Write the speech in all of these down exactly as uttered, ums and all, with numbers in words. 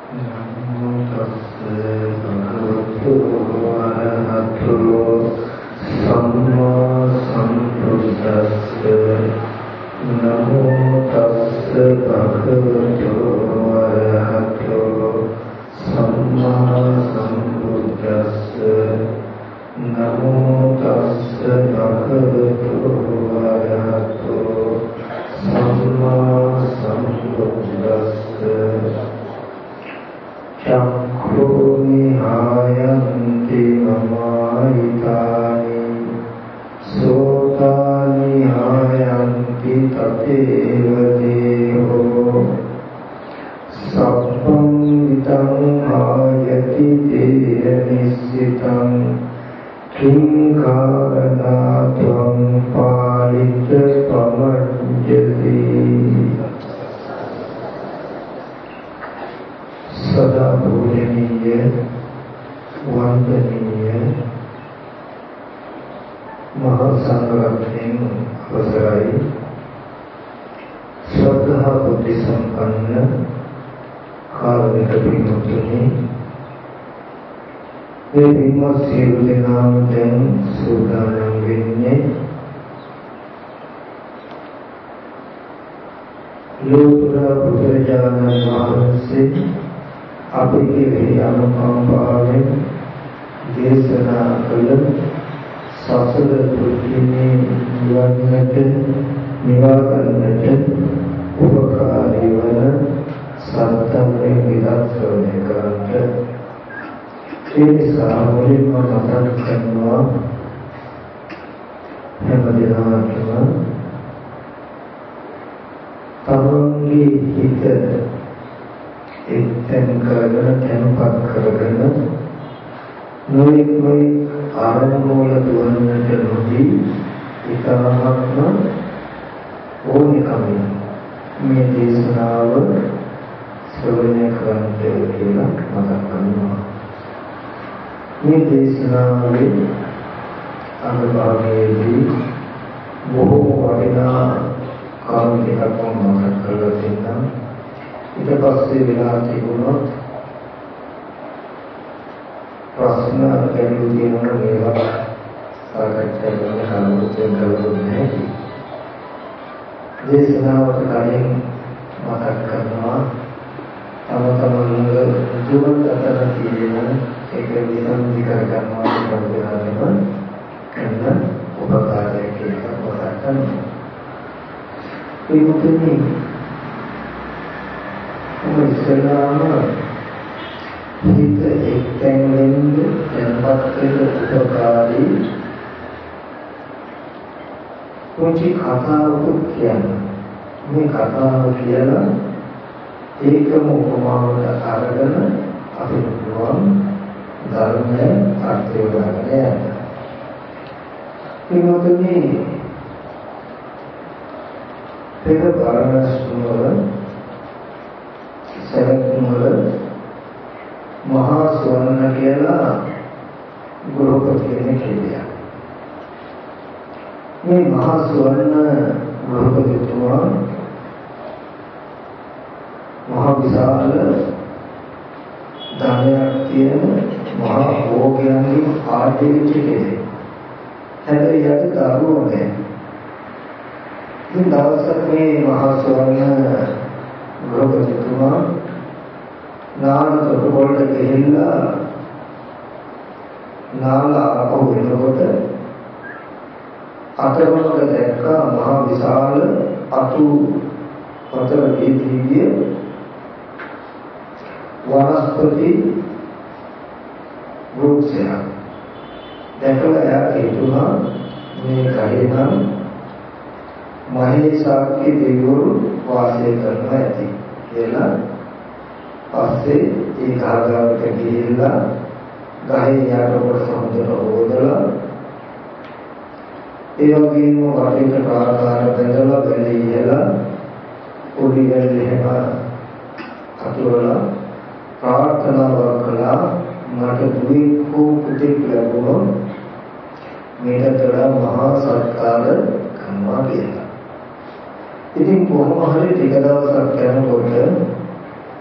ඒ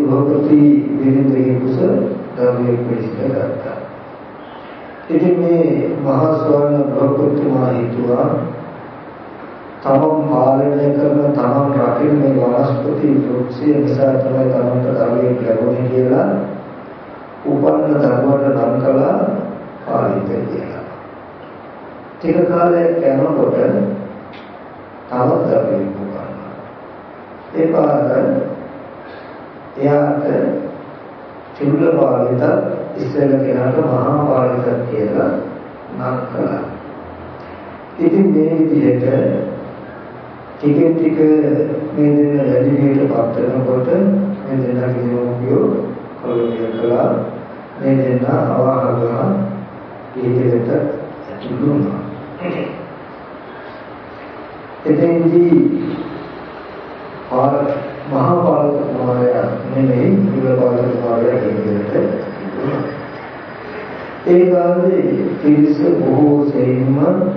ගෘහපති විරින්දගේ කුස දරුවෙක් පිළිසිත ගත්තා. ඉතින් මේ මහා ස්වාමීන් ගෘහපතිතුමා හිතුවා තමන් පාලනය කරන තමන් රකින්න මේ වනස්පති වෘක්ෂය නිසා තමයි තමන්ට දරුවෙක් ලැබුණේ කියලා උපන්න දරුවට නම් කළා පාලිත කියලා. ටික කාලයක් යනකොට තවත් දරුවෙක් වුණා. ඒ පාර එයාට චුල්ල පාලිත ඉස්සෙල්ල කෙනාට මහා පාලිත කියලා නම් කළා. ඉතින් මේ විදිහට ටිකෙන් ටික මේ දෙන්න වැඩි විදිහට පත් වෙනකොට මේ දෙන්නගේ යෝගියෝ කලෝරිය කළා. මේ දෙන්න අවහගා ඊගෙට ඇතුළුනා. එතෙන්දී ආර මහා පාලක කුමාරයා නෙමෙයි චුල්ල පාලක කුමාරයා ඊගෙට ඒ කාලේ පිරිස බොහෝ සෙයින්ම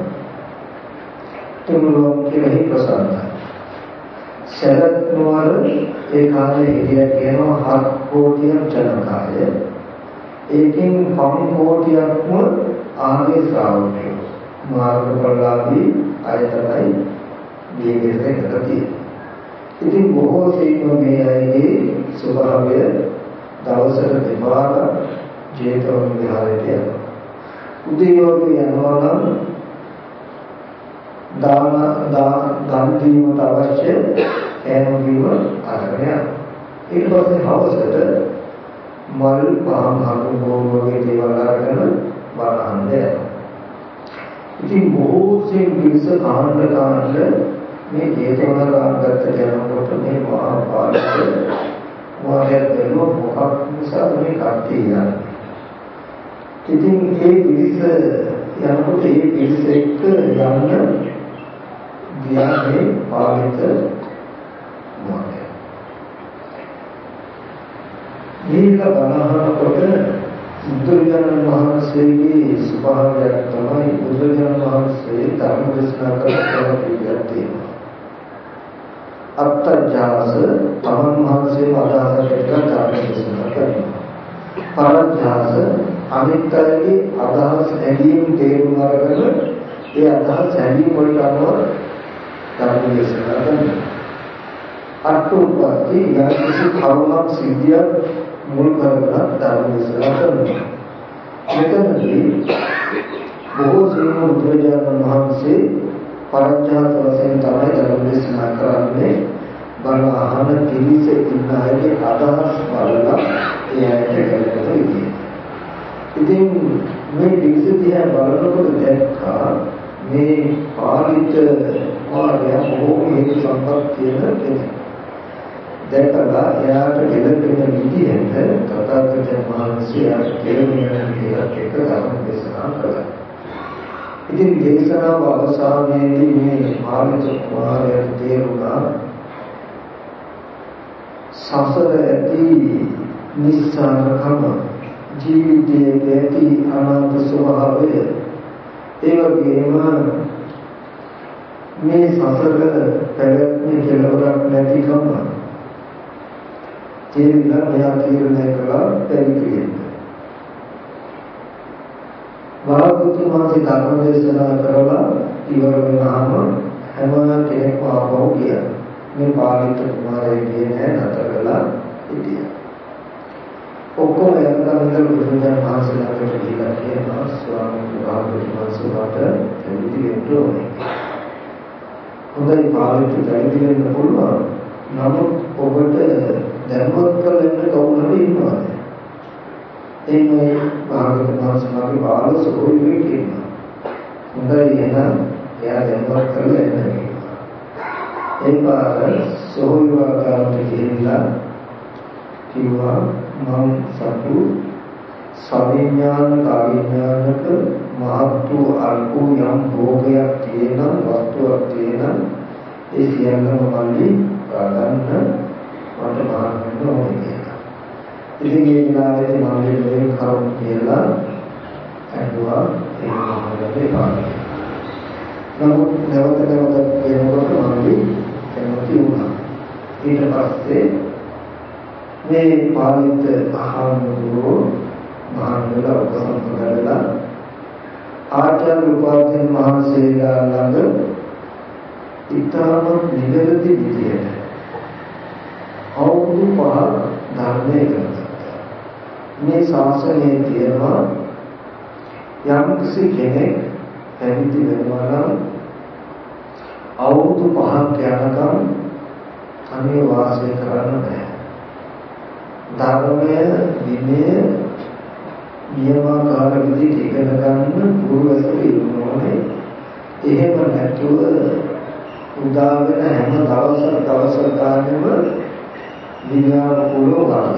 තුනුරුවන් කියලා ප්‍රසන්නයි. සරත් නුවර ඒ කාලේ හිටිය කියනවා හත් කෝටියක් ජනකාය. ඒකෙන් පම් කෝටියක්ම ආර්ය ශ්‍රාවකයෝ. මාර්ගඵලලාභී අය තමයි දීගෙට එකතු තියෙන්නේ. ඉතින් බොහෝ සෙයින්ම මේ අයගේ ස්වභාවය දවසට දෙපාර ජේතවන විහාරයට යනවා. උදේවරු යනවා නම් දාන දාන දීමට අවශ්‍ය කෑම බීම අරගෙන යනවා. ඊට පස්සේ හවසට මල් පහන් හඳුන් වගේ දේවල් අරගෙන බණහන් දෙනවා. ඉතින් බොහෝ සෙයින් පිරිස කාණ්ඩ කාණ්ඩ මේ ජේතවනාරාමයට යනකොට මේ මහා පාලක වාරයක් දෙනවා මොකක් නිසා මේ කට්ටිය යන්නේ. ඉතින් ඒ පිරිස යනකොට ඒ පිරිස එක්ක යන්න ගියානේ පාලිත මොහොතේ. මේක බණහනකොට බුදුරජාණන් වහන්සේගේ ස්වභාවයක් තමයි බුදුරජාණන් වහන්සේ ධර්ම දේශනා කරන පිළිගත්තේ. අත්තජාස තමන් වහන්සේම අදහසකට ධර්ම දේශනා කරනවා. පරජාස අනිත් අයගේ අදහස් ඇලීම් තේරුම් අරගෙන ඒ අදහස් ඇලීම් වලට අනුව ධර්ම දේශනා කරනවා. අට්ඨෝපති යම්කිසි කරුණක් සිද්ධියක් මුල් කරගෙන ධර්ම දේශනා කරනවා. මෙතනදී බොහෝ සෙයින් බුදුරජාණන් වහන්සේ පරජාත වශයෙන් තමයි ධර්ම දේශනා කරන්නේ. බණ අහන කිලිස ඉන්න අයගේ අදහස් බලලා ඒ ඇයට කරගෙන ඉන්නේ. ඉතින් මේ පිළිස දිහා බලනකොට දැක්කා මේ පාලිත වාරය බොහෝ හේතු සම්පත් තියෙන කෙනෙක්. දැකලා එයාට දෙලෙන්න විදිහට තථාගතයන් වහන්සේ ආ කෙරෙන්නේ කියලා එක ධර්ම දේශනා කළා. ඉතින් දේශනාව අවසානයේදී මේ පාලිත කුමාරයා තේරුණා සසර ඇති නිස්සාරකම ජීවිතයේ ඇති අනන්ත ස්වභාවය ඒ වගේම මේ සසර පැවැත්මේ කෙලවරක් නැතිකම තේරුණා. මෙයා තීරණය කළා පැවිදි භාගතුන් වහන්සේ ධර්ම දේශනා කරලා ඉවර වෙනාම හැම කෙනෙක්ම ආපහු ගියා. මේ පාලිත කුමාරයෙක් කියන්නේ නැතර වෙලා හිටියා. ඔක්කොම යනවා ඉඳලා බුදුරජාණන් වහන්සේලාට කියලා කියනවා ස්වාමීන් වහන්සේ වාට පැවිදි වෙන්න ඕනේ. හොඳයි පාලිත පැවිදි වෙන්න පුළුවන්. නමුත් ඔබට දැනුවත් කරන්න කවුරු හරි ඉන්නවද? එන්නේ භාගතුන් වහන්සේගේ බාල සෝවිවේ කියනවා. හොඳයි එහෙනම් එයා දැනුවත් කරලා එන්න. ඒ පාර සෝවිවාගාමට ගිහිල්ලා කිව්වා මම සතු සවිඥානික අවිඥානික මහත්තු අල්පු යම් භෝගයක් තියෙන වස්තුවක් තියෙන ඒ සියල්ලම මල්ලි ගන්න මට මහත්මෙන්න ඕනේ කියලා. ඉතින් ඒ විලාසයේ මල්ලි දෙවියන් කරුණ කියලා ඇහුවා ඒ මොහොතේ පාඩේ. නමුත් නැවත නැවත කියනකොට මල්ලි කැමති වුණා. ඊට පස්සේ මේ පාලිත ආහාරෝ මහානගර උපසම්පදලා ආචාර්ය උපාධ්‍යයන් මහන්සියලා ළඟ ඊටම නිවැරදි විදියට අවුරුදු පහ ධර්මයේ කරා. මේ ශාසනයේ තියෙනවා යම් කිසි කෙනෙක් පැවිදි වෙනවා නම් අවුරුදු පහක් යනකම් අනේ වාසය කරන්න බෑ. ධර්මය විනය නියමාකාර විදිහට ඉගෙන ගන්න ගුරුවරු ඉන්නෝනේ. එහෙම නැතුව උදා වෙන හැම දවසක් දවස ගානෙම විඥාන කුලෝ ගන්න.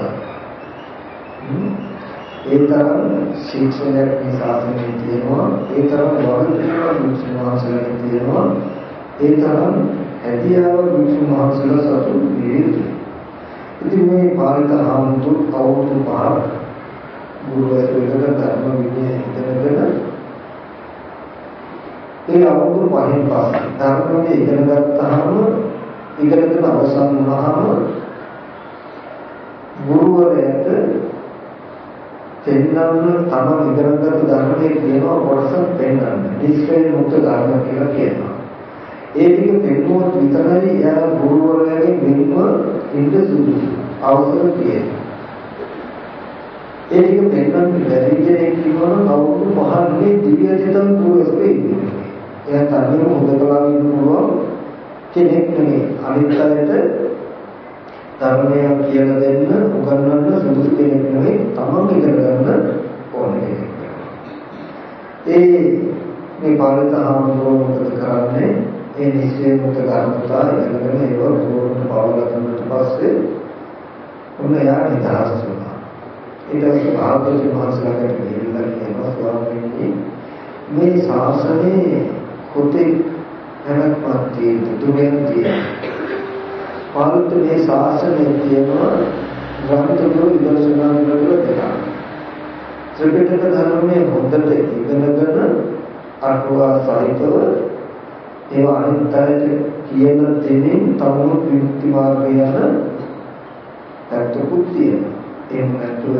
ඒ තරම් ශික්ෂණයක් මේ ශාසනයේ තියෙනවා. ඒ තරම් වගකීමක් මුස්ලිම්වහන්සේලාට තියෙනවා. ඒ තරම් හැදියාව මුස්ලිම්වහන්සේලා සතු විවිධයි. ඉතින් මේ පාලිත ආමුතු අවුරුදු පහක් ගුරුවරු වෙනකන් ධර්ම විනය ඉගෙනගෙන ඒ අවුරුදු පහෙන් පස්සේ ධර්මයේ ඉගෙන ගත්තාම ඉගෙනගෙන අවසන් වුණාම ගුරුවරයාට දෙන්නම තම ඉගෙනගත්තු ධර්මයේ කියනවා කොටසක් පෙන්වන්න. නිස්කේ මුක්ත ධර්ම කියලා කියනවා. ඒ ටික පෙන්වුවොත් විතරයි එයා ගුරුවරයාගෙන් මෙන්න ඉන්න සුදුසු අවසර තියෙනවා. ඒ ටික පෙන්වන්න බැරි කෙනෙක් කියනවා අවුරුදු පහන්නේ දිව්‍ය චේතන ගුරුවරයෙක් ඉන්නේ. එයා තනියම හොදකලා ඉන්න පුළුවන් කෙනෙක් නෙමෙයි. අනිත් අයට ධර්මය කියලා දෙන්න උගන්වන්න සුදුසු කෙනෙක් නෙමෙයි. තමන් ඉගෙන ගන්න ඕනේ කෙනෙක්. ඒ මේ පාලිත ආමරෝ මොකද කරන්නේ? ඒ නිශ්චය මුත ගන්නතා ඉගෙනගෙන ඒව පූර්ණ පාවලකට පස්සේ උන් යා නිදහස් වෙනවා. ඊට පස්සේ භාග්‍යවතුන් වහන්සේලාට ගිහිල්ලා කියනවා ස්වාමීනි මේ ශාසනයේ කොතේ හැමක්වත් තියෙන තුනෙන් තියෙන පාලිත මේ ශාසනයේ තියෙනවා ග්‍රන්ථවල විදර්ශනා වල දෙකක්. ත්‍රිපිටක ධර්මයේ හොඳට ඉගෙනගෙන අටුවා සහිතව ඒවා අනිත්‍යයට කියන දෙමින් තමුණු විමුක්ති මාර්ගය යන පැත්තකුත් තියෙනවා. එහෙම නැතුව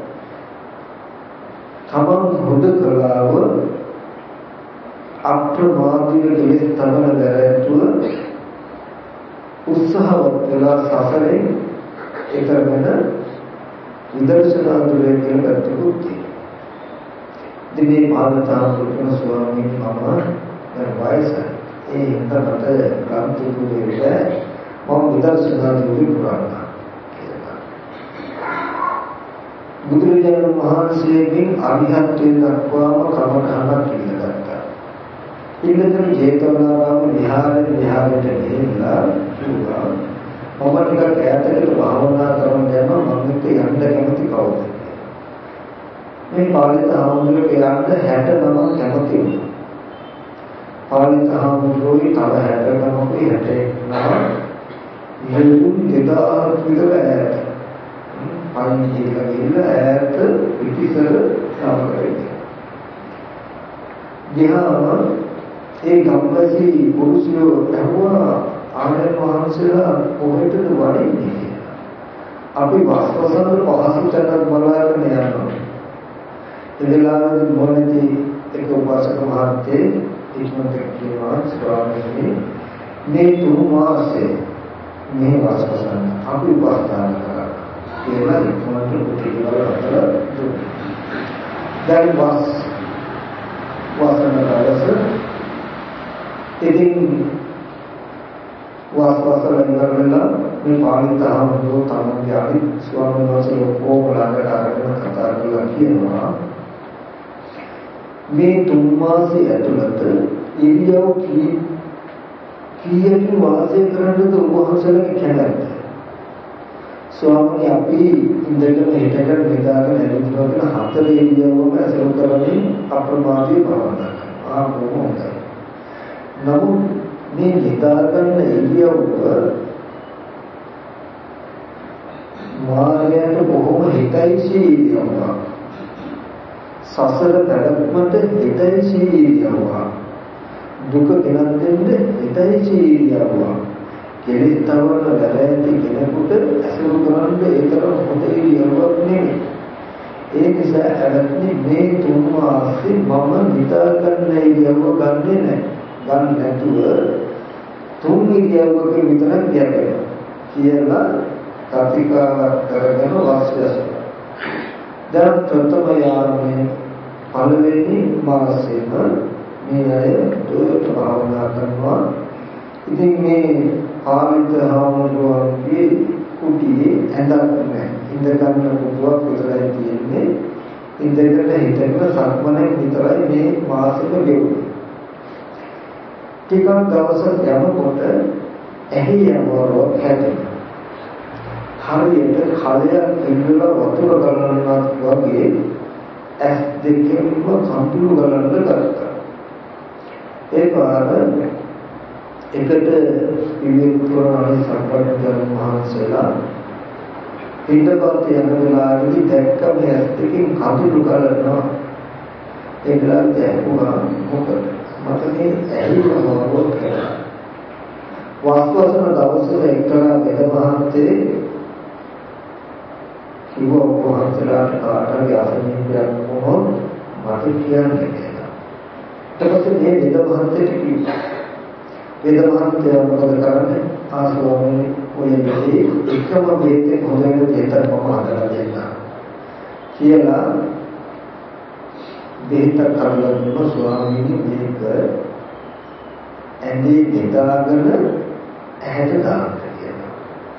තමන් හොඳ කලාව අප්‍රමාදීව දෙස් තමන දැරැතුව උත්සාහවත් වෙලා සසරේ ඒකගෙන විදර්ශනා දුරේ කියන පැත්තකුත් තියෙනවා. ඉතින් මේ පාදතාව පුරුණ ස්වාමීන් වහන්සේ වයසයි. ඒ හිතකට ගාන්ති දුරේ මම විදර්ශනා දුරේ පුරාණා. බුදුරජාණන් වහන්සේගෙන් අරිහත්ත්වයට දක්වාම කමඨහනක් ඉගෙනගත්තා. ඊළඟට ජේතවනාරාම විහාරේ විහාරයට ගිහිල්ලා කිව්වා මම ටිකක් ඈතට භාවනා කරන්න යනවා මම එක්ක යන්න කැමති කවුද? මේ පාලිත ආමුදුරේ යන්න හැට නමක් කැමති වුණා. පාලිත ආමුදුරේ තව හැට නමක් හැට නම ඉහළින් දෙදාහක් විතර ඈත. පයින් කියලා ගිහිල්ලා ඈත පිටිසර සමගරේ. ගියාම ඒ ගම්පැසි පුරුෂයෝ ඇහුවා ආනන්ද වහන්සේලා කොහෙටද වඩින්නේ කියලා. අපි වාස්පසන්ද පහසු තැනක් බලාගෙන යනවා. එදලාදී මොනේදී එක උපාසක මහත්තයෙ ඉක්මනට කියනවා ස්වාමීනි මේ තුන් මාසේ මේ වාස්පසන්ද අපි උපාසනා කරා. කියලා ඉක්මනට උත්තරවල අතර දුන්නා. දැන් වාස් වාසනාවස ඉතින් වාස්පසල ඉඳලා මේ පාලිත ආමතුරු තමයි ආදි ස්වාමීන් වහන්සේ ඔක්කොමලාට අරගෙන කතා කරලා කියනවා මේ තුන් මාසයේ ඇතුළත ඉරියව් කී කීයක වාසය කරන්නද උන්වහන්සේලාගේ කැමැත්ත. ස්වාමීන් අපි ඉඳගෙන හිටගෙන නිදාගෙන ඇවිත්ලා කියන හතර ඉරියව්වම අසල කරමින් අප්‍රමාදී භවනා කරනවා. ආ කොහොමද? නමුත් මේ නිදාගන්න ඉරියව්ව මාර්ගයට බොහොම හිතයිසී ඉරියව්වක්. සසර පැවැත්මට හිතයිසී ඉරියව්වක්. දුක ගෙනත් දෙන්න හිතයිසී ඉරියව්වක්. කෙලෙස් තවන වැරැද්ද කෙනෙකුට අසුරු කරන්න ඒතරම් ඒ නිසා ඇවැත්නි මේ තුන් මාසෙ මම හිතාගන්න ඉරියව්ව ගන්නෙ නැහැ. ගන්න නැතුව තුන් ඉරියව්වක විතරක් යනවා කියලා කතිකාවක් කරගෙන වාස්යස. දැන් ප්‍රථම යාමයේ පළවෙනි මාසෙම මේ අය දුරට භාවනා කරනවා. ඉතින් මේ ආමිත හාමුදුරුවන්ගේ කුටියේ ඇඳක් නැහැ. ඉඳ ගන්න පුතුවක් විතරයි තියෙන්නේ. ඉඳගෙන හිටගෙන සක්මනේ විතරයි මේ මාසෙක ගෙවුනේ. ටිකක් දවසක් යනකොට ඇහි යනවලුවක් හැදෙනවා. හරියට කලයක් ඉඳලා වතුර ගලනවා වගේ ඇස් දෙකෙන්ම කඳුළු ගලන්න ගත්තා. ඒ පාර එකට විවේකපුරාණි සම්ප්‍රදාය මහන්සලා පිටපත් යන වෙලාවේදී දැක්ක මේ ඇස් දෙකෙන් කඳුළු ගලනවා. ඒකලා දැක්ුවා මොකද මට මේ ඇහිවම කියලා. වාස්තවසන දවසේ එක්තරා වෙද මහත්තේ කිව්වා වහන්සලාට කාටරි ආසනීයක් වුණොත් මට කියන්නේ කියලා. ඊට පස්සේ මේ වෙද මහත්තයට කිව්වා. වෙද මහත්තයා මොකද කරන්නේ? ආසෝමනේ ඔය දෙහි එකම බේතේ හොඳට දෙතර මම හදලා දෙන්න කියලා බේත කරලා දුන්න ස්වාමීනි මේක ඇඳේ දෙදාගෙන ඇහැට දාන්න කියලා.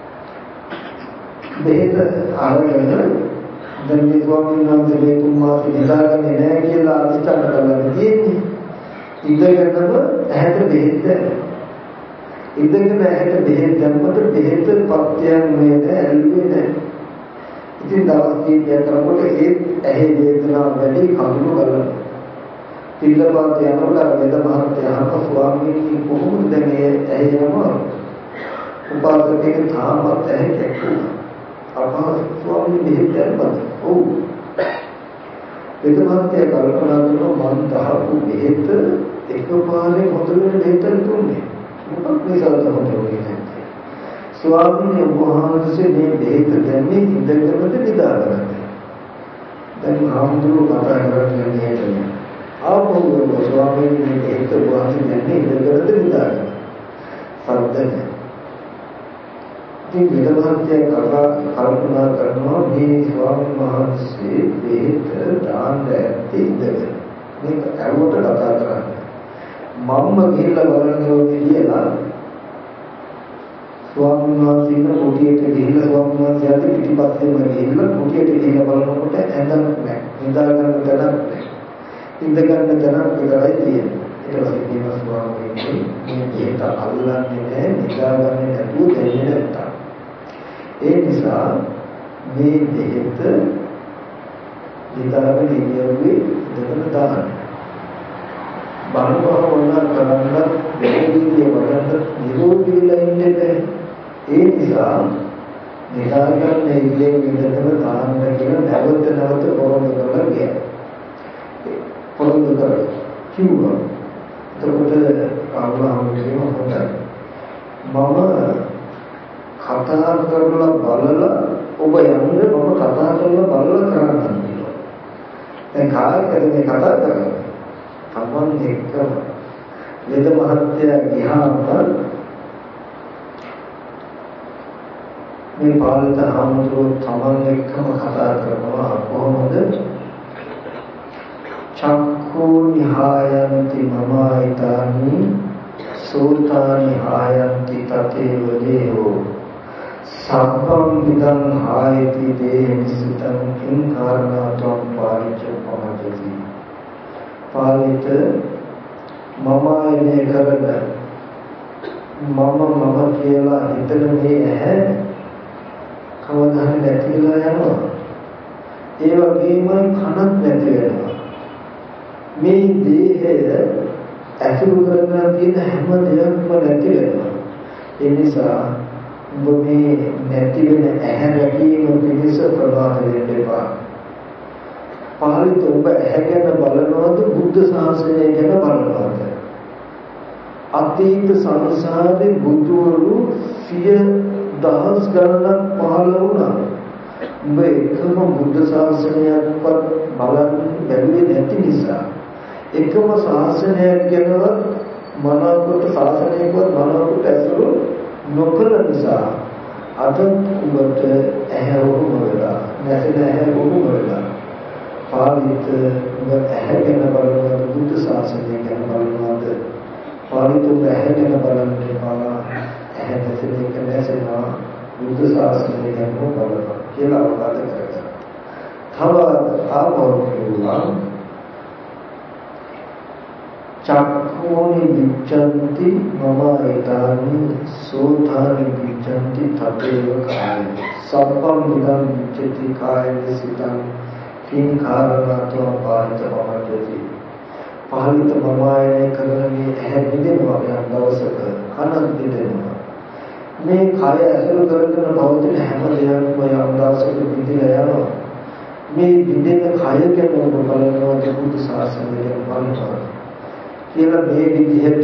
බේත අරගෙන දැන් මේ ස්වාමීන් වහන්සේ මේ තුන් මාසෙ දෙදාගන්නේ නැහැ කියලා අනිෂ්ඨාන කරලා තියෙන්නේ. ඉඳගෙනම ඇහැට බෙහෙත් දැම්මා. ඉඳගෙන ඇහැට බෙහෙත් දැම්මට බෙහෙත් පත්‍යයන් නේද ඇල්ලුවේ නැහැ. ඉතින් දවස් කීපයක් කරනකොට ඒ ඇහි වේදනාව වැඩි කඳුළු ගලනවා. පිළිබඳ යනකොට වෙද මහත්තයා අහන ස්වාමීනි කොහොමද දැන් ඒ ඇහි යනවා? උපාසකෙක් තාමත් ඇහි කැක්කුවා. අපහසු ස්වාමීනි බෙහෙත් දැම්මද? ඔව්. වෙද මහත්තයා කල්පනා කරනවා මං දහපු බෙහෙත් එකපාරේ හොඳ වෙන බෙහෙත් දුන්නේ. මොකක් නිසාද හොඳ වෙන්නේ? ස්වාමීනි වහන්සේ මේ බෙහෙත් දැන්නේ ඉඳගෙනද නිදාගන්නද? දැන් ආමුදුර කතා කරන්නේ නැහැ. ආපහු ස්වාමීනි මේ බෙහෙත් වහන්සේ දැන්නේ ඉඳගෙනද නිදාගන්නද? සද්දද. ඉතින් විදමහත්ය කතා කල්පනා කරනවා මේ ස්වාමීන් වහන්සේ බෙහෙත් දාන්න ඇත්තේ ඉඳගෙන. මේක ඇරුවට කතා කරන්නේ. මම්ම ගිහිල්ලා බලනවා කියලා ස්වාමීන් වහන්සේ ඉන්න කුටියට ගිහිල්ලා ස්වාමීන් වහන්සේ ආදී පිටිපස්සෙම ගිහිල්ලා කුටියට ගිහිල්ලා බලනකොට ඇඳක් නැහැ. නිදා ගන්න තැනක් නැහැ. ඉඳ ගන්න තැනක් විතරයි තියෙන්නේ. ඊට පස්සේ කියනවා ස්වාමීන් වහන්සේ මේ දෙයට අල්ලන්නේ නැහැ. නිදා ගන්න නැතුව දෙන්නේ නැත්තම්. ඒ නිසා මේ දෙයට නිදාගෙන ඉන්නේ දෙකම දාන්න. බලනවා වුණා කරන්න දෙවියන්ගේ වඩන්න නිරෝධීලා ඉන්නේ. ඒ නිසා නිදාගන්න ඉන්නේ විදකම දාන්න කියලා නැවත නැවත පොරොන්දු කරලා ගියා. පොරොන්දු කරලා කිව්වා. එතකොට ආවම කියනවා හොඳයි. මම කතා කරලා බලලා ඔබ යන්නේ මම කතා කරලා බලලා කරන්න කියලා. දැන් කාගෙද මේ කතා කරන්නේ? තමන් එක්කම වෙද මහත්තයා ගියාම මේ පාලිත හමුදුර තමන් එක්කම කතා කරනවා කොහොමද? චක්ඛු නිහායන්ති මමයිතානි සෝතානි හායන්ති තතේව දේහෝ සබ්බම් විදං හායති දේහිසිතං කිං කාරණාතං පාරිච්ච පමදති. පාලිත මම එනේ කරන මම මම කියලා හිතන මේ ඇහැ කවදා නැතිලා යනවා. ඒ වගේම කනක් නැති වෙනවා. මේ දේහය ඇතුළු කරගෙන තියෙන හැම දෙයක්ම නැති වෙනවා. ඒ නිසා ඔබ මේ නැති වෙන ඇහැ රැකීම පිණිස ප්‍රවාහ වෙන්න එපා. පාලිත ඔබ ඇහැ ගැන බලනවද බුද්ධ ශාසනය ගැන බලනවද? අතීත සංසාරේ බුදුවරු සිය දහස් ගණනක් පහළ වුණා. උඹ එකම බුද්ධ ශාසනයක්වත් බලන්න බැරිවේ නැති නිසා එකම ශාසනයක් ගැනවත් මනාවකට ශාසනයකවත් මනාවකට ඇසුරු නොකළ නිසා අද උඹට ඇහැ වුණ වෙලා නැතින ඇහැ වුණ වෙලා පාලිත උඹ ඇහැ ගැන බලනවා බුද්ධ ශාසනය ගැන බලනවාද පාලිත උඹ ඇහැ ගැන බලන්නේ පාලා ඇහැ නැතින එක නැසෙනවා බුද්ධ ශාසනය ගැන බලනවා කියලා අවබෝධ කරගන්න. තව ආවෝක්‍යුවා චක්ඛෝනි විච්ඡන්ති මම ඒතානි සෝතානි විච්ඡන්ති තතේව කාය සම්පම් විදං විච්ඡති කාය විසිතං කිං කාරණාතෝ පාරිත වමදති පාලිත මමයනේ කරන්නේ ඇහැ විදෙනවා යන දවසක කනක් විදෙනවා මේ කය ඇසුරු කරගෙන පවතින හැම දෙයක්ම යම් දවසක විදිලා යනවා මේ විදෙන කය ගැන බලනවා බුදු සාසනය ගැන බලනවා කියලා මේ විදිහට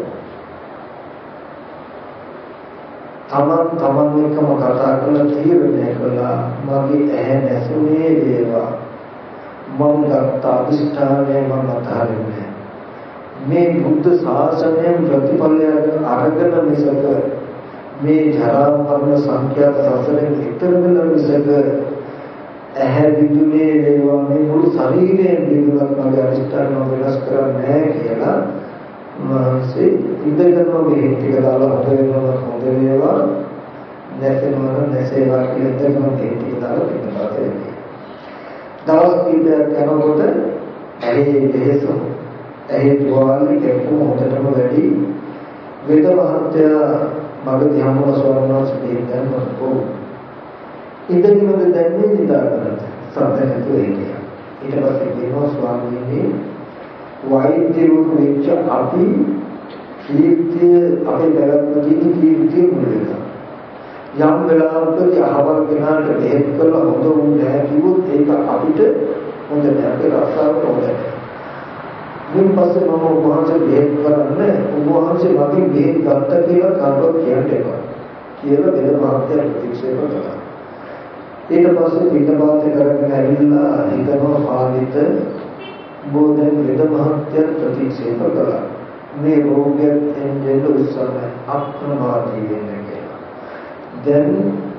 තමන් තමන් එක්කම කතා කරලා තීරණය කළා මගේ ඇහැ නැසුනේ වේවා මම ගත්ත අදිෂ්ඨානය මම අතහරින්නේ මේ බුද්ධ ශාසනයෙන් ප්‍රතිපලයක් අරගෙන මිසක මේ ජරා මරණ සංඛ්‍යාත සසරෙන් ඈතර වෙන මිසක ඇහැ විදුනේ වේවා මේ මුළු ශරීරයෙන් විදුලක් මගේ අදිෂ්ඨාන වෙනස් කරන්නේ නැහැ කියලා මාසේ ඉඳගෙනම මේ ටික දාලා හොද වෙනවා හොද වේවා නැසෙනවා නැසේවා කියලා ඉඳගෙනම මේ ටික දාලා පිටපත වෙනවා දවස් කීපයක් යනකොට ඇහි දෙහස ඇහි දුවාලි කැපුම හොදටම වැඩි වේද මහත්තයා මගේ ධ්‍යාන වස්වරණස් දෙයෙන් මතකෝ ඉඳගෙනද දැන්නේ නිදාගන්න සාධනතු වෙන්නේ ඊට පස්සේ කියනවා ස්වාමීනි වෛද්‍යවරු වෙච්ච අපි කීර්තිය අපේ පැවැත්ම කියන කීර්තිය මුලද යම් වෙලාවකදී අහවල් කෙනාට දෙහෙත් කළා හොඳ වුණ නැහැ කිව්වොත් ඒක අපිට හොඳ නැහැ අපේ රස්සාවට හොඳ නැහැ ඊට පස්සේ මම වහන්සේ දෙහෙත් කරන්නේ වහන්සේ මගෙන් දෙහෙත් ගත්ත කියලා කවුරුත් කියන්න එපා කියලා වෙන මාත්‍ය ප්‍රතික්ෂේප කළා ඊට පස්සේ පිටපාත කරගෙන ඇවිල්ලා හිතනවා පාලිත බෝධෙන් වේද මහත්ය ප්‍රතික්ෂේප කළා මේ රෝගයෙන් එන්නේ උත්සාහය අප්‍රමාදී වෙන්නේ කියලා දැන්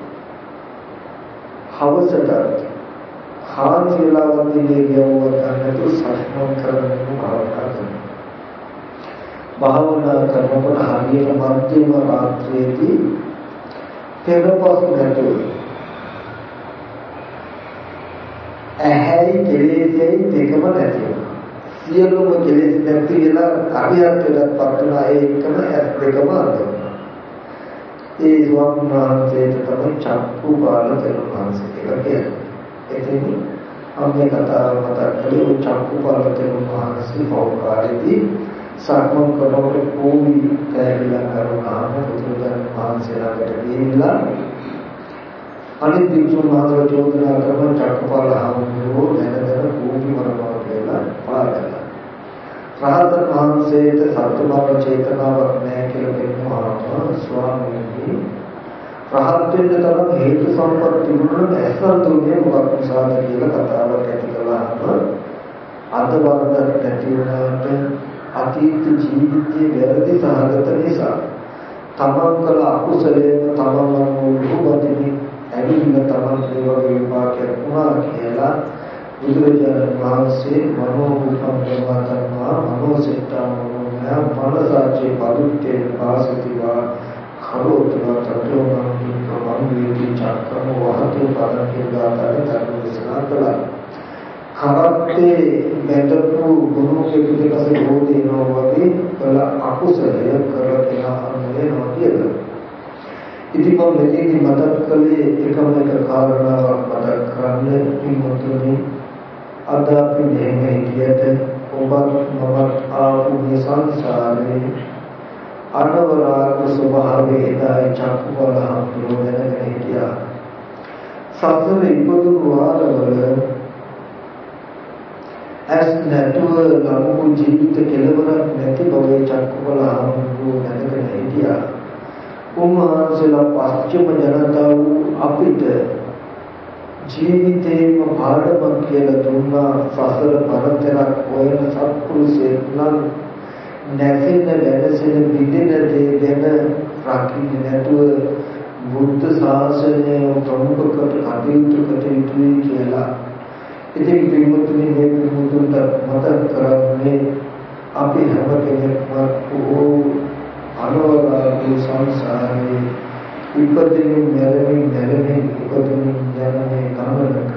හවසට කාන්තිලාවන්දී ගියවුවා ගන්නතු සක්මන් කරන්න භාවනා කරනවා භාවනා කරනකොට හරියට මධ්‍යම රාත්‍රියේදී පෙරපස් නැතුව ඇහැයි කෙලෙසයි දෙකම නැති වෙනවා. සියලුම කෙලෙස් නැති වෙලා අරියත්වයට පත් වෙනා ඒ එකම ඇස් දෙකම අඳුරනවා. ඒ ස්වඥාන්තයට තමයි චක්කු බාල තෙරුණාංශ කියලා කියන්නේ. එතෙන් අපි කතාව මතක් කළේ ඔය චක්කු බාල තෙරුණාංශ පෞකාරයේදී සක්මන් කරනකොට කෝවි කැරිලා කරුණාම පුදුරයන් වහන්සේලාට දීලා අනිත් විචුන් මාතර චෝදනා කරන චක්කපාල හාමුදුරුවෝ දැනගෙන කෝපි මරනවා කියලා පාඩලා. රහතන් වහන්සේට සත්‍යමාර්ග චේතනාවක් නැහැ කියලා පෙන්වනවා ස්වාමීනි. රහත් වෙන්න තරම් හේතු සම්පත් තිබුණොත් ඇස්සල් දුන්නේ මොකක් නිසාද කියලා කතාවක් ඇති කළාම අද වරදක් ඇති වුණාට අතීත ජීවිතයේ වැරදි සහගත නිසා තමන් කළ අකුසලයෙන් තමන් වුණු ඇවිල්ලා තමන් දේවල් විපාකයක් වුණා කියලා බුදුරජාණන් වහන්සේ මනෝමුඛම් ප්‍රමාදන්වා මනෝසිතාම මනෝමය මනසාචේ පදුත්තේ පාසතිවා කරෝතවා තතෝමං ප්‍රමංගේති චක්කම වහතේ පදකේ දාතාවේ ධර්ම දේශනා කළා. කරත්තේ මෙතපු ගුණෝකේ පිටකසේ හොදේනවා වගේ කළ අකුසලය කරගෙන අනුමෝදනවා කියලා. ඉතින් මම මෙතනදී මතක් කළේ එකම එක කාරණාවක් මතක් කරන්න පින්වතුනි අද අපි මෙහෙම හිටියට ඔබත් මමත් ආපු මේ සංසාරේ අනවරාග ස්වභාවයේ ඉඳයි චක්කු බලහම් ප්‍රෝධනගෙන හිටියා සතර ඉපදුණු වාරවල ඇස් නැතුව ලබපු ජීවිත කෙලවරක් නැති බවේ චක්කු බලහම් ප්‍රෝධනගෙන හිටියා උන්වහන්සේලා පස්චිම ජනතාව අපිට ජීවිතේම පාඩමක් කියලා දුන්නා සසර පරතරක් හොයන සත්පුරුෂයෙක් නම් නැසෙන දැනසෙන විදින දේ ගැන රකින්නේ නැතුව බුද්ධ ශාසනය ප්‍රමුඛ කොට කටයුතු කටයුතුයි කියලා. ඉතින් පින්වතුනි මේ පින්වතුන්ට මතක් කරන්නේ අපි හැම කෙනෙක්ම ඕ අනවරාගී සංසාරේ ඉපදෙමින් මැරෙමින් මැරෙමින් ඉපදෙමින් යන්නේ ගමනක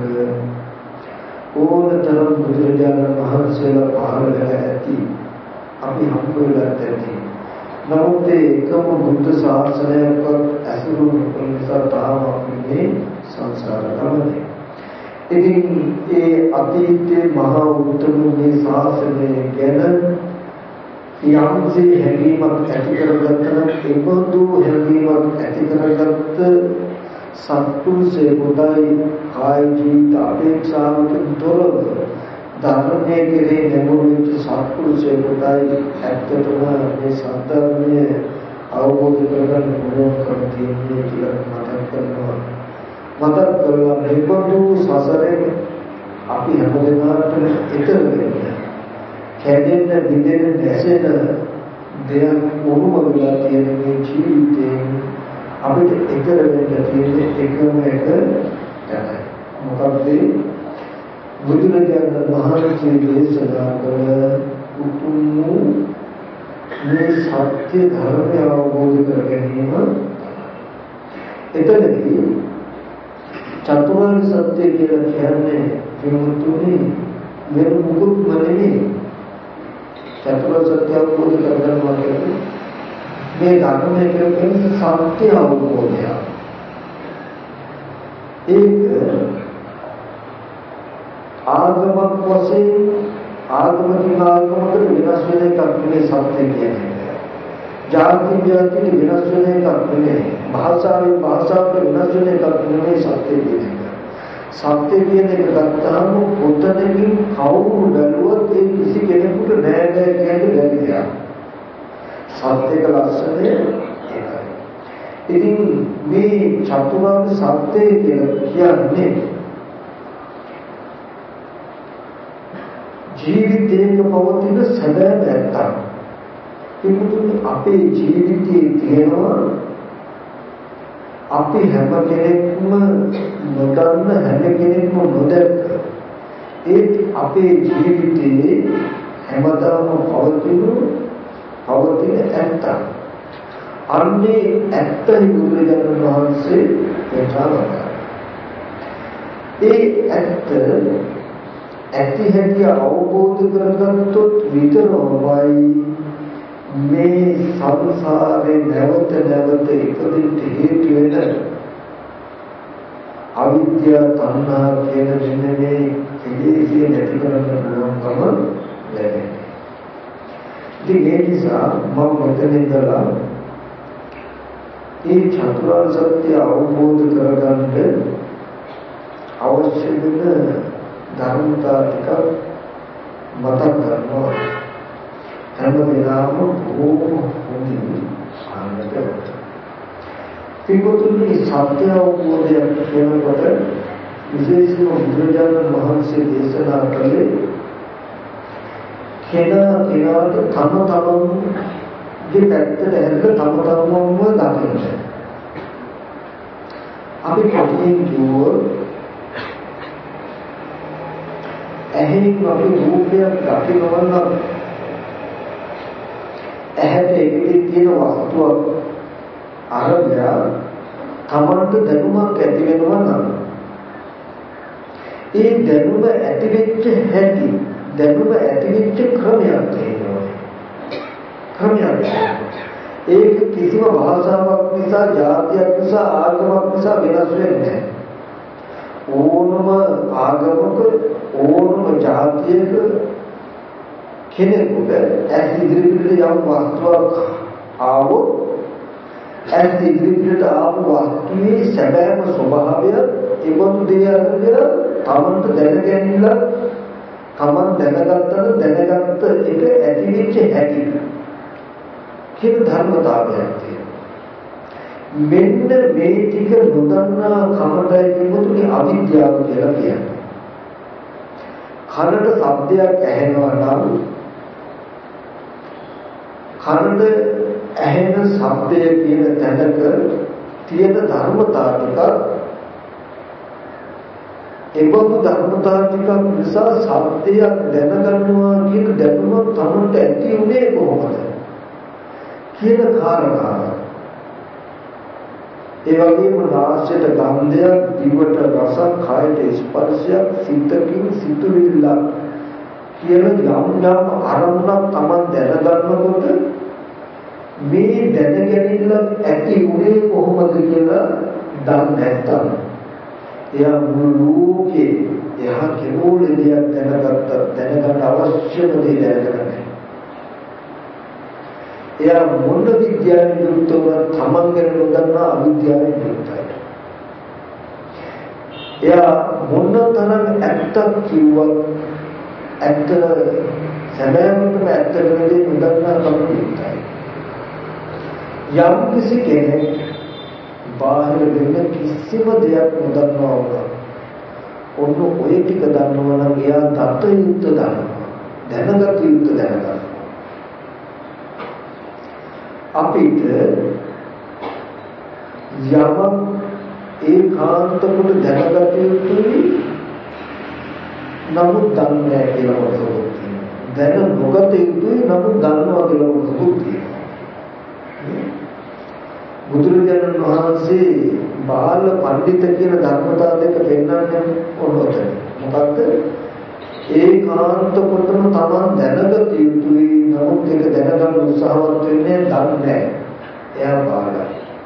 ඕනතරම් බුදුරජාණන් වහන්සේලා පහළ වෙලා ඇති අපි හම්බ වෙලා ඇති. නමුත් ඒකම බුද්ධ ශාසනයක ඇසුරු නොකළ නිසා තාම අපි මේ සංසාර ගමනේ. ඉතින් ඒ අතීතයේ මහා උතුම් මේ ශාසනය ගැන යම්සේ හැඟීමක් ඇති කරගත්තම ඒබඳු හැඟීමක් ඇති කරගත්ත සත්පුරුෂයෙකුටයි කාය ජීවිත අපේක්ෂාවකින් තොරව ධර්මයේ කෙරේ නැඹුරුවෙච්ච සත්පුරුෂයෙකුටයි ඇත්තටම මේ සත්‍යය අවබෝධ කරගන්න පුළුවන්කම තියෙන්නේ කියලා මතක් කරනවා. මතක් කරලා මේබඳු සසරේ අපි හැමදෙනාටම එකතු වෙන්න කැදෙන්න බිඳෙන්න නැසෙන දෙයක් වුණම වෙලා තියෙන මේ ජීවිතේ අපිට එක වෙන්න තියෙන එකම එක තමයි මොකක්ද බුදුරජාණන් වහන්සේ දේශනා කළ උතුම් මේ සත්‍ය ධර්මය අවබෝධ කර ගැනීම. එතනදී චතුරාර්ය සත්‍ය කියලා කියන්නේ විමුක්තිය වෙන මුකුත් නෙවෙයි. චතුරාර්ය සත්‍ය අවබෝධ කරගන්නවා කියන්නේ මේ ධර්මයේ කියන්නේ සත්‍ය අවබෝධය. ඒක ආගමක් වශයෙන් ආගමික ආගමකට වෙනස් වෙන එකක් නෙවෙයි සත්‍ය කියන්නේ. ජාති ජාති වෙනස් වෙන එකක් නෙවෙයි. භාෂාවෙන් භාෂාවට වෙනස් වෙන එකක් නෙවෙයි සත්‍ය කියන්නේ. සත්‍ය කියන එක ගත්තාම පොතකින් කවුරු බැලුවත් ඒ කිසි කෙනෙකුට නෑ නෑ කියන්නේ බැරි දෙයක්. සත්‍යක ලක්ෂණය ඒකයි. ඉතින් මේ චතුරාර්ය සත්‍ය කියන්නේ ජීවිතයක පවතින සැබෑ නැත්තම් ඒකුතුනේ අපේ ජීවිතයේ තියෙනවා අපි හැම කෙනෙක්ම නොදන්න හැම කෙනෙක්ම නොදැක්ක ඒ අපේ ජීවිතයේ හැමදාම පවතින පවතින ඇත්ත. අන්නේ ඇත්තයි බුදුරජාණන් වහන්සේ දේශනා ඒ ඇත්ත ඇති හැටි අවබෝධ කරගත්තොත් විතරමයි මේ සංසාරේ නැවත නැවත ඉපදින්න හේතු වෙන අවිද්‍යාව තණ්හා කියන මෙන්න මේ කෙලෙස් නැති කරන්න පුළුවන්කම ලැබෙනවා. ඉතින් ඒ නිසා මම මෙතන ඉඳලා මේ චතුරාර්ය සත්‍ය අවබෝධ කරගන්න අවශ්‍ය වෙන ධර්මතා ටික මතක් කරනවා. හැම වෙලාවම බොහෝ හොඳින් ආනන්ද වෙනවා. පිටුතුනි සත්‍ය අවබෝධය කියනකොට විශේෂයෙන්ම බුදුරජාණන් වහන්සේ දේශනා කළේ කෙනා කෙනාට තම තමන්ගේ පැත්තට හැරෙන්න තම තමන්ම දකින්න. අපි කටින් කියුවොත් ඇහෙන් අපි රූපයක් දකිනවා නම් ඇහැට එකේ තියෙන වස්තුවක් අරබය තමන්ට දැනුමක් ඇති වෙනවා නම් ඒ දැනුම ඇති වෙච්ච හැටි දැනුම ඇති වෙච්ච ක්‍රමයක් තියෙනවා. ක්‍රමයක්. ඒක කිසිම භාෂාවක් නිසා, ජාතියක් නිසා, ආගමක් නිසා වෙනස් වෙන්නේ නැහැ. ඕනම ආගමක ඕනම ජාතියක කෙනෙකුට ඇස් ඉදිරියට යම් වස්තුවක් ආවොත් ඇස් ඉදිරියට ආපු වස්තුවේ සැබෑම ස්වභාවය ඒබඳු දෙයක් කියලා තමන්ට දැනගැනින්න තමන් දැනගත්තද දැනගත්ත එක ඇතිවෙච්ච හැටි කියන ධර්මතාවයක් තියෙනවා. මෙන්න මේ ටික නොදන්නා කමටයි කියනතුනේ අවිද්‍යාව කියලා කියන්නේ. කනට ශබ්දයක් ඇහෙනවා නම් කනට ඇහෙන ශබ්දය කියන තැනක තියෙන ධර්මතා ටික ඒබඳු ධර්මතා ටික නිසා ශබ්දයක් දැනගන්නවා කියන දැනුම තමන්ට ඇති උනේ කොහොමද කියන කාරණාව. ඒ වගේම නාසයට ගන්ධයක්, දිවට රසක්, කයට ස්පර්ශයක්, සිතකින් සිතුවිල්ලක් කියන යම් යම් අරමුණක් තමන් දැනගන්නකොට මේ දැනගැනීම ඇති උනේ කොහොමද කියලා දන්නේ නැත්නම් එයා මුළු ලෝකේ එහා කෙරෝල දෙයක් දැනගත්ත දැනගන්න අවශ්‍යම දේ දැනගන්න. එයා මොන විද්‍යාවෙන් යුක්තව තමන් ගැන නොදන්නා අවිද්‍යාවෙන් යුක්තයි. එයා මොන තරම් ඇත්තක් කිව්වත් ඇත්ත සැබෑවටම ඇත්ත නෙවෙයි නොදන්නා කම යුක්තයි. යම් කිසි කෙනෙක් බාහිර වෙන කිසිම දෙයක් නොදන්නවා වුණා. ඔන්න ඔය ටික දන්නවා නම් එයා දත යුක්ත දන්නවා. දැනගත යුක්ත දැනගන්නවා. අපිට යම ඒකාන්ත කොට දැනගත යුතුයි නමුත් දන්නේ නැහැ කියලා කොටසක් තියෙනවා. දැන නොගත යුතුයි නමුත් දන්නවා කියලා කොටසක් තියෙනවා. බුදුරජාණන් වහන්සේ බාල පඬිත කියන ධර්මතාව දෙක පෙන්වන්නේ මොනවද? මොකක්ද? ඒකාන්ත කොටම තමන් දැනගත යුතුයි නමුත් ඒක දැනගන්න උත්සාහවත් වෙන්නේ නැහැ. එයා බාලයි.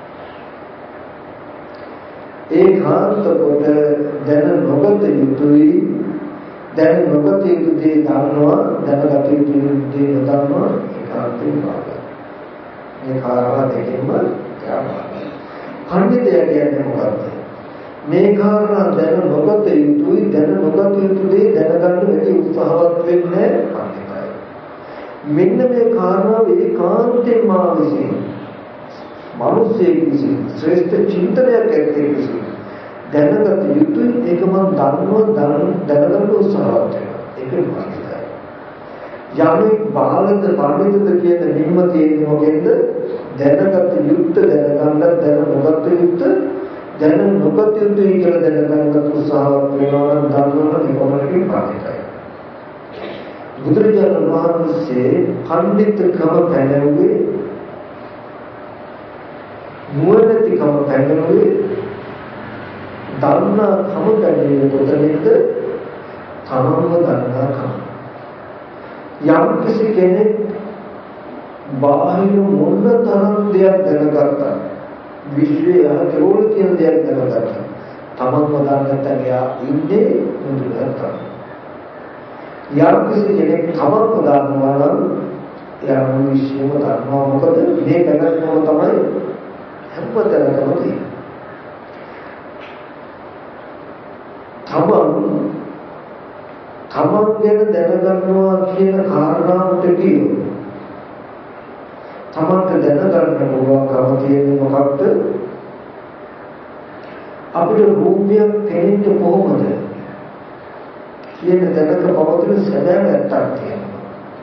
ඒකාන්ත කොට දැන නොගත යුතුයි දැන නොගත යුතු දේ දන්නවා දැනගත යුතු දේ නොදන්නවා ඒකාන්තයෙන් බාලයි. මේ කාරණා දෙකෙන්ම එයා බාලයි. පඬිතයා කියන්නේ මොකක්ද? මේ කාරණා දැන නොගත යුතුයි දැන නොගත යුතු දේ දැනගන්න වැඩි උත්සාහවත් වෙන්නේ නැහැ. මෙන්න මේ කාරණාව ඒකාන්තයෙන් මා විසින් මිනිසෙක් විසින් ශ්‍රේෂ්ඨ චින්තනයක් ඇත්තේ විසින් දැනගත යුතුයි. ඒක මම දන්නවා දැනගන්න උත්සාහවත් වෙනවා. ඒක මානසිකයි. යමෙක් බාලද පඬිතුද කියන නිම්ම තියෙන්නේ මොකෙන්ද? දැනගත යුක්ත දැනගන්න දැන නොගත යුක්ත දැන නොගත යුතුයි කියලා දැනගන්න උත්සාහවත් වෙනවා නම් දන්නවා නම් ඒකමලකින් මානසිකයි. බුදුරජාණන් වහන්සේ පඬිතුකම පැනවුවේ නුවණැතිකම පැනවුවේ දන්නා කම පැනවුවේ කොතනද? තමන්ව දන්නා කම. යම් කිසි කෙනෙක් බාහිර මොන තරම් දෙයක් දැනගත්තා විශ්වයේ අහකෝල කියන දෙයක් දැනගත්තා තමන්ව දන්නත් එයා ඉන්නේ නුදුරට. යම් කිසි කෙනෙක් තමන්ව දන්නවා නම් එයා මුළු විශ්වයම දන්නවා. මොකද මේ දැනගන්නව තමයි හැමතැනම තියෙන්නේ. තමන් තමන් ගැන දැනගන්නවා කියන කාරණාවට කියෝ තමන්ට දැනගන්න පුළුවන්කම තියෙන්නේ මොකක්ද? අපිට රූපයක් පේන්නේ කොහොමද කියන දැනක පවතින සැබෑ ඇත්තක් තියෙනවා.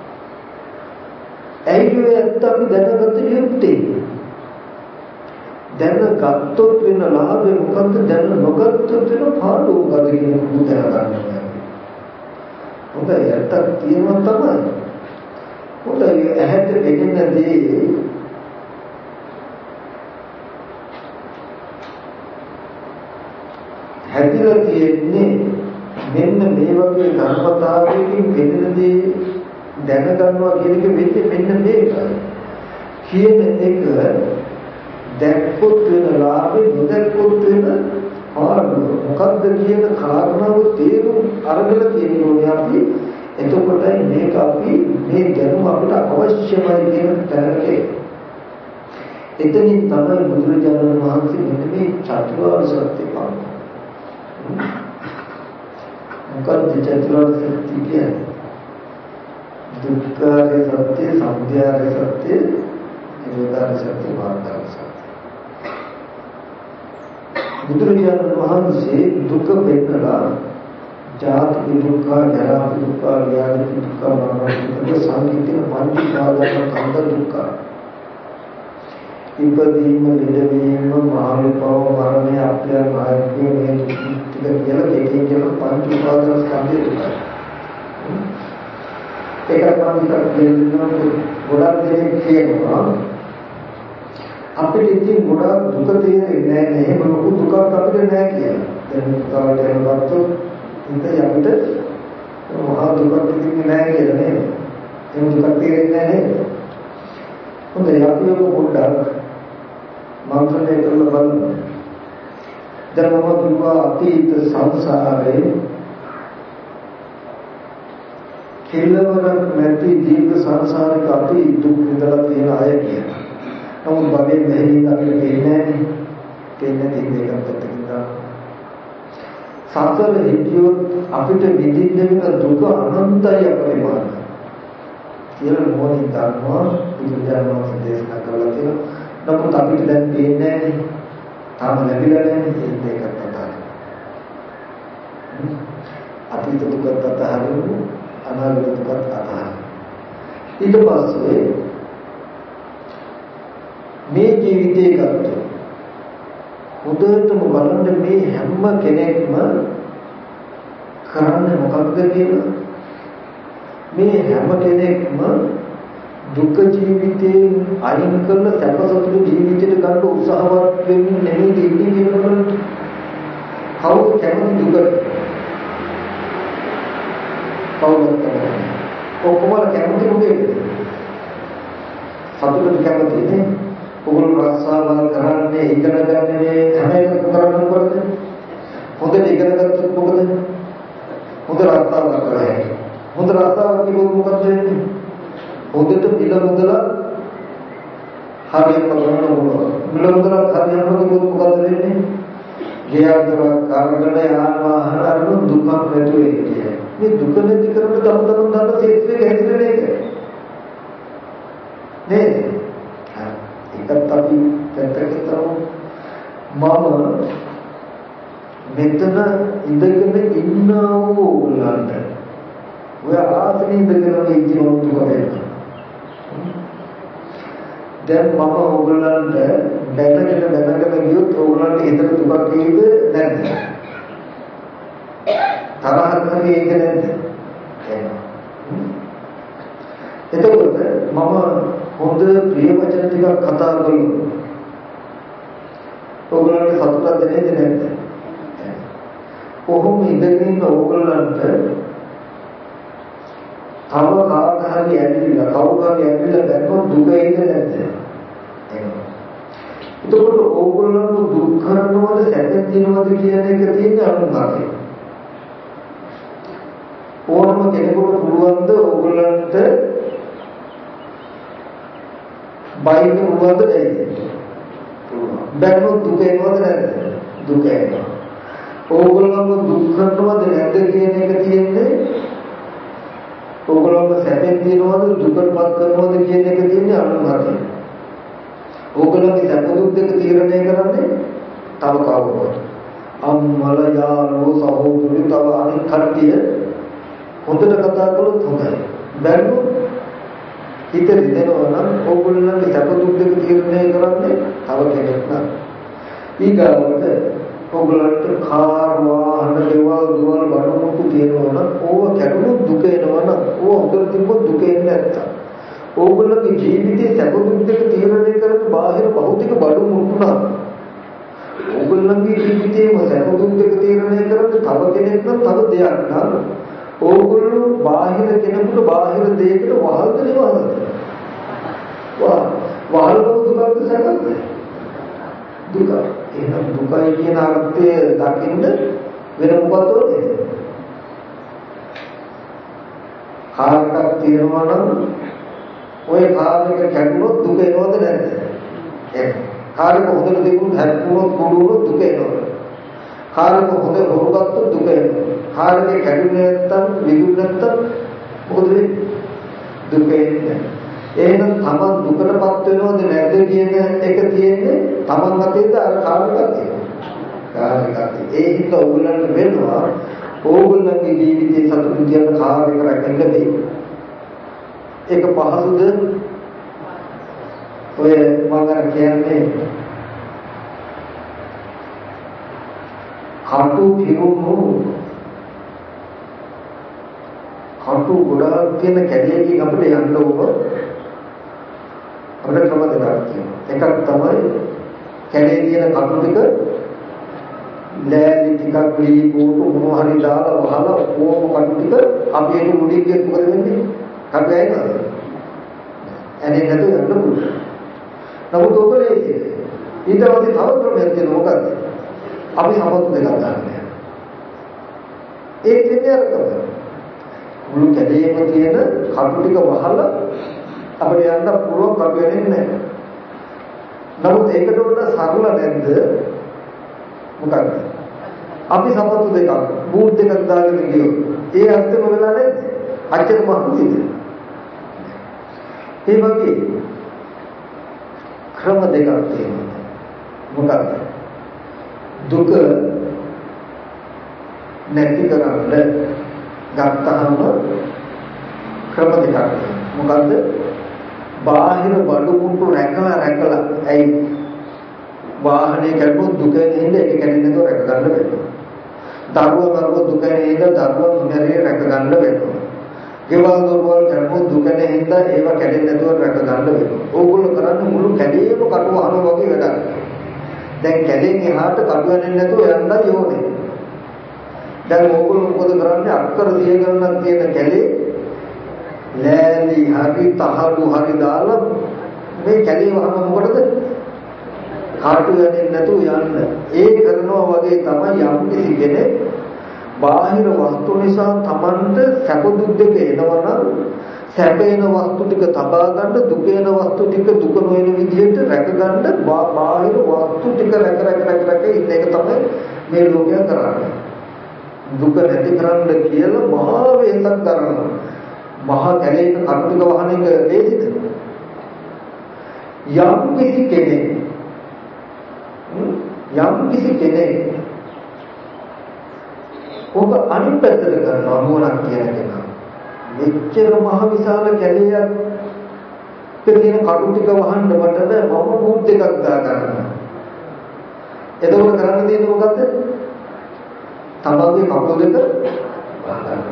ඇයි ඒ ඇත්ත අපි දැනගත යුත්තේ? දැනගත්තොත් වෙන ලාභය මොකද්ද? දැන නොගත්තොත් වෙන පාඩුව මොකද්ද කියන එක දැනගන්න. හොඳයි ඇත්තක් තියෙනවා තමයි. හොඳයි ඇහැට පෙනෙන දේ හැදිලා තියෙන්නේ මෙන්න මේ වගේ ධර්මතාවයකින් පෙනෙන දේ දැනගන්නවා කියන එක වෙන්නේ මෙන්න මේකයි. කියන එක දැක්කොත් වෙන ලාභේ නොදැක්කොත් වෙන පාඩුව මොකද්ද කියන කාරණාව තේරුම් අරගෙන තියෙනවා අපි. එතකොටයි මේක අපි මේ දැනුම අපිට අවශ්‍යමයි කියන තැනට එතනින් තමයි බුදුරජාණන් වහන්සේ මෙන්න මේ චතුරාර්ය සත්‍ය පාඩම. මොකක්ද චතුරාර්ය සත්‍ය කියන්නේ? දුක්ඛාරය සත්‍ය, සමුදයාරය සත්‍ය, නිරෝධාරය සත්‍ය, මාර්ගාරය සත්‍ය. බුදුරජාණන් වහන්සේ දුක පෙන්නලා ජාති දුක්ඛ, ජරා දුක්ඛ, ව්‍යාධි දුක්ඛ, මරණ දුක්ඛ, සංකීර්ණ පංච උපාදාන කන්ද දුක්ඛ. ඉපදීම, ලෙඩවීම, මරණය, මරණය, අප්‍රිය, මාර්ගය, මේ ටික කියලා දෙකෙන් කියන පංච උපාදාන ස්කන්ධය දුක්ඛ. ඒකට මම කියනවා ගොඩක් දෙනෙක් කියනවා අපිට ඉතින් ගොඩක් දුක තේරෙන්නේ නැහැ නේ. එහෙම ලොකු දුකක් අපිට නැහැ කියලා. දැන් උදාහරණයක් ගත්තොත් ඉතින් අපිට මහා දුකක් තිබෙන්නේ නැහැ කියලා නේද? එහෙම දුකක් තේරෙන්නේ නැහැ නේද? හොඳයි අපි ඔක පොඩ්ඩක් මන්ත්‍රණය කරලා බලමු. දැන් මම කිව්වා අතීත සංසාරේ කෙලවරක් නැති ජීවිත සංසාරික අපි දුක් විඳලා තියෙන අය කියලා. නමුත් බබේ මෙහෙණින් අපිට පේන්නේ නැහැ. පේන්නේ නැති මේකත් පැත්තකින් දාන්න. සතර හිතියොත් අපිට විඳින්න වෙන දුක අනන්තයි අපරිමාණ. කියලා මොනින් දන්නවා බුදුරජාණන් දේශනා කළා කියලා. නමුත් අපිට දැන් පේන්නේ නැහැ. තාම ලැබිලා නැහැ මේකත් අතහරින්න. අතීත දුකත් අතහරින්න, අනාගත දුකත් අතහරින්න. ඊට පස්සේ මේ ජීවිතේ ගත්තොත් හොඳටම බලන්න මේ හැම කෙනෙක්ම කරන්නේ මොකක්ද කියලා. මේ හැම කෙනෙක්ම දුක් ජීවිතේ අයින් කරලා සැප සතුට ජීවිතයට ගන්න උත්සාහවත් වෙන්නේ නෙමෙයි ඉන්නේ කියනකොට කවුද කැමති දුකට? කවුද කැමති? ඔක්කොම කැමති මොකේද? සතුටට කැමති නේ. ඔගොල්ලෝ රස්සාවල් කරන්නේ ඉගෙන ගන්නේ හැම එකක්ම කරන්නේ මොකද? හොඳට ඉගෙන ගත්තොත් මොකද? හොඳ රස්සාවක් කරන්නේ. හොඳ රස්සාවක් කිව්වොත් මොකද වෙන්නේ? හොඳට පිළ මුදල හරියට කරන්න ඕන. පිළ මුදල හරියට කිව්වොත් මොකද වෙන්නේ? ගියාදර කාර්යගල යාන වාහන අරන් දුකක් නැතුව ඉන්නේ. මේ දුක නැති කරන්න තම තමන් දන්න ක්ෂේත්‍රයක හැදෙන්නේ ඒක. නේද? ඒකත් අපි පැත්තකින් කරමු. මම මෙතන ඉඳගෙන ඉන්නා වූ ඕගොල්ලන්ට ඔය ආත්මී ඉඳගෙන ඉන්න දුක වෙනවා. දැන් මම ඕගොල්ලන්ට දැනගෙන දැනගෙන ගියොත් ඕගොල්ලන්ට හිතට දුකක් වේද නැද්ද? තරහක් හරි ඒක නැද්ද? එතකොට මම හොඳ ප්‍රිය වචන ටිකක් කතා කරමු. ඕගොල්ලන්ට සතුටක් දැනෙන්නේ නැද්ද? කොහොම ඉඳගෙන ඉන්න ඕගොල්ලන්ට තව කාට හරි ඇවිල්ලා කවුරු හරි ඇවිල්ලා දැක්කොත් දුක එන්නේ නැද්ද? එතකොට ඕගොල්ලෝ දුක් කරනවද සැපෙන් දිනවද කියන එක තියෙන්නේ අනුමානයි. ඕනම කෙනෙකුට පුළුවන් ද ඕගොල්ලන්ට බයින්න පුළුවන් ද දෙන්න? දැන් දුක එනවද නැද්ද? දුක එනවා. ඕගොල්ලෝ දුක් කරනවද නැද්ද කියන එක තියෙන්නේ ඕගොල්ලෝ සැපෙන් දිනවද දුකටපත් කරනවද කියන එක තියෙන්නේ අනුමානයි. ඕගොල්ලෝගේ සැප දුක් දෙක තීරණය කරන්නේ තව කවුරුද? අම්මල යාළුවෝ සහෝදරයෝ තව අනිත් කට්ටිය හොඳට කතා කළොත් හොඳයි. බැලුවොත් හිත රිදෙනවා නම් ඕගොල්ලන්ගේ සැප දුක් දෙක තීරණය කරන්නේ තව කෙනෙක් නෑ. ඊගාවට ඕගොල්ලන්ට කාර් වාහන දේවල් දුවල් බඩමුතු තියෙනවා නම් ඕව කැඩුණොත් දුක එනවා නම් ඕව උදේ තිබ්බොත් දුක එන්නේ නැත්තම් ඕගොල්ලන්ගේ ජීවිතේ සැප දුක් දෙක තීරණය කරන බාහිර භෞතික බඩමුතු නම් ඕගොල්ලන්ගේ ජීවිතේම සැප දුක් දෙක තීරණය කරන තව කෙනෙක් නම් තව දෙයක් නම් ඕගොල්ලෝ බාහිර කෙනෙකුට බාහිර දෙයකට වහල්ද නෙවහල්ද? වා වහල් දුකක් සැකද? දුක. එහෙනම් දුකයි කියන අර්ථය දකින්න වෙන මොකක්ද ඕනේ? කාර්යයක් තියෙනවා නම් ඔය කාර්යයක කැඩුනොත් දුක එනවද නැද්ද? ඒක. කාර්යක හොඳට තිබුණොත් හැප්පුණොත් කුඩුනොත් දුක එනවා. කාර්යක හොඳ රෝගගත්තොත් දුක එනවා. කාර්යක කැඩුනේ නැත්තම් විදුක් නැත්තම් මොකද වෙන්නේ? දුක එන්නේ. එහෙනම් තමන් දුකටපත් වෙනවද නැද්ද කියන එක තියෙන්නේ තමන් අතේද අර කාර්යයක් තියෙනවා. කාර් එකක්. ඒ හිත ඕගොල්ලන්ට වෙනවා ඕගොල්ලන්ගේ ජීවිතේ සතුටු කියන කාර් එක රැකෙන්න බෑ. ඒක පහසුද? ඔය මම අර කියන්නේ කටු පිරුණු කටු ගොඩාක් තියෙන කැලේකින් අපිට යන්න ඕන අපිට ක්‍රම දෙකක් තියෙනවා. එකක් තමයි කැලේ තියෙන කටු ටික ලෑලි ටිකක් ලී කෝටු මොනවා හරි දාලා වහලා ඕම කටු ටික අපි ඒක මුඩින් ගියත් මොකද වෙන්නේ? අපි ඇයිනවද? ඇනේ නැතුව යන්න පුළුවන්. නමුත් ඔබ ලේසියි. ඊට පස්සේ තව ක්‍රමයක් තියෙනවා. මොකද්ද? අපි සමතු දෙකක් ගන්නවා. ඒ කියන්නේ අර තමයි. මුළු කැලේම තියෙන කටු ටික වහලා අපිට යන්න පුළුවන් කඩ වෙන්නේ නැහැ. නමුත් ඒකට වඩා සරල නැද්ද? මොකක්ද? අපි සමතු දෙකක් බූට් දෙකක් දාගෙන ගියොත් ඒ අත්‍යම වෙලා නැද්ද? අච්චර මහුයිද? ඒ වගේ ක්‍රම දෙකක් තියෙනවා. මොකක්ද? දුක නැති කරන්න ගත්තහම ක්‍රම දෙකක්. මොකද්ද? බාහිර බඩු මුට්ටු රැකලා රැකලා ඇයි වාහනේ කැඩුවොත් දුක නෙන්න ඒක කැඩෙන්නේ නැතුව රැක ගන්න වෙනවා. දරුවා මරුවොත් දුක නෙන්න දරුවා මුනරේ රැක ගන්න වෙනවා. ගෙවල් දොරවල් කැඩුවොත් දුක නෙන්න ඒව කැඩෙන්නේ නැතුව රැක ගන්න වෙනවා. ඕගොල්ලෝ කරන්නේ මුළු කැලේම කටු අහනවා වගේ වැඩක්. දැන් කැලෙන් එහාට කඩු වෙන්නේ නැතුව යන්නයි ඕනේ. දැන් ඕගොල්ලෝ මොකද කරන්නේ? අක්කර සිය ගණනක් තියෙන කැලේ ලෑලි හරි තහඩු හරි දාලා මේ කැලේ වහන මොකටද? කඩු වෙන්නේ නැතුව යන්න. ඒ කරනවා වගේ තමයි යම් කිසි කෙනෙක් බාහිර වස්තු නිසා Tamanට සැප දුක් දෙක එනවනම් සැපේන වස්තු ටික තබා ගන්න දුකේන වස්තු ටික දුක නොවන විදිහට රැක ගන්න බාහිර වස්තු ටික රැක රැක රැක රැක ඉන්න එක තමයි මේ ලෝකයා කරන්නේ. දුක නැති කරන්න කියලා මහා වේසක් කරනවා. මහා කැලේක කටු ටික වහන එක ලේසිද? යම් කිසි කෙනෙක් යම් කිසි කෙනෙක් ඔබ අනිත් පැත්තට කරනවා නුවණක් කියන කෙනා. මෙච්චර මහ විශාල කැලේයක් තියෙන කටු ටික වහන්න මට බෑ මම බූට් දෙකක් දා ගන්නවා. එතකොට කරන්න තියෙන්නේ මොකද්ද? තමන්ගේ කටු දෙක වහන්න.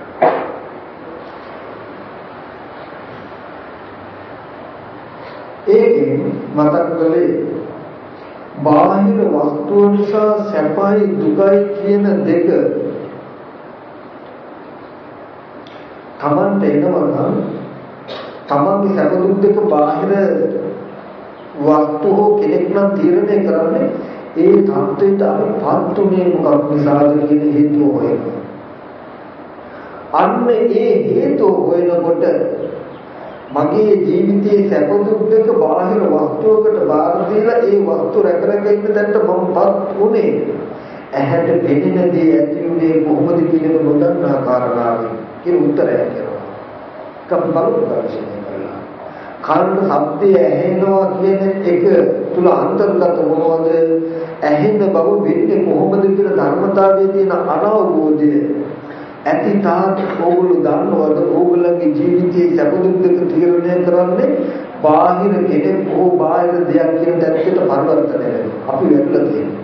ඒකෙන් මතක් කළේ බාහිර වස්තු නිසා සැපයි දුකයි කියන දෙක තමන්ට එනවා නම් තමන්ගේ සැප දුක් දෙක බාහිර වස්තු හෝ කෙනෙක් නම් තීරණය කරන්නේ ඒ තත්ත්වයට අපි පත්ුනේ මොකක් නිසාද කියන හේතුව හොයනවා. අන්න ඒ හේතුව හොයනකොට මගේ ජීවිතයේ සැප දුක් දෙක බාහිර වස්තුවකට බාර දීලා ඒ වස්තු රැක රැක ඉන්න දැන්ට මමපත් උනේ ඇහැට පෙනෙන දේ ඇති උනේ කොහොමද කියන නොදන්නා කාරණාවෙන් කියන උත්තරය කියනවා. කම්බලු දර්ශනය කරලා කර්ණ ශබ්දය ඇහෙනවා කියන එක තුල අන්තර්ගත මොනවද? ඇහෙන බව වෙන්නේ කොහොමද කියන ධර්මතාවයේ තියෙන අනවබෝධය ඇති තාක් ඕගොල්ලෝ දන්නවද ඕගොල්ලන්ගේ ජීවිතයේ සැප දුක් දෙක තීරණය කරන්නේ බාහිර කෙනෙක් හෝ බාහිර දෙයක් කියන දැක්කට පරිවර්තනය වෙනවා. අපි වැටලා තියෙනවා.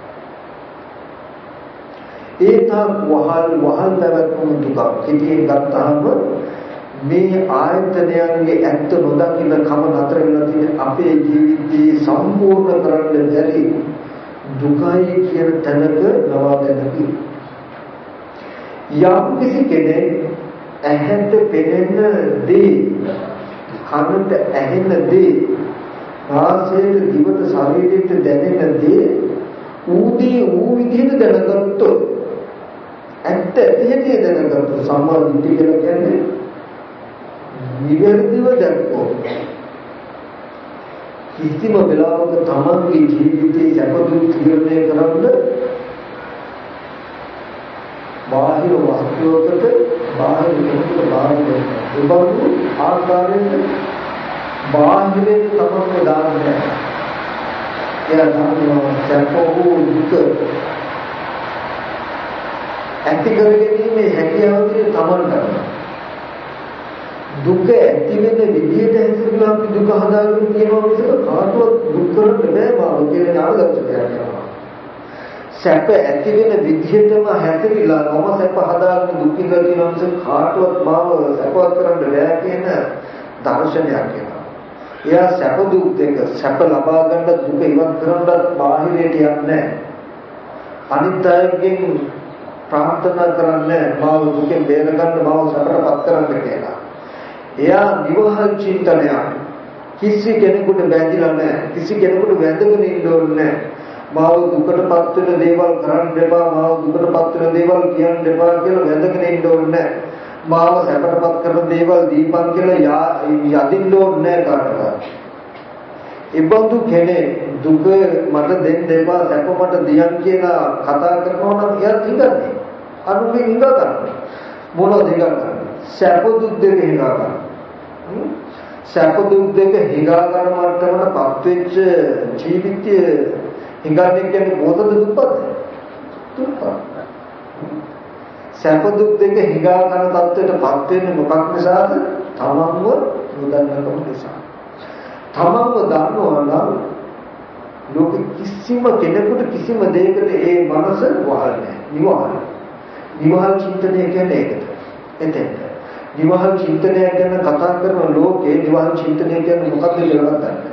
ඒ තාක් වහල් වහල් පැවැත්ම දුක කිතියෙන් ගත්තාම මේ ආයතනයන්ගේ ඇත්ත නොදකින කම නතර වෙලා තියෙන අපේ ජීවිතේ සම්පූර්ණ කරන්න බැරි දුකයි කියන තැනක නවාගෙන යම් කිසි කෙනෙක් ඇහැට පෙනෙන දේ කනට ඇහෙන දේ නාසයට දිවට ශරීරයට දැනෙන දේ ඌදී ඌ විදිහට දැනගත්තොත් ඇත්ත ඇති දැනගත්තොත් සම්මා දිට්ඨිය කියලා කියන්නේ නිවැරදිව දැක්කොත් කිසිම වෙලාවක තමන්ගේ ජීවිතයේ සැප දුක් තීරණය කරන්න බාහිර වස්තුවකට බාහිර කෙනෙකුට බාහිර දෙබඳු ආකාරයෙන් බාහිරේ තමන්ගේ දාන්නේ එයා දන්නවා සැපෝ දුක ඇති කරගැනීමේ හැකියාව තියෙන තමන් ගන්නවා. දුක ඇති වෙන විදිහට හැසිරෙලා අපි දුක හදාගෙන තියෙනවා මිසක කාටවත් දුක් කරන්න බෑ බව කියන ඥානදර්ශනයක් කරනවා. සැප ඇති වෙන විදිහටම හැසිරෙලා මම සැප හදාගෙන දුක් විඳිනවා මිසක කාටවත් මාව සැපවත් කරන්න බෑ කියන දර්ශනයක් එනවා. එයා සැප දුක් දෙක සැප ලබා ගන්න දුක ඉවත් කරන්නත් බාහිරයට යන්නේ නැහැ. අනිත් අයගෙන් ප්‍රාර්ථනා කරන්නේ මාව දුකෙන් බේර ගන්න මාව සැපටපත් කරන්න කියලා. එයා නිවහල් චින්තනයක් කිසි කෙනෙකුට බැඳිලා නැහැ. කිසි කෙනෙකුට වැඳගෙන ඉන්න ඕනේ නැහැ. මාව දුකටපත් වෙන දේවල් කරන්න එපා. මාව දුකටපත් වෙන දේවල් කියන්න එපා කියලා වැඳගෙන ඉන්න ඕනේ නැහැ. මාව සැපටපත් කරන දේවල් දීපන් කියලා යදින්න ඕනේ නැහැ කාටවත්. ඉබඳු කෙනෙක් දුක මට දෙන්න එපා සැප මට දියන් කියලා කතා කරනවා නම් එයා ඉඳන්නේ. අනුගේ ඉඳ ගන්න. මොනවද ඉඳන්නේ? සැප දුක් දෙක හිඟා ගන්න. සැප දුක් දෙක හිඟා ගන්න මට්ටමටපත් වෙච්ච ජීවිතය හිඟන්නේ කියන්නේ මොකද දුක්පත්? දුක්පත්. සැප දුක් දෙක හිඟා ගන්න තත්ත්වයටපත් වෙන්නේ මොකක් නිසාද? තමන්ව නොදන්නකම නිසා. තමන්ව දන්නවා නම් ලෝක කිසිම කෙනෙකුට කිසිම දෙයකට ඒ මනස වහල් නැහැ. නිවහල්. නිවහල් චින්තනය කියන්නේ ඒකට. එතෙන්ට. නිවහල් චින්තනය ගැන කතා කරන ලෝකේ නිවහල් චින්තනය කියන්නේ මොකක්ද කියලා දන්නේ.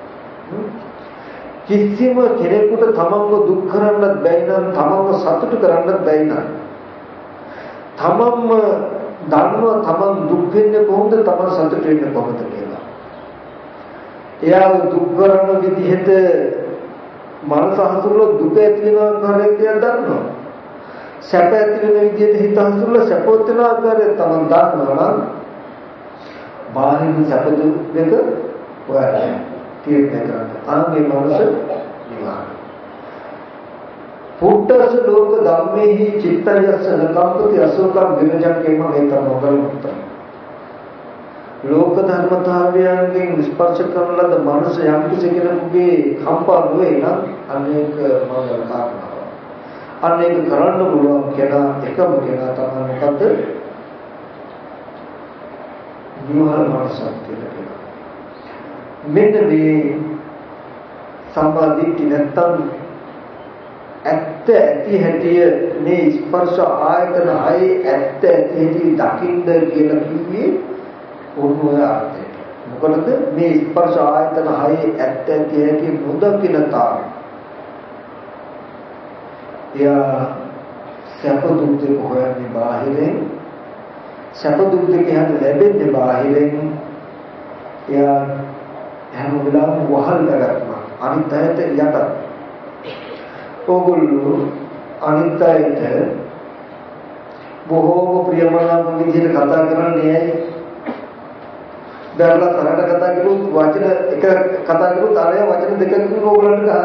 කිසිම කෙනෙකුට තමන්ව දුක් කරන්නත් බැයි නම් තමන්ව සතුට කරන්නත් බැයි නම් තමන්ම දන්නවා තමන් දුක් වෙන්නේ කොහොමද තමන් සතුට වෙන්නේ කොහොමද කියලා. එයාව දුක් කරන විදිහට මනස හසුරුවලා දුක ඇති වෙනවා කියලා දන්නවා. සැප ඇති වෙන විදිහට හිත හසුරුවලා සැපවත් වෙන ආකාරය තමන් දන්නවා නම් බාහිර සැප දුක් දෙක හොයන්න තීරණය කරන්න. අනුගේ මනස නිවාන. පුට්ටස ලෝක ධම්මේහි චිත්තයස්ස නකම්පති අසෝකම් විරජං කේම මේතම මොගලුත්. ලෝක ධර්මතාවයන්ගෙන් ස්පර්ශ කරන ලද මනස යම් කිසි කෙනෙකුගේ කම්පා නොවේ නම් අනේක මංගල කාරණාව. අනේක කරන්න පුළුවන් කෙනා එකම කෙනා තමයි මොකද්ද? නිවහල් මනසක් කියලා. මෙන්න මේ සම්මාදිට්ඨිය නැත්තම් ඇත්ත ඇති හැටිය මේ ස්පර්ශ ආයතන හයේ ඇත්ත ඇති හැටි දකින්න කියලා කිව්වේ ඕනෝය අර්ථයට. මොකද මේ ස්පර්ශ ආයතන හයේ ඇත්ත ඇති හැටි නොදකින තාම එයා සැප දුක් දෙක හොයන්නේ බාහිරින්, සැප දුක් දෙක හැම ලැබෙන්නේ බාහිරින්. එයා හැම වෙලාවෙම වහල් කරගන්නවා අනිත් අයට යට. ඕගොල්ලෝ අනිත් අයට බොහෝම ප්‍රියමනාප විදිහට කතා කරන්නේ ඇයි? දැන්ලා තරකට කතා කරුවොත් වචන එක කතා කරුවොත් අරය වචන දෙකකින් ඕගොල්ලන්ට ගහනවා.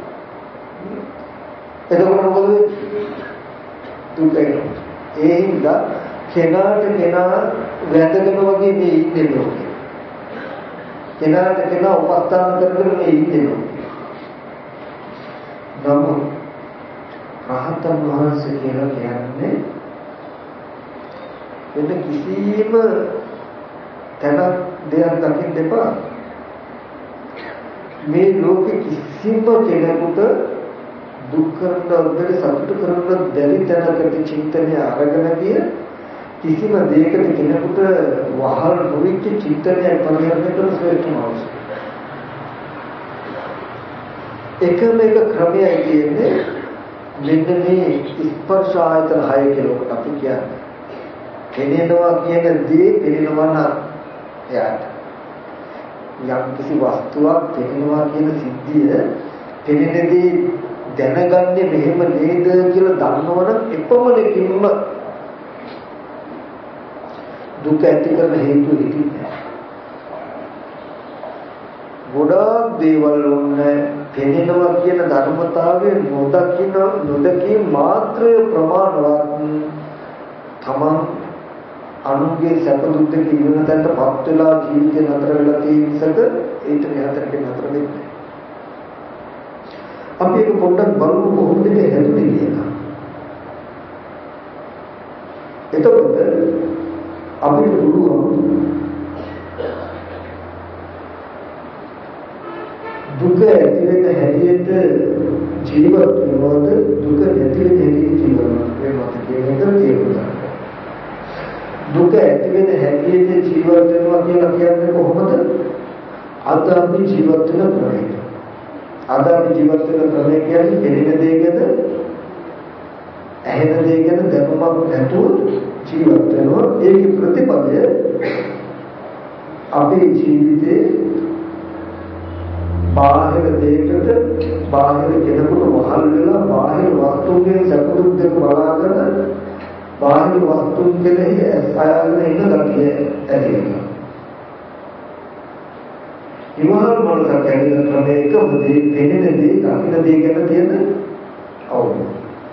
එතකොට මොකද දුක් වෙනවා. ඒ හින්දා කෙනාට කෙනා වැදගෙන වගේ මේ ඉන්නේ ලෝකේ. කෙනාට කෙනා උපස්ථාන කරගෙන මේ ඉන්නේ ලෝකේ. නමුත් රහතන් වහන්සේ කියලා කියන්නේ වෙන කිසිම තැනක් දෙයක් දකින්න එපා. මේ ලෝකෙ කිසිම කෙනෙකුට දුක් කරන උදේ සතුට කරන දැලි තැනකට චින්තනය අරගෙන ගිය කිසිම දෙයකට කෙනෙකුට වහල් නොවිච්ච චින්තනය පරිහරණය කරන ශ්‍රේෂ්ඨ එකම එක ක්‍රමයයි කියන්නේ මෙන්න මේ ස්පර්ශ ආයතන හය කියලා කොට අපි කියන්නේ. පෙනෙනවා කියන දේ පෙනෙනවා නම් එයාට යම් කිසි වස්තුවක් පෙනෙනවා කියන සිද්ධිය පෙනෙන දේ දැනගන්නේ මෙහෙම නේද කියලා දන්නවනම් එපමණකින්ම දුක ඇති කරන හේතු හිතින්නේ. ගොඩාක් දේවල් ඕනේ පෙනෙනවා කියන ධර්මතාවයේ නොදකින්න නොදකී මාත්‍රය ප්‍රමාණවත් තමන් අනුගේ සැප දුක් දෙක ඉගෙන ගන්නටපත් වෙලා ජීවිතේ නතර වෙලා තියෙන ඉසක ඒට මෙහතර කෙනෙක් නතර වෙන්නේ. අපි ඒක පොඩ්ඩක් බලමු කොහොමද ඒක හැදුනේ කියලා. එතකොට අපිට පුළුවන් දුක ඇති වෙන හැටියට ජීවත් වෙනවද දුක නැති වෙන හැටියට ජීවත් වෙනවද කියන එක තේරුණා. දුක ඇති වෙන හැටියට ජීවත් වෙනවා කියලා කියන්නේ කොහොමද? අද අපි ජීවත් වෙන ක්‍රමය. අද අපි ජීවත් වෙන ක්‍රමය කියන්නේ දෙන දේ ගැන ඇහෙන දේ ගැන දැනුමක් නැතුව ජීවත් වෙනවා. ඒකේ ප්‍රතිඵලය අපේ ජීවිතේ බාහිර දෙයකට බාහිර කෙනෙකුට වහල් වෙලා බාහිර වස්තුන්ගේ සතුටු දෙක බලාගෙන බාහිර වස්තුන් කෙරෙහි අයගෙන ඉන්න ගතිය ඇති වෙනවා. ඉවහල් මොනක කැඩෙන ක්‍රමයක උදේ පෙනෙන දේ දකින්න දේ ගැන තියෙන අවබෝධය.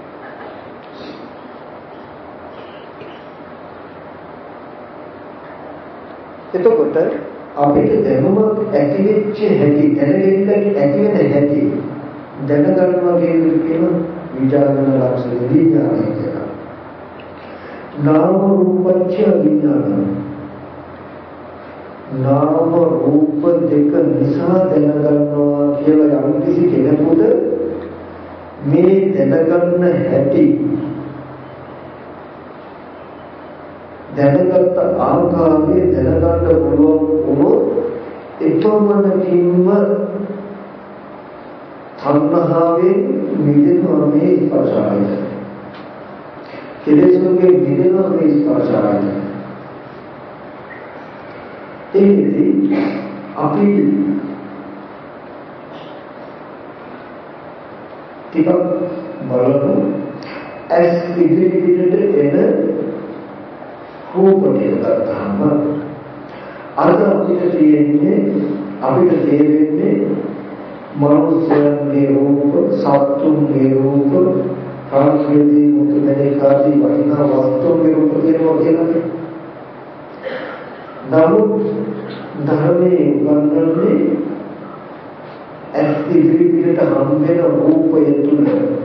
එතකොට අපිට දැනුමක් ඇති වෙච්ච හැටි දැනෙන්න ඇති වෙන හැටි දැනගන්නවා කියන විචාරණ ලක්ෂණ විඥානය කියලා. නාම රූපච්ඡ විඥාන. නාම රූප දෙක නිසා දැනගන්නවා කියලා යම් කිසි කෙනෙකුට මේ දැනගන්න හැටි දැනගත් ආකාරයේ දැනගන්න පුළුවන් වුණොත් එතොමනකින්ම තණ්හාවෙන් මිදෙනවා මේ ස්පර්ශය. කෙලෙසුන්ගේ මිදෙනවා මේ ස්පර්ශය. ඒකදී අපි ටිකක් බලමු ඇස් ඉදිරියට එන රූප දෙකම අද අපිට තියෙන්නේ අපිට තේරෙන්නේ මනුස්සයන්ගේ රූප, සත්තුන්ගේ රූප, කාන්තියේ මුතුමැණික් ආදී වටිනා වස්තුන්ගේ රූප තියෙනවා කියන්නේ. නමුත් ධර්මයේ උගන්වන්නේ ඇස් ඉදිරියට හම්බෙන රූපය තුල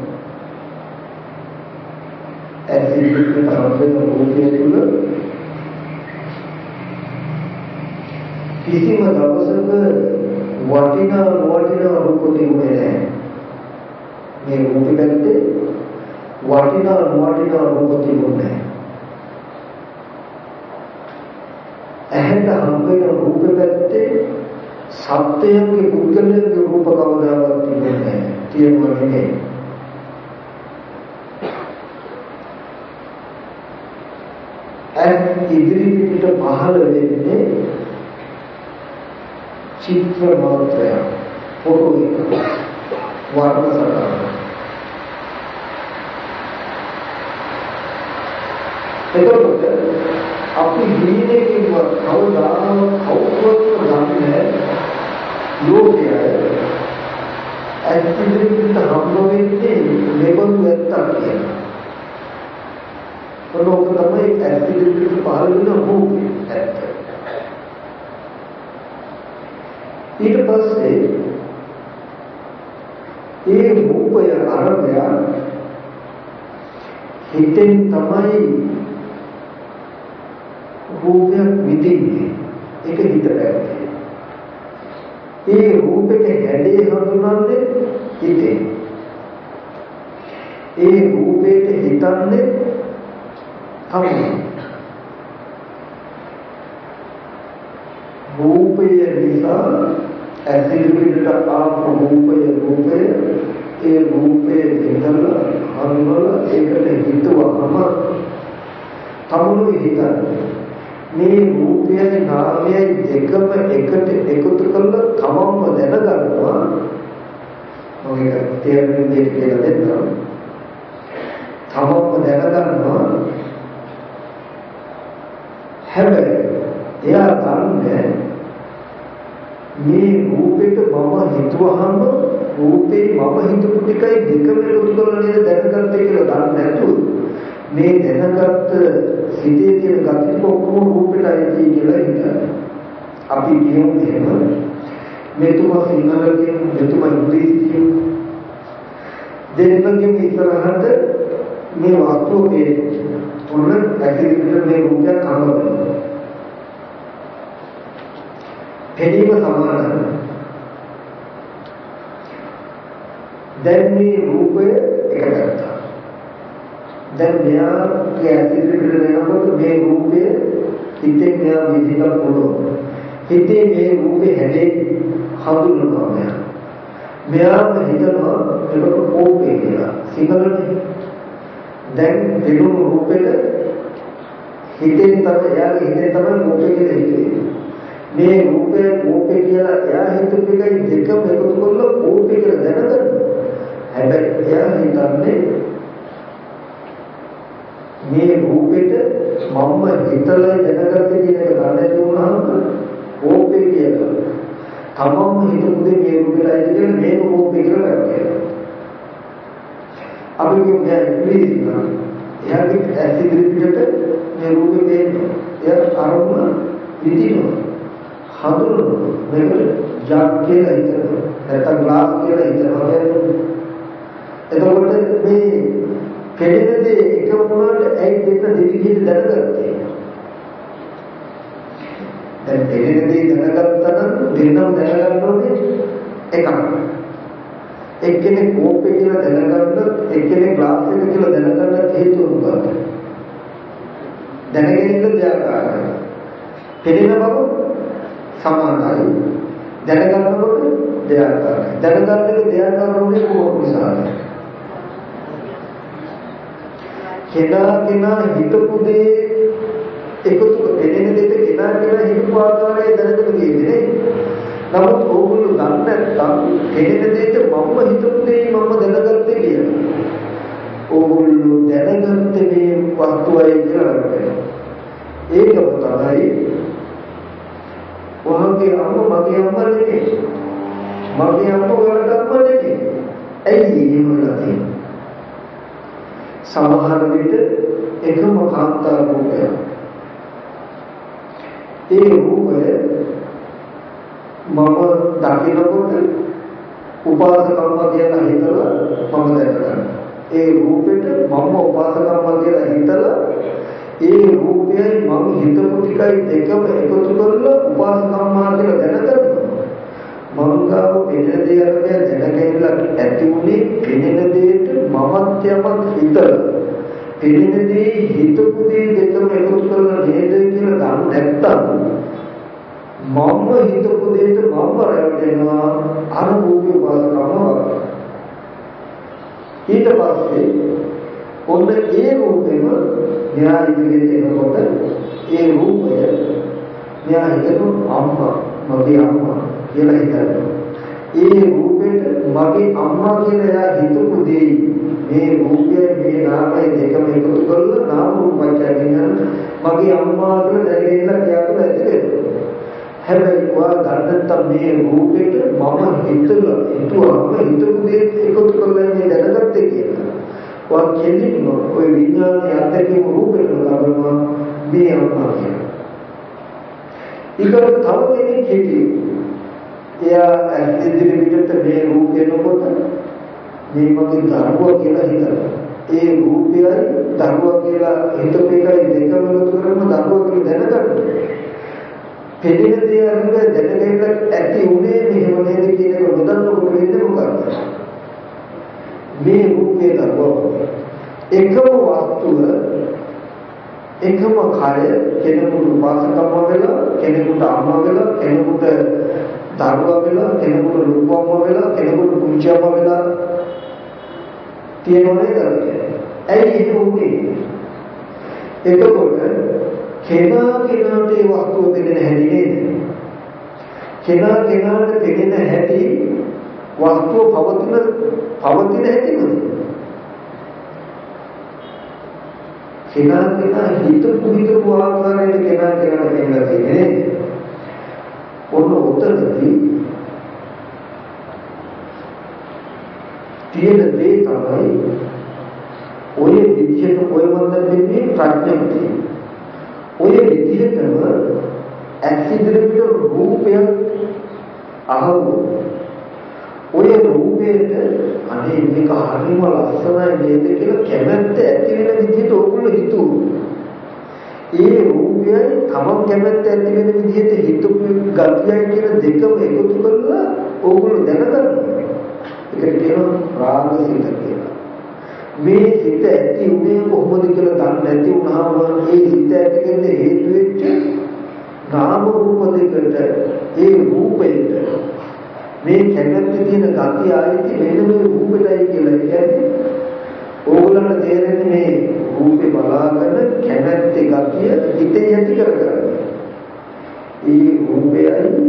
ඇස් ඉදිරියට හම්බෙන රූපය තුල කිසිම දවසක වටිනා වටිනා රූප තිබුණේ නැහැ. මේ රූපෙ පැත්තේ වටිනා වටිනා රූප තිබුණේ නැහැ. ඇහැට හම්බෙන රූපෙ පැත්තේ සත්‍යයේ පුද්ගලයේ රූප කවදාවත් තිබුණේ නැහැ. තියෙන්නේ නැහැ. ඇස් ඉදිරියට පහළ වෙන්නේ චිත්‍ර මාත්‍රය ෆොටෝ එක වර්ණ සටහන. එතකොට අපි දීනේ කියනවා කවදාම කවුරුත් දන්නේ ලෝකයේ ඇත්තටම හම්බ වෙන්නේ මේබඳු ඇත්තක් කියලා. ඔනෝක තමයි ඇත්තටම පහළ වෙන රූපය ඇත්ත. ඊට පස්සේ ඒ රූපය අරබය හිතෙන් තමයි රූපයක් විදින්නේ. ඒක හිත පැත්තේ. ඒ රූපෙට හැඩේ හඳුනන්නේ හිතේ. ඒ රූපෙට හිතන්නේ තමයි. රූපය නිසා ඇසිරිට ආපු රූපය රූපය ඒ රූපේ විඳලා හඳුනලා ඒකට හිතුවම තමුණු හිතන්නේ මේ රූපයයි නාමයයි දෙකම එකට එකතු කරලා තමන්ම දැනගන්නවා. ඔය තේරුම් දෙයක් කියලා දෙන්නම්. තමන්ම දැනගන්නවා. හැබැයි එයා දන්නේ මේ රූපෙට මම හිතුවහම රූපේ මම හිතපු ටිකයි දෙකම එකතු කරලා නේද දැනගත්තේ කියලා දන්නේ නැතුව මේ දැනගත්ත සිතේ තියෙන ගති ඔක්කොම රූපෙටයි කියලා හිතනවා. අපි කියමු එහෙම මෙතුමා සිංහල කියන මෙතුමා ඉංග්‍රීසි කියන දෙන්නගෙම ඉස්සරහට මේ වස්තුව පේනවා. ඔන්න ඇසිඩ් මේ රූපයක් හඳුනනවා. පෙනීම සමානයි. දැන් මේ රූපය එක ගත්තා. දැන් මෙයාගේ ඇසිඩ් වෙනකොට මේ රූපය හිතේ මෙයා විදිහට පොළොව. හිතේ මේ රූපේ හැදේ හඳුනනවා මෙයා. මෙයාම හිතනවා මේක කෝපේ කියලා. සිංහලනේ. දැන් දෙනුම රූපෙට හිතේ තමයි එයාගේ හිතේ තමයි කෝපේ කියලා හිතේ. මේ රූපේ කෝපේ කියලා එයා හිතපු එකයි දෙකම එකතු කරලා කෝපේ කියලා දැනගන්නවා. හැබැයි එයා හිතන්නේ මේ රූපෙට මම හිතලා දැනගත්තේ කියන එක ගන්න දුන්නාම කෝපේ කියලා. තමම හිතපු දේ මේ රූපෙටයි කියන්නේ මේ කෝපේ කියලා කියනවා. අපි කියන්නේ ප්ලීස් නා. එයාගේ ඇසිඩ් පිටට මේ රූපේ දෙන්නවා. එයා අරමුණ විදිනවා. හඳුනනවා. මේකට ජග් කියලා හිතනවා. නැත්නම් ග්ලාස් කියලා හිතනවා. එතකොට මේ කෙරෙනදී එක මොනවාට ඇයි දෙන්න දෙවිදිහට දැනගත්තේ? දැන් කෙරෙනදී දැනගත්තා නම් දෙන්නම දැනගන්න ඕනේ එකක්. එක්කෙනෙක් කෝපේ කියලා දැනගන්න, එක්කෙනෙක් ග්ලාස් එක කියලා දැනගන්න හේතුව මොකක්ද? දැනගෙන ඉන්න දෙයක්. කෙරෙන බව සමානයි. දැනගන්නකොට දෙයක්. දැනගන්න එක දෙයක් කරන්නේ කොහොමද නිසාද? කෙනා කෙනා හිතපු දේ එකතු වෙන දෙයට කෙනා කෙනා හිතපු ආකාරය දැනගෙන තියෙන්නේ. නමුත් ඕගොල්ලෝ දන්නේ නැත්නම් කෙනෙක් දෙයට මම හිතපු දේ මම දැනගත්තේ කියලා. ඕගොල්ලෝ දැනගත්තේ මේ වස්තුවයි කියලා කියනවා. ඒකම තමයි ඔහුගේ අම්මා මගේ අම්මා නෙමෙයි. මගේ අම්මා ඔයාලට අම්මා නෙමෙයි. ඇයි එහෙම වෙන්නේ? සමහර විට එකම කාන්තා රූපය. ඒ රූපය මම දකිනකොට උපාසකම්ම කියලා හිතලා මම දැනගන්නවා. ඒ රූපෙට මම උපාසකම්ම කියලා හිතලා ඒ රූපයයි මම හිතපු ටිකයි දෙකම එකතු කරලා උපාසකම්ම කියලා දැනගන්නවා. මංගාව පෙනෙන දේ අරගෙන දැනගැනලා ඇති උනේ පෙනෙන දෙයට මමත් යමක් හිතලා පෙනෙන දේ හිතපු දේ දෙකම එකතු කරලා නේද කියලා දන්නේ නැත්තම් මම හිතපු දෙයට මම රැවටෙනවා අර රූපේ පාසකම ඊට පස්සේ ඔන්න ඒ රූපෙම න්‍යාය ඉදිරියට එනකොට ඒ රූපය න්‍යාය හිතපු අම්මා මගේ අම්මා කියලා හිතනවා. ඒ රූපෙට මගේ අම්මා කියලා එයා හිතපු දේ මේ රූපය මේ නාමය දෙකම එකතු කරලා නාම රූපය කියන මගේ අම්මා කියලා දැනෙන්න කියන්න ඇති වෙනවා. හැබැයි ඔයා ගන්නත් මේ රූපෙට මම හිතලා හිතුවම හිතපු දේ එකතු කරලා මේ දැනගත්තේ කියලා. ඔයා කෙලින්ම ওই විඥානයේ අත්දැකීම් රූපෙට ගන්නවා මේ අම්මා කියලා. ඊකට තව කෙනෙක් හිටියේ එයා ඇසිඩ් පිටට මේ රූපේනකොට මේ මගේ දරුවා කියලා හිතනවා. ඒ රූපයයි දරුවා කියලා හිතපු එකයි දෙකම එකතු කරගෙන දරුවා කියලා දැනගන්න. පෙදෙන දේ අරගෙන දැනගන්න ඇති උනේ මෙහෙම නේද කියන එක නොදන්නකොට වෙන්නේ මොකක්ද? මේ රූපේ දරුවා එකම වස්තුව එකම කය කෙනෙකුට උපාසකම්ම වෙලා කෙනෙකුට අම්මා වෙලා කෙනෙකුට දරුවා වෙලා කෙනෙකුට ලොකු අම්මා වෙලා කෙනෙකුට පුංචි අම්මා වෙලා තියෙනවනේ කරන්නේ. ඇයි ඒක උනේ? එතකොට කෙනා කෙනාට ඒ වස්තුව දෙන්න හැටි නේද? කෙනා කෙනාට දෙන්න හැටි වස්තුව පවතින පවතින හැටිද? කෙනා කෙනා හිතපු හිතපු ආකාරයට කෙනා කෙනාට දෙන්න තියෙන්නේ. ඔන්න උත්තරදී තියෙන දේ තමයි ඔය විදිහට ඔය වන්දන දෙන්නේ ප්‍රඥප්තිය. ඔය විදිහටම ඇසිඩ් පිට රූපයක් අහුව ඔය රූපේට අනේ මේක හරිම ලස්සනයි නේද කියලා කැමැත්ත ඇති වෙන විදිහට ඕගොල්ලෝ හිතුවා. ඒ රූපයයි තමන් කැමැත්ත ඇති වෙන විදිහට හිතපු ගතියයි කියන දෙකම එකතු කරලා ඕගොල්ලෝ දැනගන්නවා. ඒකට කියනවා රාග සිත කියලා. මේ සිත ඇති උනේ කොහොමද කියලා දන්නේ නැති වුණාම ඒ සිත ඇති වෙන්න හේතු වෙච්ච නාම රූප දෙකට ඒ රූපෙට මේ කැමැත්ත තියෙන ගතිය ආйти මෙන්න මේ රූපෙටයි කියලා කියන්නේ ඕගොල්ලන්ට තේරෙන්නේ මේ රූපේ බලාගෙන කැමැත්තේ ගතිය හිතේ ඇති කරගන්න. ඒ රූපයයි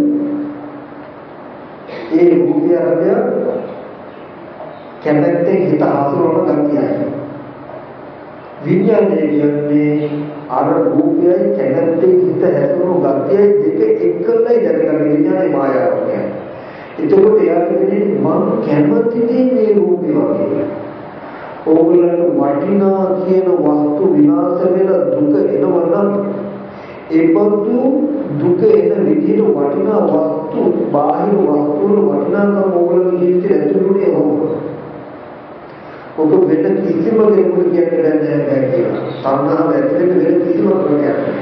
ඒ රූපය අරබය කැමැත්තෙන් හිත හසුරවන ගතියයි. විඥානය කියන්නේ අර රූපයයි කැමැත්තෙන් හිත හැසුරුණු ගතියයි දෙක එක්කලයි දැනගන්න විඥානයේ මායාවක් කියන්නේ. එතකොට එයාට වෙන්නේ මම කැමතිනේ මේ රූපය වගේ. ඕගොල්ලන්ට වටිනා කියන වස්තු විනාශ වෙලා දුක එනවනම් ඒපතු දුක එන විදිහට වටිනා වස්තු බාහිර වස්තු වල වටිනාකම ඕගොල්ලන්ගේ ජීවිතේ ඇතුළුනේ හොම. ඔබ වෙන කිසිම කෙනෙකුට කියන්න බැහැ නෑ කියලා. සංඝාව ඇතුළේ වෙන කිසිම කෙනෙකුට නැහැ.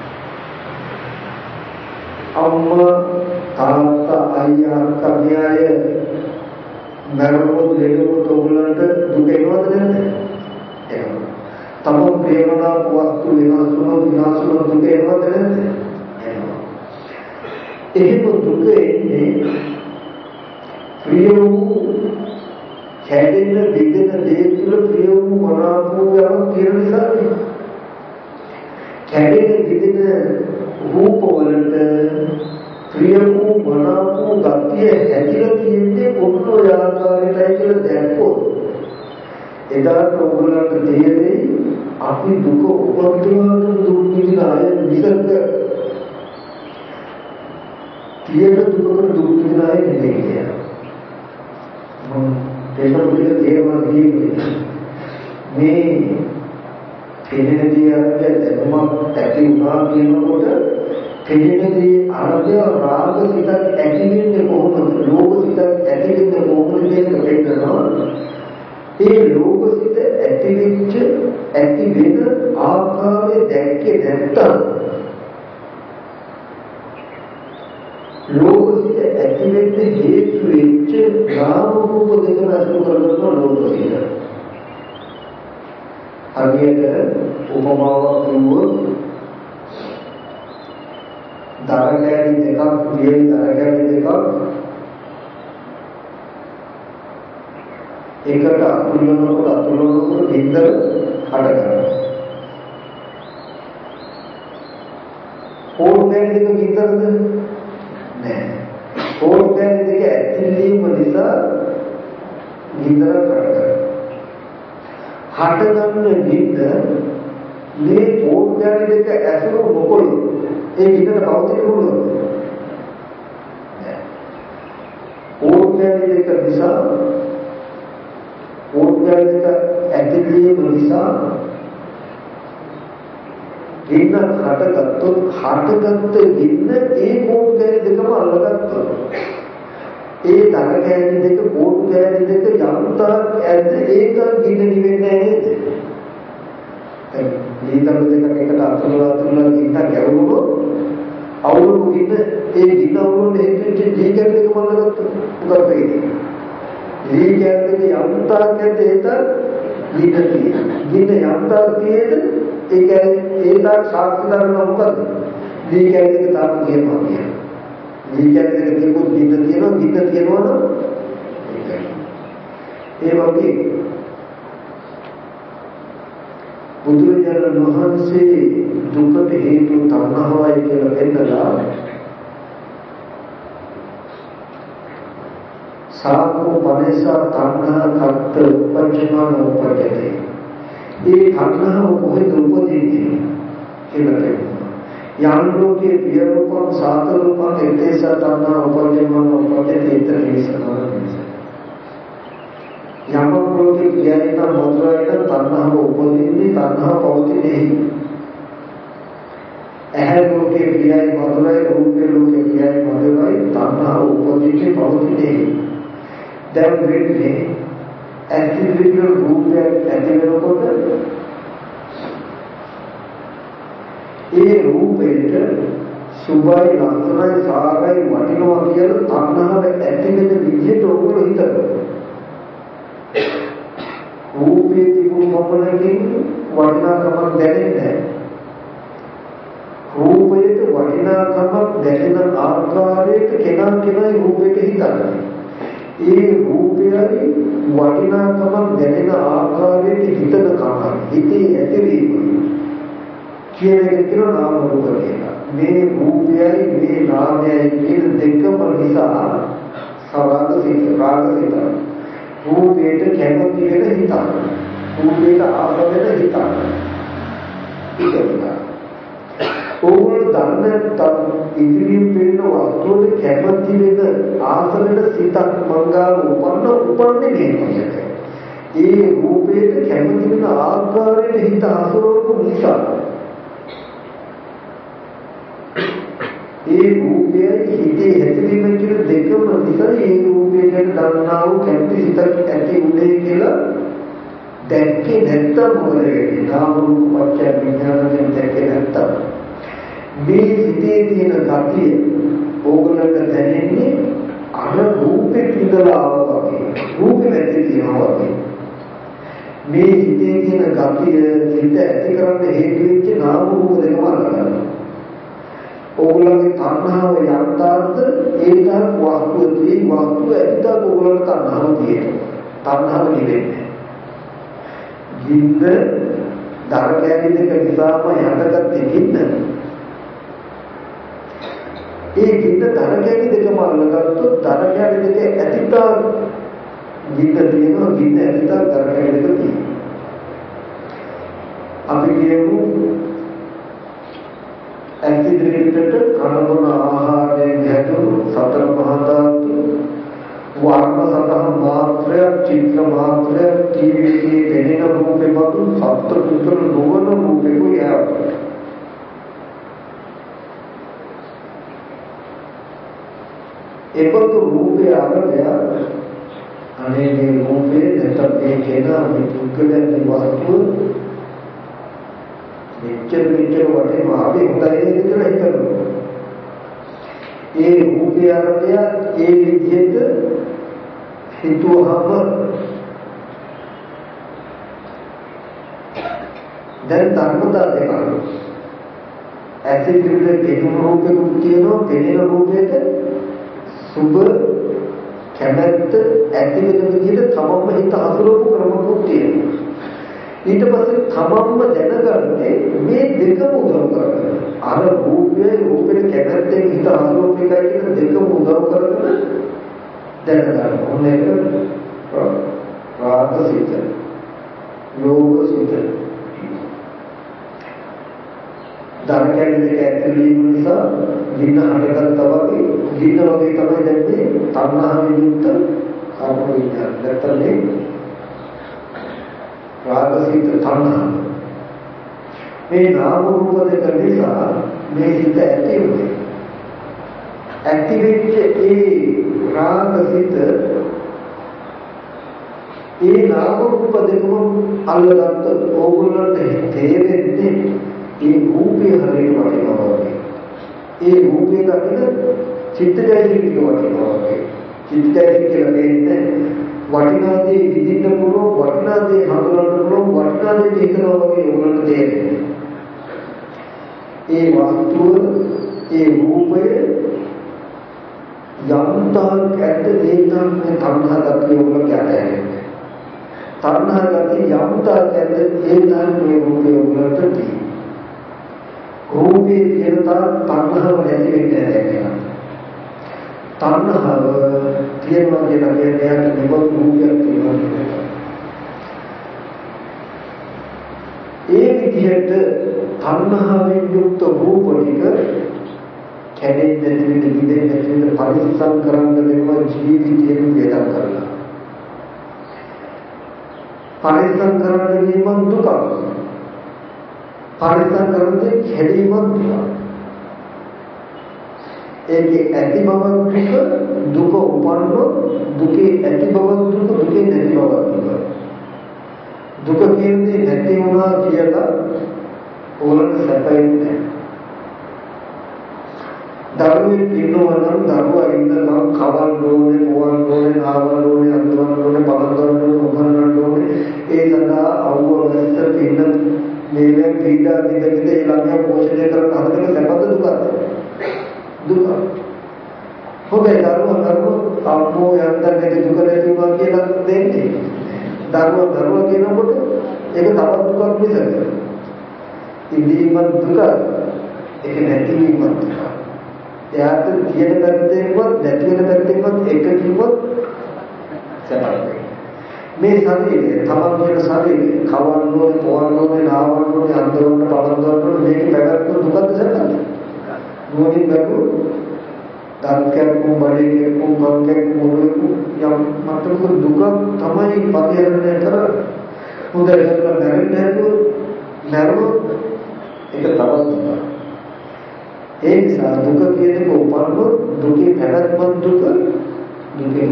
අම්මා තාත්තා අයියා අක්කා මෙයාය නරඹුත් දෙලොත් ඔයගලන්ට දුක එනවද නැද්ද? එනවා. තමන් ප්‍රේමනා වස්තු විනාශ වුණොත් විනාශ වුණොත් දුක එනවද නැද්ද? එනවා. එහෙම දුක එන්නේ ප්‍රිය වූ කැඩෙන දෙදෙන දේ තුළ ප්‍රිය වූ මනාප වූ යමක් තියෙන නිසානේ. කැඩෙන දෙදෙන රූප වලට ප්‍රිය වූ මනාප වූ ගතිය හැදිලා තියෙන්නේ පොළොව ආකාරයටයි කියලා දැක්කොත් එදාට ඔයගොල්ලන්ට තේරෙයි අපි දුක උපදිනවද දුක් විඳින අය විසක තියෙන දුකට දුක් විඳින අය නෙමෙයි කියලා. මම දෙන්නොත් තේරුම් ගන්නේ මේ කෙනෙක්දී අරගෙන දැනුමක් ඇති වුණා කියනකොට කෙනෙක්දී අරගෙන රාග සිතක් ඇති වෙන්නේ කොහොමද? ලෝභ සිතක් ඇති වෙන්නේ කොහොමද කියන දෙන්නවා. ඒ ලෝභ සිත ඇති වෙච්ච ඇති වෙන ආකාරය දැක්කේ නැත්තම් ලෝභ සිත ඇති වෙන්න හේතු වෙච්ච නාම රූප දෙක නසු කරනවා ලෝභ සිත. හරියට උපමාවක් කිව්වොත් දරගැලි දෙකක් පිළියෙල දරගැලි දෙකක් එකට අතුල්නකොට අතුල්නකොට ඉන්දර හටගන්නවා. ඕර්ගැලි දෙක ඉන්දරද නෑ. ඕර්ගැලි දෙක ඇතිවීම නිසා ඉන්දර හටගන්නවා. හටගන්න නිද මේ ඕර්ගැලි දෙක ඇසුරු නොකොළොත් ඒ විදිහට පවතින පුළුවන්. ඕර්ගැලි දෙක නිසා ඕර්ගැලි දෙක ඇතිවීම නිසා ගින්න හටගත්තොත් හටගත්ත ගින්න ඒ ඕර්ගැලි දෙකම අල්ලගත්තා. ඒ දරගැලි දෙක ඕර්ගැලි දෙක යම්තා ඇද්ද ඒක ගින්න නිවෙන්නේ නේද? දීතල දෙක එකට අතුරුලා අතුරුලා ගින්න ගැවුනොත් අවුරුදු ගින්න ඒ ගින්න අවුරුදු හේතුවෙන් දීකැල දෙක මල්ලගත්තා. උගත් වෙන්නේ. දීකැල දෙක යම්තා ඇද්ද ඒක ගින්න තියෙනවා. ගින්න යම්තා තියෙද ඒක ඒක සාක්ෂි දරනවා මොකද? දීකැල දෙක තාම කියනවා කියන්නේ. දීකැල දෙක තිබුත් ගින්න තියෙනවා ගින්න තියෙනවද? ඒ වගේ බුදුරජාණන් වහන්සේ දුකට හේතු තණ්හාවයි කියලා පෙන්නලා සාකෝ පනේසා තණ්හා කත්ත උපජ්ජමාන උපජ්ජති. ඒ තණ්හාව කොහෙද උපදින්නේ කියලා කියනවා. යම් ලෝකේ පිය රූපං සාත රූපං එතේසා තණ්හා උපජ්ජමාන උපජ්ජති ඒතර විසනාන. යම් ලෝකේ පියයින මොදරයින තණ්හාව උපදින්නේ තණ්හාව පවතින්නේ. ඇහැ ලෝකේ පියයි මොදරයි රූපේ ලෝකේ පියයි මොදරයි තණ්හාව උපදින්නේ පවතින්නේ. දැන් වෙන්නේ ඇසිඩ් රූපයක් ඇති වෙනකොට ඒ රූපෙට සුභයි ලක්ෂණයි සාරයි වටිනවා කියලා තණ්හාව ඇති වෙන විදිහට ඔයගොල්ලෝ හිතනවා. රූපේ තිබුණු මොකලකින් වටිනාකමක් දැනෙන්නේ නැහැ. රූපයට වටිනාකමක් දැනෙන ආකාරයට කෙනා කෙනා රූපෙට හිතනවා. ඒ රූපයයි වටිනාකමක් දැනෙන ආකාරයට හිතන කම හිතේ ඇතිවීම කියන එක කියන නාම රූප කියලා. මේ රූපයයි මේ නාමයයි කියන දෙකම නිසා සවාද සිත රාග සිත රූපයට කැමති වෙන හිතන රූපයට ආස වෙන හිතන ඒක ඕගොල්ලෝ දන්නේ තම ඉදිරියෙන් පෙනෙන වස්තුවට කැමති වෙන ආස වෙන සිතක් මංගාව උපන්න උපන්නේ නේද? ඒ රූපයට කැමති වෙන ආකාරයට හිත හසුරවපු නිසා ඒ රූපයයි හිතේ හැසිරීම කියන දෙකම නිසා ඒ රූපය ගැන දන්නා වූ කැමති හිතක් ඇති උනේ කියලා දැක්කේ නැත්තම් මොකද වෙන්නේ? නාම රූප පත්‍ය විඥානයෙන් දැක්කේ නැත්තම් මේ හිතේ තියෙන ගතිය ඕගොල්ලන්ට දැනෙන්නේ අර රූපේ ඉඳලා ආවා වගේ. රූපේ නැති තියනවා වගේ. මේ හිතේ තියෙන ගතිය හිත ඇති කරන්න හේතු වෙච්ච නාම රූප දෙකම අල්ලගන්නවා. ඕගොල්ලන්ගේ තණ්හාව යන්තාර්ථ ඒකක් වස්තුව දී වස්තුව ඇත්තට ඕගොල්ලන්ට තණ්හාව තියෙනවා. තණ්හාව නිවෙන්නේ. ගින්න දර කැලි දෙක නිසාම යටගත්තේ ගින්න. ඒ ගින්න දර කැලි දෙකම අල්ලගත්තොත් දර කැලි දෙක ඇතිතා ගින්න තියෙනවා ගින්න ඇතිතා දර කැලි දෙක තියෙනවා. අපි කියමු ඇසිඩ් කනබුන ආහාරයෙන් හැදුණු සතර මහා ධාතු වර්ණ සතහ මාත්‍රයක් චිත්ත මාත්‍රයක් ටීවීයේ පෙනෙන රූපේ වතු සත්‍ය පුතර නොවන රූපේ යාව. ඒකතු රූපේ ආරම්භය අනේ මේ රූපේ නැත්නම් මේ කෙනා මේ පුද්ගලයන් වස්තුව මෙච්චර මෙච්චර වටේ මාගේ හොඳයි කියලා හිතනවා. ඒ රූපය ආරම්භය ඒ විදිහට හිතුවහම දැන් ධර්මතා දෙකක්. ඇසිඩ් වල පෙනුන රූපෙකුත් තියෙනවා පෙනෙන රූපයක සුබ කැමැත්ත ඇති වෙන විදිහට තමම හිත හසුරවපු ක්‍රමකුත් තියෙනවා. ඊට පස්සේ තමන්ම දැනගන්නේ මේ දෙකම උදව් කරගෙන අර රූපයේ රූපේ කැමැත්තෙන් හිත හසුරවපු එකයි කියන දෙකම උදව් කරගෙන දැනගන්න ඕනේ. රාග සිත යෝග සිත ධර්මයෙන් දෙක ඇතුළේ නිසා ගින්න හටගත්තා වගේ ගින්න වගේ තමයි දැන්නේ තණ්හාවෙන් යුක්ත කර්ම විඥාන. නැත්නම් රාගසිත තණ්හා මේ නාම රූප දෙක නිසා මේ හිත ඇති වෙන්නේ. ඇති වෙච්ච ඒ රාගසිත ඒ නාම රූප දෙකම අල්ලගත්ත ඕගොල්ලන්ට තේරෙන්නේ ඒ රූපය හරියට වටිනවා වගේ. ඒ රූපේ දකින චිත්තජයසික වටිනවා වගේ. චිත්තජයසික කියලා කියන්නේ වටිනා දේ විඳින්න පුළුවන්, වටිනා දේ හඳුනන්න පුළුවන්, වටිනා දේ හිතනවා වගේ ඕගොල්ලන්ට තේරෙන්නේ. ඒ වස්තුව, ඒ රූපය යම්තාක් ඇත්ත දේනම් මේ තණ්හා ගතිය ඕගොල්ලෝ කියන්නේ. තණ්හා ගතිය යම්තාක් ඇත්ත දේනම් මේ රූපය ඕගොල්ලන්ට තියෙනවා. රූපේ කියනතා තණ්හාව නැති වෙන්නේ නැහැ. තණ්හාව තියෙනවා කියන කියන්නේ නිබඳ රූපයක් තියෙනවා. ඒ විදිහට තණ්හාවෙන් යුක්ත රූප ටික කැඩෙන්නේ නැති වෙන විදිහට පරිස්සම් කරන්න වෙනවා ජීවිතයෙන් වේදම් කරලා. පරිස්සම් කරන්න ගියම දුක. පරිස්සම් කරන්නේ කැඩීමක් දුක. ඒකේ ඇති බව දුක දුක උපන්නොත් දුකේ ඇති බව දුක දුකේ නැති බව දුක දුක කියන්නේ නැති වුණා කියලා ඕනට සැපෙන්නේ දරුවෙක් ඉන්නවා නම් දරුවා ඉන්නකම් කවන්න ඕනේ, මොවන්න ඕනේ, නාවන්න ඕනේ, අඳවන්න ඕනේ, බලන්න ඕනේ, උගන්වන්න ඕනේ. ඒ සඳහා අවබෝධයෙන් පින්න මේවෙන් පීඩා දෙකකින් ඒ ළමයා පෝෂණය කරන හදන සැපද දුකද? දුක. හොඳයි දරුවා දරුවා අම්මෝ යන්තම් මේක දුක නැතිවා කියලා දෙන්නේ. දරුවා දරුවා කියනකොට ඒක තවත් දුකක් මිසක. ඉදීමත් දුක, ඒක නැතිවීමත් දුක. එයාට තියෙන පැත්තෙන්වත් නැති වෙන පැත්තෙන්වත් එක කිව්වොත් සැපයි. මේ ශරීරය තමන් කියන ශරීරය කවන්න ඕනේ, පොවන්න ඕනේ, නාවන්න ඕනේ, අඳවන්න, පළඳවන්න ඕනේ මේක පැවැත්ම දුකද සැපද? මොනින් බැලුවොත් දන්කම් බඩේ කුම් බංකම් මොළේ යම් මතක දුක තමයි පරිහරණය කරන්නේ. උදේට නැරෙන්නේ නැතුව නැරුවොත් ඒක තවත් දුක. ඒ නිසා දුක කියන එක උපන්නොත් දුකේ පැවැත්ම දුක දුකේ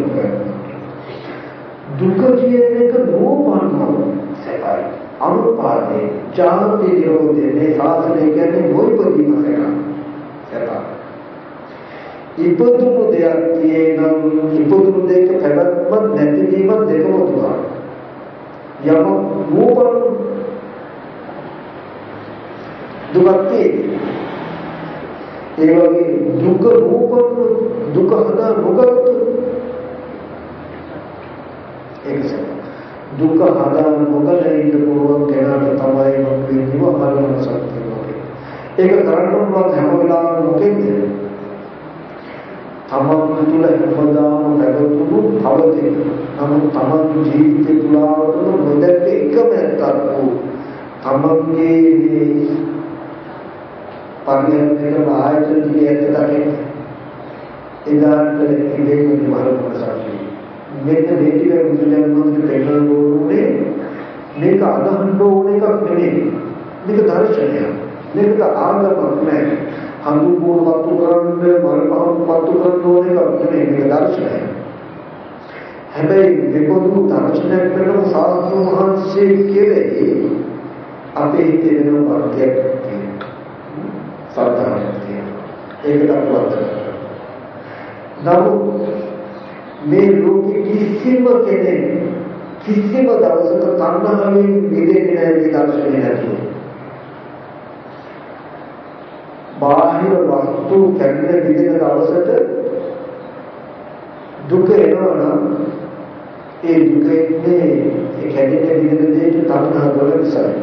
දුක කියන එක නෝපන්නොත් සැපයි. අනුපාදේ ජාති නිරෝධේ මේ සාසනය කියන්නේ මොයිපදීම සැපයි. ඉපදුණු දෙයක් කියනම් ඉපදුණු දෙයක පැවැත්ම නැතිවීම දෙකම දුක. යම නෝපන්න දුක තියෙන්නේ ඒ වගේ දුක රූපක දුක හදා නොගත් ඒක දුක හදා නොගල ඉන්න පුළුවන් කෙනාට තමයි මොකද නිවහලන සත්‍යය වගේ. ඒක කරන්න පුළුවන් හැම වෙලාවෙම මොකෙන්ද? තමන් තුළ හැමදාම පැවතුණු අවදි. නමුත් තමන් ජීවිතේ තුළවතුණු නොදැක්ක එකම ඇත්තක් වූ තමන්ගේ පරිණතක ආයතන දිගේ ඇත්තටම එදාට ඉන්නේ මහලොකු සාක්ෂි. මේක දෙවියන් මුලින්ම මොකද දෙන්න ඕනේ මේක අදහන්න ඕන එකක් නෙවෙයි. මේක දර්ශනයක්. මේක ආගමක් නෑ. හඳුන්වන වස්තු කරන්නේ මල් පහන් වස්තු කරන ඕන එකක් නෙවෙයි. මේක දර්ශනයක්. හැබැයි මේකෝදු දර්ශනයක් කරන සාස්ත්‍ර මහන්සිය කෙරෙහි අපේ හිතේ වෙන වර්ගයක් සාධාරණයක් තියෙනවා. ඒකට අපවත්. නමුත් මේ ලෝකෙ කිසිම කෙනෙක් කිසිම දවසක තණ්හාවෙන් මිදෙන්නේ නැහැ මේ දර්ශනය නැතුව. බාහිර වස්තු කැඩෙන විදින දවසට දුක එනවා නම් ඒ දුක එන්නේ ඒ කැඩෙන විදින දෙයට තණ්හා වල විසයි.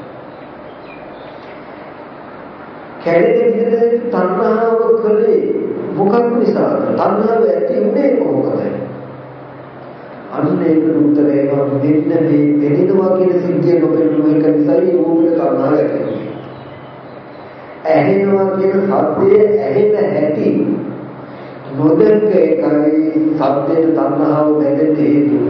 කැඩෙන විදිහට තණ්හාව කලේ මොකක් නිසාද? තණ්හාව ඇති උනේ කොහොමද? අන්න ඒක උත්තරේ වදින්න මේ වෙනිනවා කියන සිද්ධිය නොපෙනුන එක නිසායි ඕකට තණ්හාව ඇති වෙන්නේ. ඇහෙනවා කියන සද්දය ඇහෙන හැටි නොදැක එකයි සද්දේට තණ්හාව බැඳෙන්න හේතුව.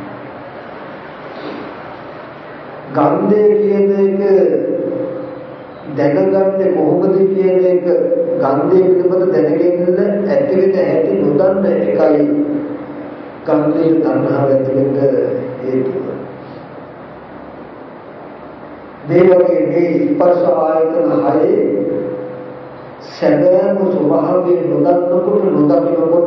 ගන්ධය කියන එක දැනගන්නේ කොහොමද කියන එක ගන්ධය පිළිබඳ දැනගන්න ඇති වෙන හැටි නොදන්න එකයි ගන්ධයේ තණ්හාව ඇති වෙන්න හේතුව. මේ වගේ මේ ස්පර්ශ ආයතන හයේ සැබෑම ස්වභාවය නොදන්නකොට නොදකිනකොට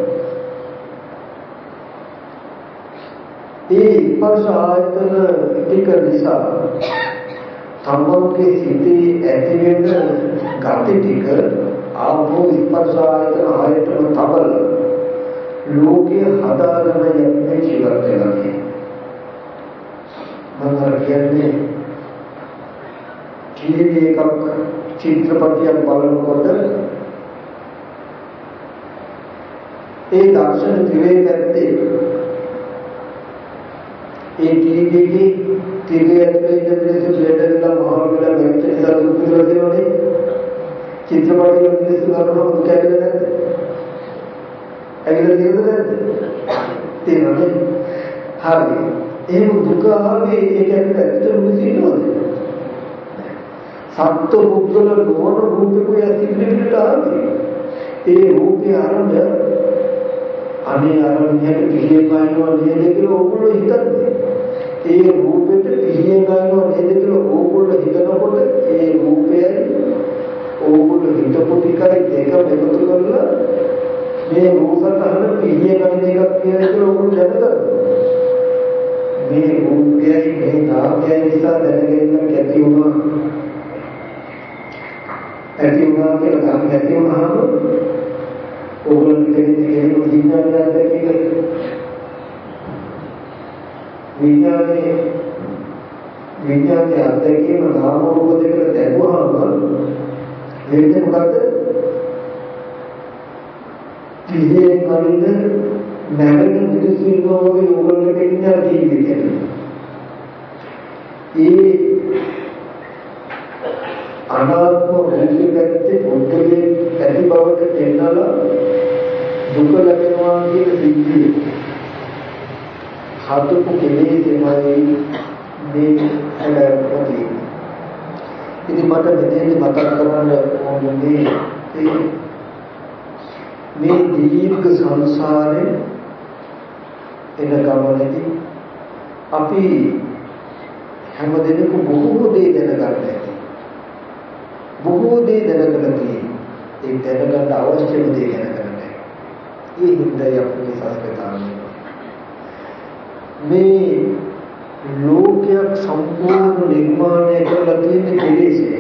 ඒ ස්පර්ශ ආයතන ටික නිසා තමන්ගේ සිතේ ඇති වෙන ගති ටික ආපෝ ස්පර්ශ ආයතන හයටම තබල ලෝකයේ හදාගෙන යන්නේ ජීවත් වෙනවා මම කියන්නේ ටීවී එකක් චිත්‍රපටයක් බලනකොට ඒ දර්ශන දිවේ පැත්තේ ඒ ටීවී එකේ ටීවී එකේ ඉන්න මිනිස්සු දෙඩලා මහා වෙලා වෙච්ච නිසා දුක් විඳලා තියෙනවනේ චිත්‍රපටයේ මිනිස්සු කරනවා දුක ඇවිල්ලා නැද්ද? ඇවිල්ලා තියෙනවද නැද්ද? තියෙනවනේ. හරි. එහෙම දුක ආවේ ඒක ඇත්තට මිනිස්සු ඉන්නවද? සත්ත්ව පුද්ගල නොවන රූපකෝ යතිපිට ආවේ. ඒ රූපේ ආරම්භය අනේ ආරම්භයට පිළියෙන් ගන්නවා නේද කියලා ඕගොල්ලෝ හිතන්නේ. ඒ රූපෙට පිළියෙන් ගන්නවා නේද කියලා ඕගොල්ලෝ හිතනකොට ඒ රූපයයි ඕගොල්ලෝ හිතපු ටිකයි දෙකම එකතු කරලා මේ රූපසතහන පිළියෙන් ගන්න එකක් කියලා ඕගොල්ලෝ දැනගන්නවා. මේ රූපයයි මේ නාමයයි නිසා දැනගන්න කැටි වුණා. ඇති වුණා කියලා ගන්න ඇති වුණාම ඕගොල්ලෝ දෙන්නේ විඥානය දැකීම විඥානයේ විඥානයේ අධ්‍යක්ෂම නාම රූප දෙකට දැකුවාම වෙන්නේ මොකද්ද? කිහිපේ කලින්ද නැරෙන විදිහේ වගේ ඕගොල්ලෝ දෙන්නේ ජීවිතේ. ඒ අනාත්ම රූපේ පැත්තේ පොඩ්ඩේ ඇති බවට තේනලා දුක ලැබෙනවා කියන සිද්ධිය හතුපු කෙලෙස් තමයි මේ හැලපොදී. ඉතින් මට මෙතනදී මතක් කරන්න ඕනේ මේ දීර්ඝ සංසාරේ එන ගමනේදී අපි හැමදෙනෙකු බොහෝ දේ දැනගන්න. බොහෝ දේ දැනගන්න තියෙන්නේ. ඒ දැනගන්න අවශ්‍යම දේ දැනගන්න. ඒ හින්දායි අපි සාකච්ඡාන්නේ. මේ ලෝකයක් සම්පූර්ණ නිර්මාණය කරලා තියෙන කෙලෙසේ.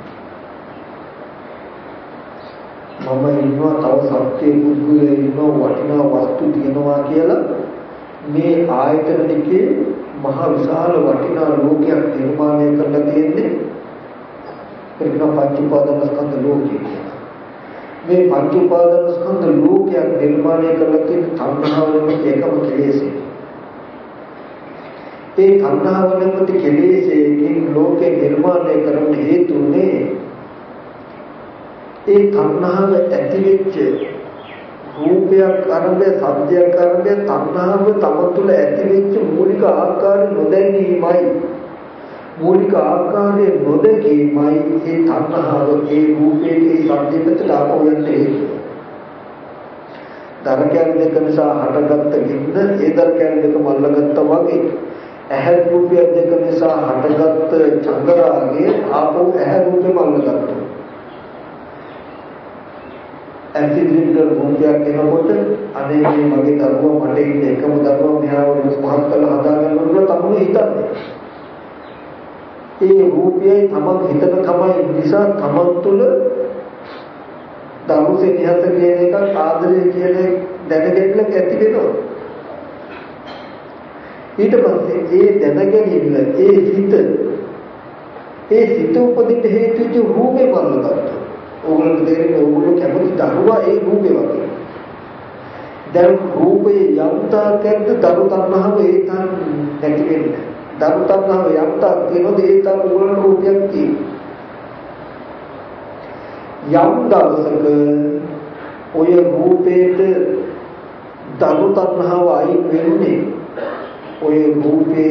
මම ඉන්නවා තව සත්‍ය පුදුලේ ඉන්නවා වටිනා වස්තු තියෙනවා කියලා මේ ආයතන ටිකේ මහ විශාල වටිනා ලෝකයක් නිර්මාණය කරලා තියෙන්නේ ඒක පංච උපාදානස්කන්ධ ලෝකය. මේ පංච උපාදානස්කන්ධ ලෝකයක් නිර්මාණය කරලා තියෙන තණ්හාවෙන් ඒකම කෙලෙසේ. ඒ තණ්හාවෙන් කෙලෙසේකින් ලෝකේ නිර්මාණය කරන්න හේතුනේ ඒ තණ්හාව ඇති වෙච්ච රූපයක් අරඹය සත්‍යයක් අරඹය තණ්හාව තම තුළ ඇති වෙච්ච මූලික ආකාරය නොදැනීමයි. මූලික ආකාරයේ නොදැකීමයි ඒ තණ්හාව ඒ රූපයේ ඒ සත්‍යයට ලාභ වෙන්නේ. දරකයන් දෙක නිසා හටගත්ත ගින්න ඒ දරකයන් දෙක මල්ලගත්තා වගේ ඇහැ රූපය දෙක නිසා හටගත්ත චන්දරාගය ආපහු ඇහැ රූපෙ මල්ලගත්තා. ඇන්ටිඩින්ඩර් රූපයක් එනකොට අනේ මේ මගේ දරුවා මට ඉන්න එකම දරුවා මෙහාව මහත් කළ හදාගන්න ඕන තමයි හිතන්නේ. ඒ රූපයයි තමන් හිතන තමයි නිසා තමන් තුළ දරුසේ නිහත කියන එක ආදරය කියන දැනගැනීම ඇති වෙනවා. ඊට පස්සේ ඒ දැනගැනීම ඒ හිත ඒ සිත උපදින්න හේතු වෙච්ච රූපේ බලනවා. ඕගොල්ලෝ දෙන්නේ ඕගොල්ලෝ කැමති දරුවා ඒ රූපේ වගේ. දැන් රූපේ යම්තාවකද දරු තණ්හාව ඒ තන් නැති වෙන්නේ. දරු තණ්හාව යම්තාවක් තියෙනොත් ඒ තන් ඕගොල්ලෝ රූපයක් තියෙනවා. යම් දවසක ඔය රූපේට දරු තණ්හාව අයින් වෙන්නේ ඔය රූපය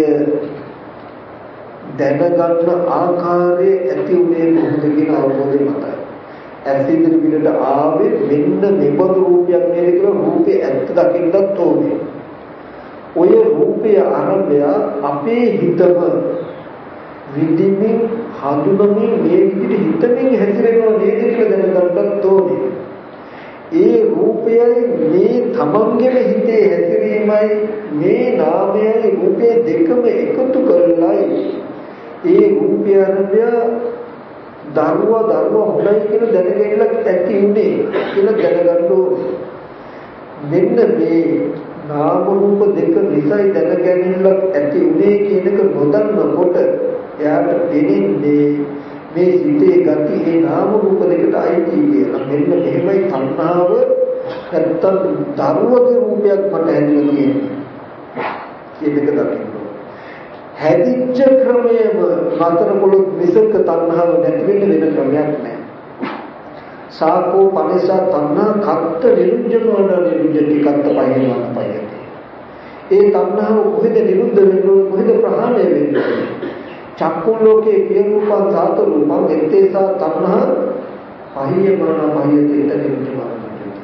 දැනගන්න ආකාරයේ ඇති උනේ කොහොමද කියන අවබෝධය මතයි. ඇසිදිරි පිටට ආවේ මෙන්න මෙබඳු රූපයක් නේද කියලා රූපේ ඇත්ත දකින්නත් ඕනේ. ඔය රූපය ආරම්භය අපේ හිතම විදිමින් හඳුනමින් මේ විදිහට හිතමින් හැසිරෙනව නේද කියලා දැනගන්නත් ඕනේ. ඒ රූපයයි මේ තමන්ගේ හිතේ හැසිරීමයි මේ නාමයයි රූපේ දෙකම එකතු කරලායි ඒ රූපය ආරම්භය දරුවා දරුවා හොඳයි කියලා දැනගන්න ඇති උනේ කියලා දැනගන්න ඕනේ. මෙන්න මේ නාම රූප දෙක නිසයි දැනගැනීමක් ඇති උනේ කියන එක නොදන්නකොට එයාට දෙන්නේ මේ සිතේ ගති ඒ නාම රූප දෙකට අයිති කියලා. මෙන්න මෙහෙමයි තණ්හාව නැත්තම් දරුවගේ රූපයක් මට ඇතිවෙලා තියෙන්නේ. කියන එක දකින්න. හැදිච්ච ක්‍රමයේම හතර පොළොක් විසක තණ්හාව නැති වෙන්න වෙන ක්‍රමයක් නැහැ. සාකෝ පනිසා තණ්හා කත්ත නිරුද්ධන නිරුද්ධති කත්ත පයින්වන පයින්. ඒ තණ්හාව කොහෙද නිරුද්ධ වෙන්නේ කොහෙද ප්‍රහාණය වෙන්නේ? චක්කු ලෝකේ පිය රූපං සාත රූපං එත්තේසා තණ්හා පහියමන පහියතේත නිරුද්ධ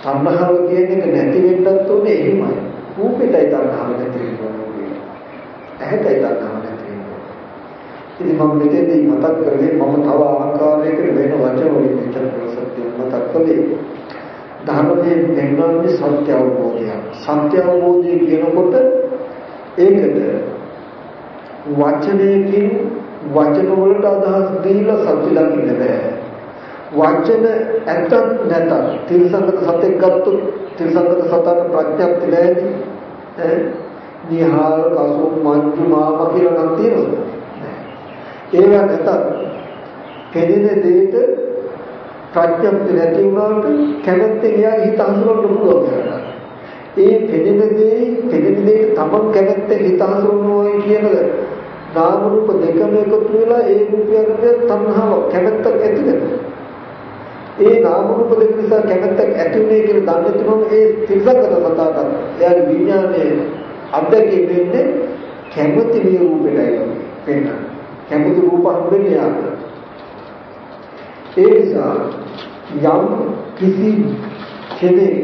තණ්හාව කියන එක නැති වෙන්නත් උනේ එහෙමයි. රූපෙටයි තණ්හාව නැති වෙන්නේ. ඇහැටයි තණ්හාව නැති වෙන්නේ. ඉතින් මම මෙතෙන්දී මතක් කරේ මම තව ආකාරයකට වෙන වචන වලින් විචාර සත්‍ය මතක් කළේ. ධර්මයේ පෙන්වන්නේ සත්‍ය අවබෝධය. සත්‍ය අවබෝධය කියනකොට ඒකට වචනයකින් වචන වලට අදහස් දීලා සත්‍ය දකින්න බෑ. වචන ඇත්ත නැත. තිරසංගත සත්‍යයක් ගත්තොත් තිරසංගත සතර ප්‍රඥප්ති නැති ඈ නිහාර කසු මංජු මාම කියලා නම් තියෙනවද? ඒවා නැත. කෙනෙකුට දෙයට ප්‍රඥප්ති නැති වුණාට කැමැත්තෙන් එයාගේ හිත හසුරවන්න පුළුවන් කරනවා. ඒ කෙනෙකුට දෙයි කෙනෙකුට දෙයට තමන් කැමැත්තෙන් හිත හසුරවනවා කියන නාම රූප දෙකම එකතු වෙලා ඒ රූපයකට තණ්හාව කැමැත්තක් ඇති වෙනවා. ඒ නාම රූප දෙක නිසා කැමැත්තක් ඇති වෙන්නේ කියලා දන්නේ තුනම ඒ තිරසංගත සතාට එයාගේ විඥානයේ අද්දකේ වෙන්නේ කැමැති මේ රූපෙටයි වෙන්න. කැමැති රූප හම්බෙන්නේ යාට. ඒ නිසා යම් කිසි කෙනෙක්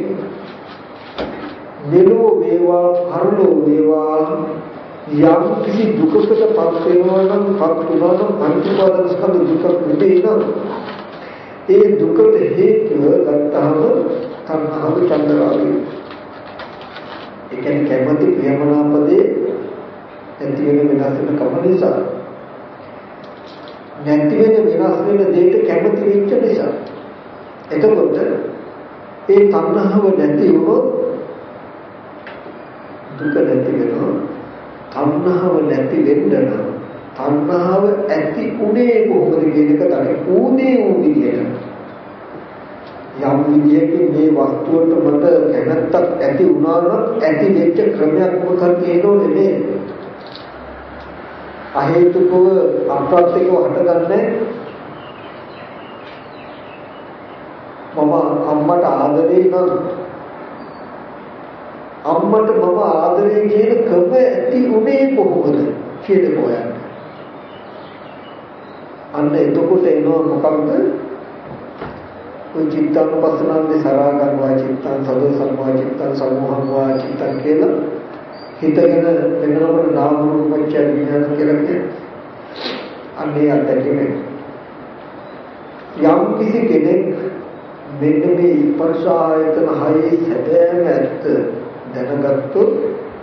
මෙලෝ වේවා පරලෝ වේවා යම් කිසි දුකකට පත් වෙනවා නම් පත් වුණා නම් පංචපාදක ස්කන්ධ දුක නෙවෙයි නේද? ඒ දුකට හේතුව ගත්තාම තණ්හාව චන්දරාගය. ඒ කියන්නේ කැමැති ප්‍රියමනාපදේ ඇති වෙන වෙනස් වෙන කම නිසා නැති වෙන වෙනස් වෙන දෙයට කැමැති වෙච්ච නිසා. එතකොට ඒ තණ්හාව නැති වුණොත් දුක නැති වෙනවා. තණ්හාව නැති වෙන්න නම් තණ්හාව ඇති උනේ කොහොමද කියන එක තමයි ඌනේ ඌදී කියන. යම් විදියකින් මේ වස්තුවට මට කැමැත්තක් ඇති වුණා නම් ඇති වෙච්ච ක්‍රමයක් මොකක්ද කියනෝනේ නේ. අහේතුකව අප්‍රත්‍යකව හටගන්නේ මම අම්මට ආදරේ නම් අම්මට මම ආදරේ කියන ක්‍රම ඇති උනේ කොහොමද කියන කොයන්. අන්න එතකොට එනවා මොකක්ද? ඔය චිත්තානුපස්සනාවේ සරා ගන්නවා චිත්තං සදෝ සම්මා චිත්තං සමෝහං වා චිත්තං කියලා හිතගෙන වෙනකොට නාම රූප පත්‍ය විඥාන කියලා කියන්නේ. අන්නේ අත්දැකීම. යම් කිසි කෙනෙක් මෙන්න මේ ස්පර්ශ ආයතන හයේ සැබෑම ඇත්ත දැනගත්තොත්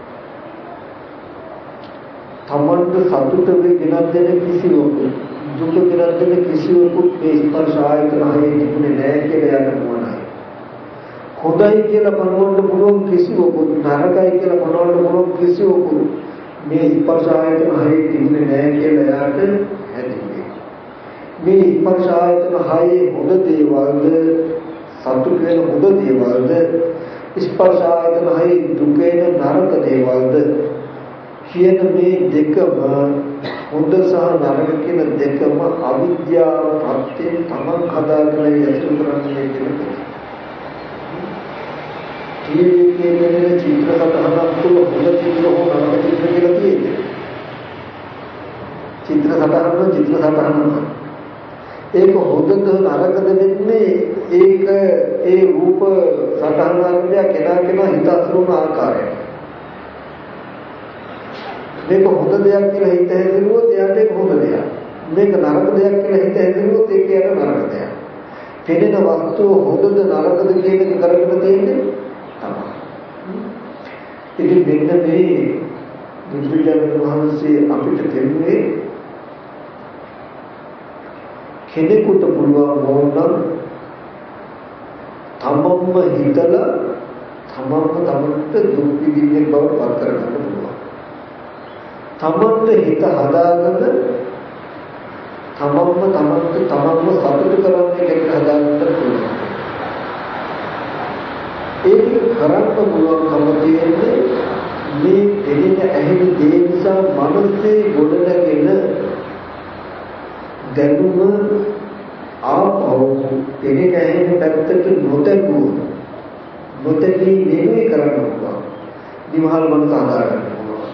තමන්ට සතුට වෙනත් දෙන කිසිවකු දුක වෙනත් දෙන කිසිවකු මේ ස්පර්ශ ආයතන හයේ තිබුණේ නැහැ කියලා යන්න ඕනයි. හොඳයි කියලා බලවන්න පුළුවන් කිසිවකු නරකයි කියලා බලවන්න පුළුවන් කිසිවකු මේ ස්පර්ශ ආයතන හයේ තිබුණේ නැහැ කියලා යාට හැදෙන්නේ. මේ ස්පර්ශ ආයතන හයේ හොඳ දේවල්ද සතුට වෙන හොඳ දේවල්ද ස්පර්ශ ආයතන හයේ දුක වෙන නරක දේවල්ද කියන මේ දෙකම හොඳ සහ නරක කියන දෙකම අවිද්‍යාව ප්‍රත්‍යයෙන් තමන් හදාගෙන යතු කරන්නේ කියලා. ඊයේ කියන චිත්‍ර සතහනක් තුළ හොඳ චිත්‍ර හෝ නරක චිත්‍ර කියලා තියෙන්නේ. චිත්‍ර සතහන චිත්‍ර සතහන ඒක හොඳද නරකද වෙන්නේ ඒක ඒ රූප සතහන වල කෙනා කෙනා හිත අසුරුන ආකාරය. මේක හොඳ දෙයක් කියලා හිත හැදෙනුවොත් එයාට ඒක හොඳ දෙයක්. මේක නරක දෙයක් කියලා හිත හැදෙනුවොත් ඒක යට නරක දෙයක්. පෙනෙන වස්තුව හොඳද නරකද කියන එක කරගෙන තියෙන්නේ තමයි. ඉතින් මෙන්න මේ බුදුරජාණන් වහන්සේ අපිට දෙන්නේ කෙනෙකුට පුළුවන් වුණා තමන්ම හිතලා තමන්ම තමන්ට දුක් විඳින්න බව පත් කරගන්න පුළුවන්. තමන්ට හිත හදාගෙන තමන්ම තමන්ට තමන්ම සතුට කරන්නේ එක හදාගන්න පුළුවන්. ඒක කරන්න පුළුවන්කම තියෙන්නේ මේ දෙන්න ඇහෙන දේ නිසා මනසේ ගොඩනගෙන දැනුම ආපහු දෙක ඇහෙන පැත්තට නොතැබු නොතැබී නෙමෙයි කරන්න පුළුවන්. දිවහල් මනස හදාගන්න පුළුවන්.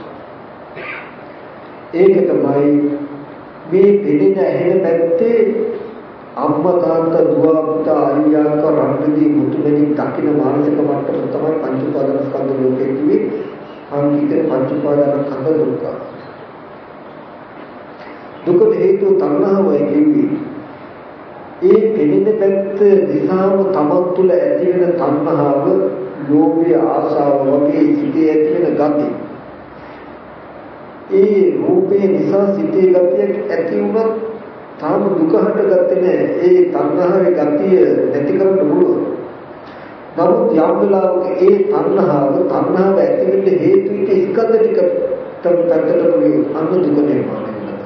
ඒක තමයි මේ දෙන්න ඇහෙන පැත්තේ අම්මා තාත්තා දුව පුතා අයියා කරන්නේ මුතුමැණික් දකින්න මානසික මට්ටම තමයි පංච උපාදානස්කන්ධ ලෝකයේ කිවි සංකීර්ණ පංච උපාදානස්කන්ධ දුක්ඛ. දුකට හේතුව තණ්හාවයි කිවි. ඒ පෙනෙන පැත්ත දිහාම තමන් තුළ ඇති වෙන තණ්හාව, ලෝභය, ආශාව වගේ සිටේ ඇති වෙන ගති. ඒ රූපේ නිසා සිටේ ගතියක් ඇති වුණත් තාම දුක හටගත්තේ නැහැ. ඒ තණ්හාවේ ගතිය නැති කරන්න පුළුවන්. නමුත් යම් වෙලාවක ඒ තණ්හාව තණ්හාව ඇති වෙන්න හේතු විට ස්කන්ධ ටික තත්ත්වයට පුළුවන් අන්න දුක නිර්මාණය වෙනවා.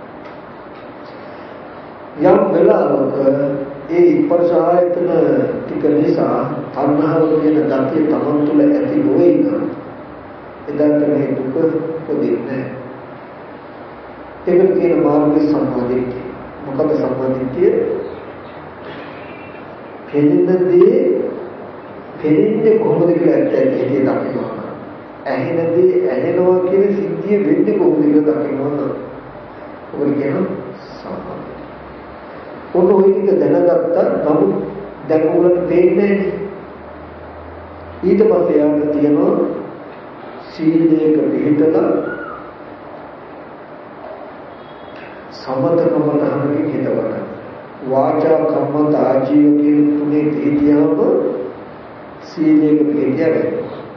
යම් වෙලාවක ඒ ස්පර්ශ ආයතන ටික නිසා තණ්හාව කියන ගතිය තමන් තුළ ඇති නොවේ නම් එදාට මේ දුක පොදින්නේ නැහැ. ඒකට කියන මාර්ගය සම්මාදිට්ඨිය. මොකද සම්මාදිට්ඨිය? පෙනෙනදී පෙනෙන්නේ කොහොමද කියලා ඇත්තට හිතේ දකිනවා. ඇහෙනදී ඇහෙනවා කියන සිද්ධිය වෙන්නේ කොහොමද කියලා දකිනවා. ඔබ කියන සම්මාදිට්ඨිය. ඔන්න ඔය ටික දැනගත්තා නමුත් දැන් උගලට පේන්නේ ඊට පස්සේ යන්න තියෙනවා සීලයක පිළිපදලා සමතකම තහනකින් හිතවන්න. වාචා කම්මන්ත ආජීව කියන තුනේ තේදියාම සීලයක පිළිපදියද.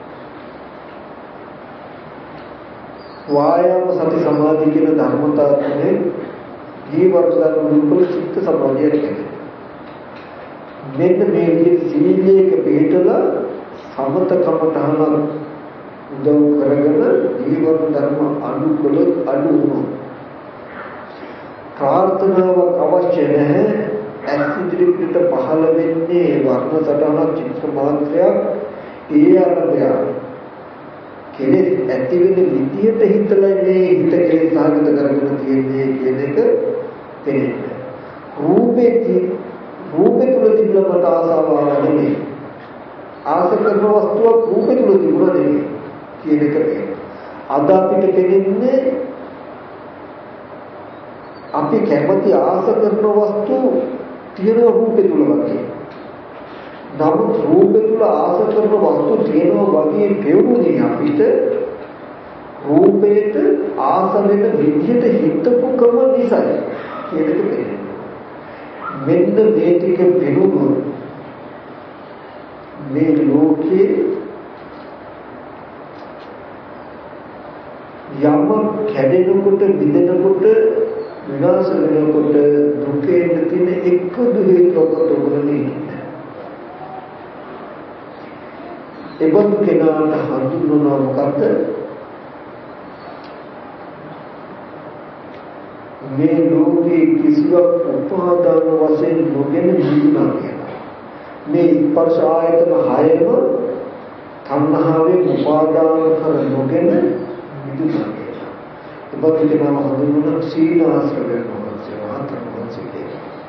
වායාම සති සමාධි කියන ධර්මතා තුනේ ජීවර්ධන දුර්වල චිත්ත සමාධිය කියන්නේ. මෙන්න මේ විදිහට සීලයක පිළිපදලා සමතකම තහනක් උදව් කරගෙන ජීවන ධර්ම අනුකූල අඩු වුණා. ප්‍රාර්ථනාවක් අවශ්‍ය නැහැ. ඇස් ඉදිරියට පහළ වෙන්නේ වර්ණ සටහනක් චිත්‍ර මාත්‍රයක්. ඒ අරබය කෙලෙස් ඇති වෙන විදියට හිතලා මේ හිත කෙලෙස් සාගත කරගෙන තියෙන්නේ කියන එක තේරෙන්නේ. රූපේ රූපේ තුල තිබුණ මට ආසාව නෙමෙයි. ආස කරන වස්තුවක් රූපේ තුල තිබුණා නෙමෙයි. කියන එක අද අපිට පෙනෙන්නේ අපි කැමති ආස කරන වස්තු තියෙන රූපේ තුල වගේ. නමුත් රූපේ තුල ආස කරන වස්තු තියෙනවා වගේ පෙවුනේ අපිට රූපේට ආස වෙන විදිහට හිතපුකම නිසා කියන එක පෙනෙන්නේ. මෙන්න මේ ටික පෙනුනොත් මේ ලෝකේ යම කැඩෙනකොට විදෙනකොට විනාශ වෙනකොට දුකේ තියෙන එක්ක දුහේතුවක තොගලනේ. එබඳු කෙනාට හඳුන්වනවා මොකද්ද? මේ ලෝකේ කිසිවක් උපාදාන වශයෙන් නොගෙන ජීවනවා කියලා. මේ ස්පර්ශ ආයතන හයම තණ්හාවෙන් උපාදාන කර නොගෙන විදුනා කියලා. එබැවින් කෙනා හඳුන්වන සීල ආශ්‍රය කරනවා රහතන්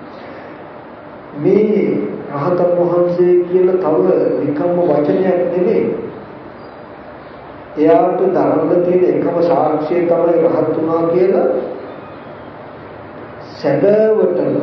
මේ රහතන් වහන්සේ කියලා තව නිකම්ම වචනයක් නෙමෙයි. එයාට ධර්ම තියෙන එකම සාක්ෂිය තමයි රහත් වුණා කියලා සැබෑවටම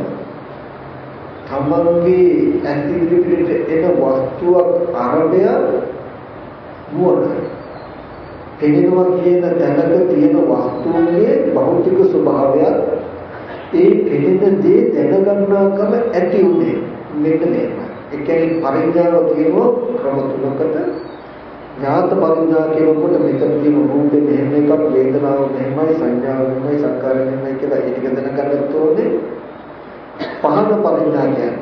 තමන්ගේ ඇතිවිලිට එන වස්තුවක් අරබය නුවණ පෙනෙනවා කියන දැනක තියෙන වස්තුවේ භෞතික ස්වභාවය ඒ පෙනෙන දේ දැනගන්නාකම ඇති උනේ මෙන්න මේක. ඒ කියන්නේ පරිඥාව කියනවා ක්‍රම තුනකට ඥාත පරිඥා කියනකොට මෙතන තියෙන රූපේ මෙහෙම එකක් වේදනාව මෙහෙමයි සංඥාව මෙහෙමයි සංකාරය මෙහෙමයි කියලා ඒ ටික දැනගන්නත් ඕනේ. පහන පරිඥා කියන්නේ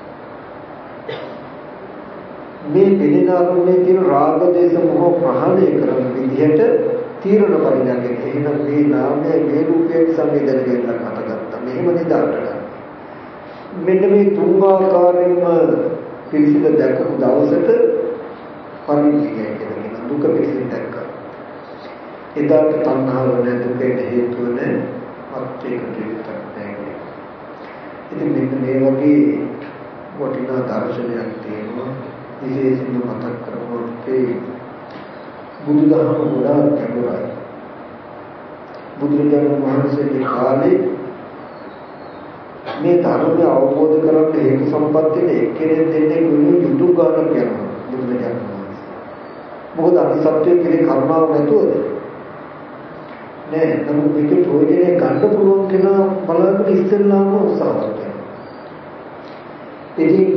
මේ පෙනෙන අරමුණේ තියෙන රාග දේශ මොහ ප්‍රහාණය කරන විදිහට තීරණ පරිඥා කියන්නේ. එහෙනම් මේ නාමය මේ රූපයේ සංවේදනය කරලා හටගත්තා. මෙහෙම නිදාට මෙන්න මේ තුන් ආකාරයෙන්ම පිළිසිඳ දැකපු දවසට පරිඥය කියන දුක පිළිසිඳ දැක්කා. එදාට තණ්හාව නැතුකේ හේතුව නැහැ. අත්‍යකට විතරක් නැහැ. ඉතින් මෙන්න මේ වගේ වටිනා දර්ශනයක් තියෙනවා. විශේෂයෙන්ම මතක් කරගන්නොත් බුදුදහම ගොඩාක් ගැඹුරයි. බුදුරජාණන් වහන්සේගේ කාලේ මේ ධර්මය අවබෝධ කරගන්න හේතු සම්පත්තියේ එක්කෙනෙක් දෙන්නේ කුණු යුතු ගානක් යනවා බුදුරජාණන් වහන්සේ. මොකද අනිසත්‍යයේ කෙරේ කරුණාව නැතුවද? නෑ නමුත් මේක ප්‍රයෝජනය ගන්න පුළුවන් කෙනා බලන්න ඉස්සෙල්ලාම උත්සාහවත් වෙනවා. ඉතින්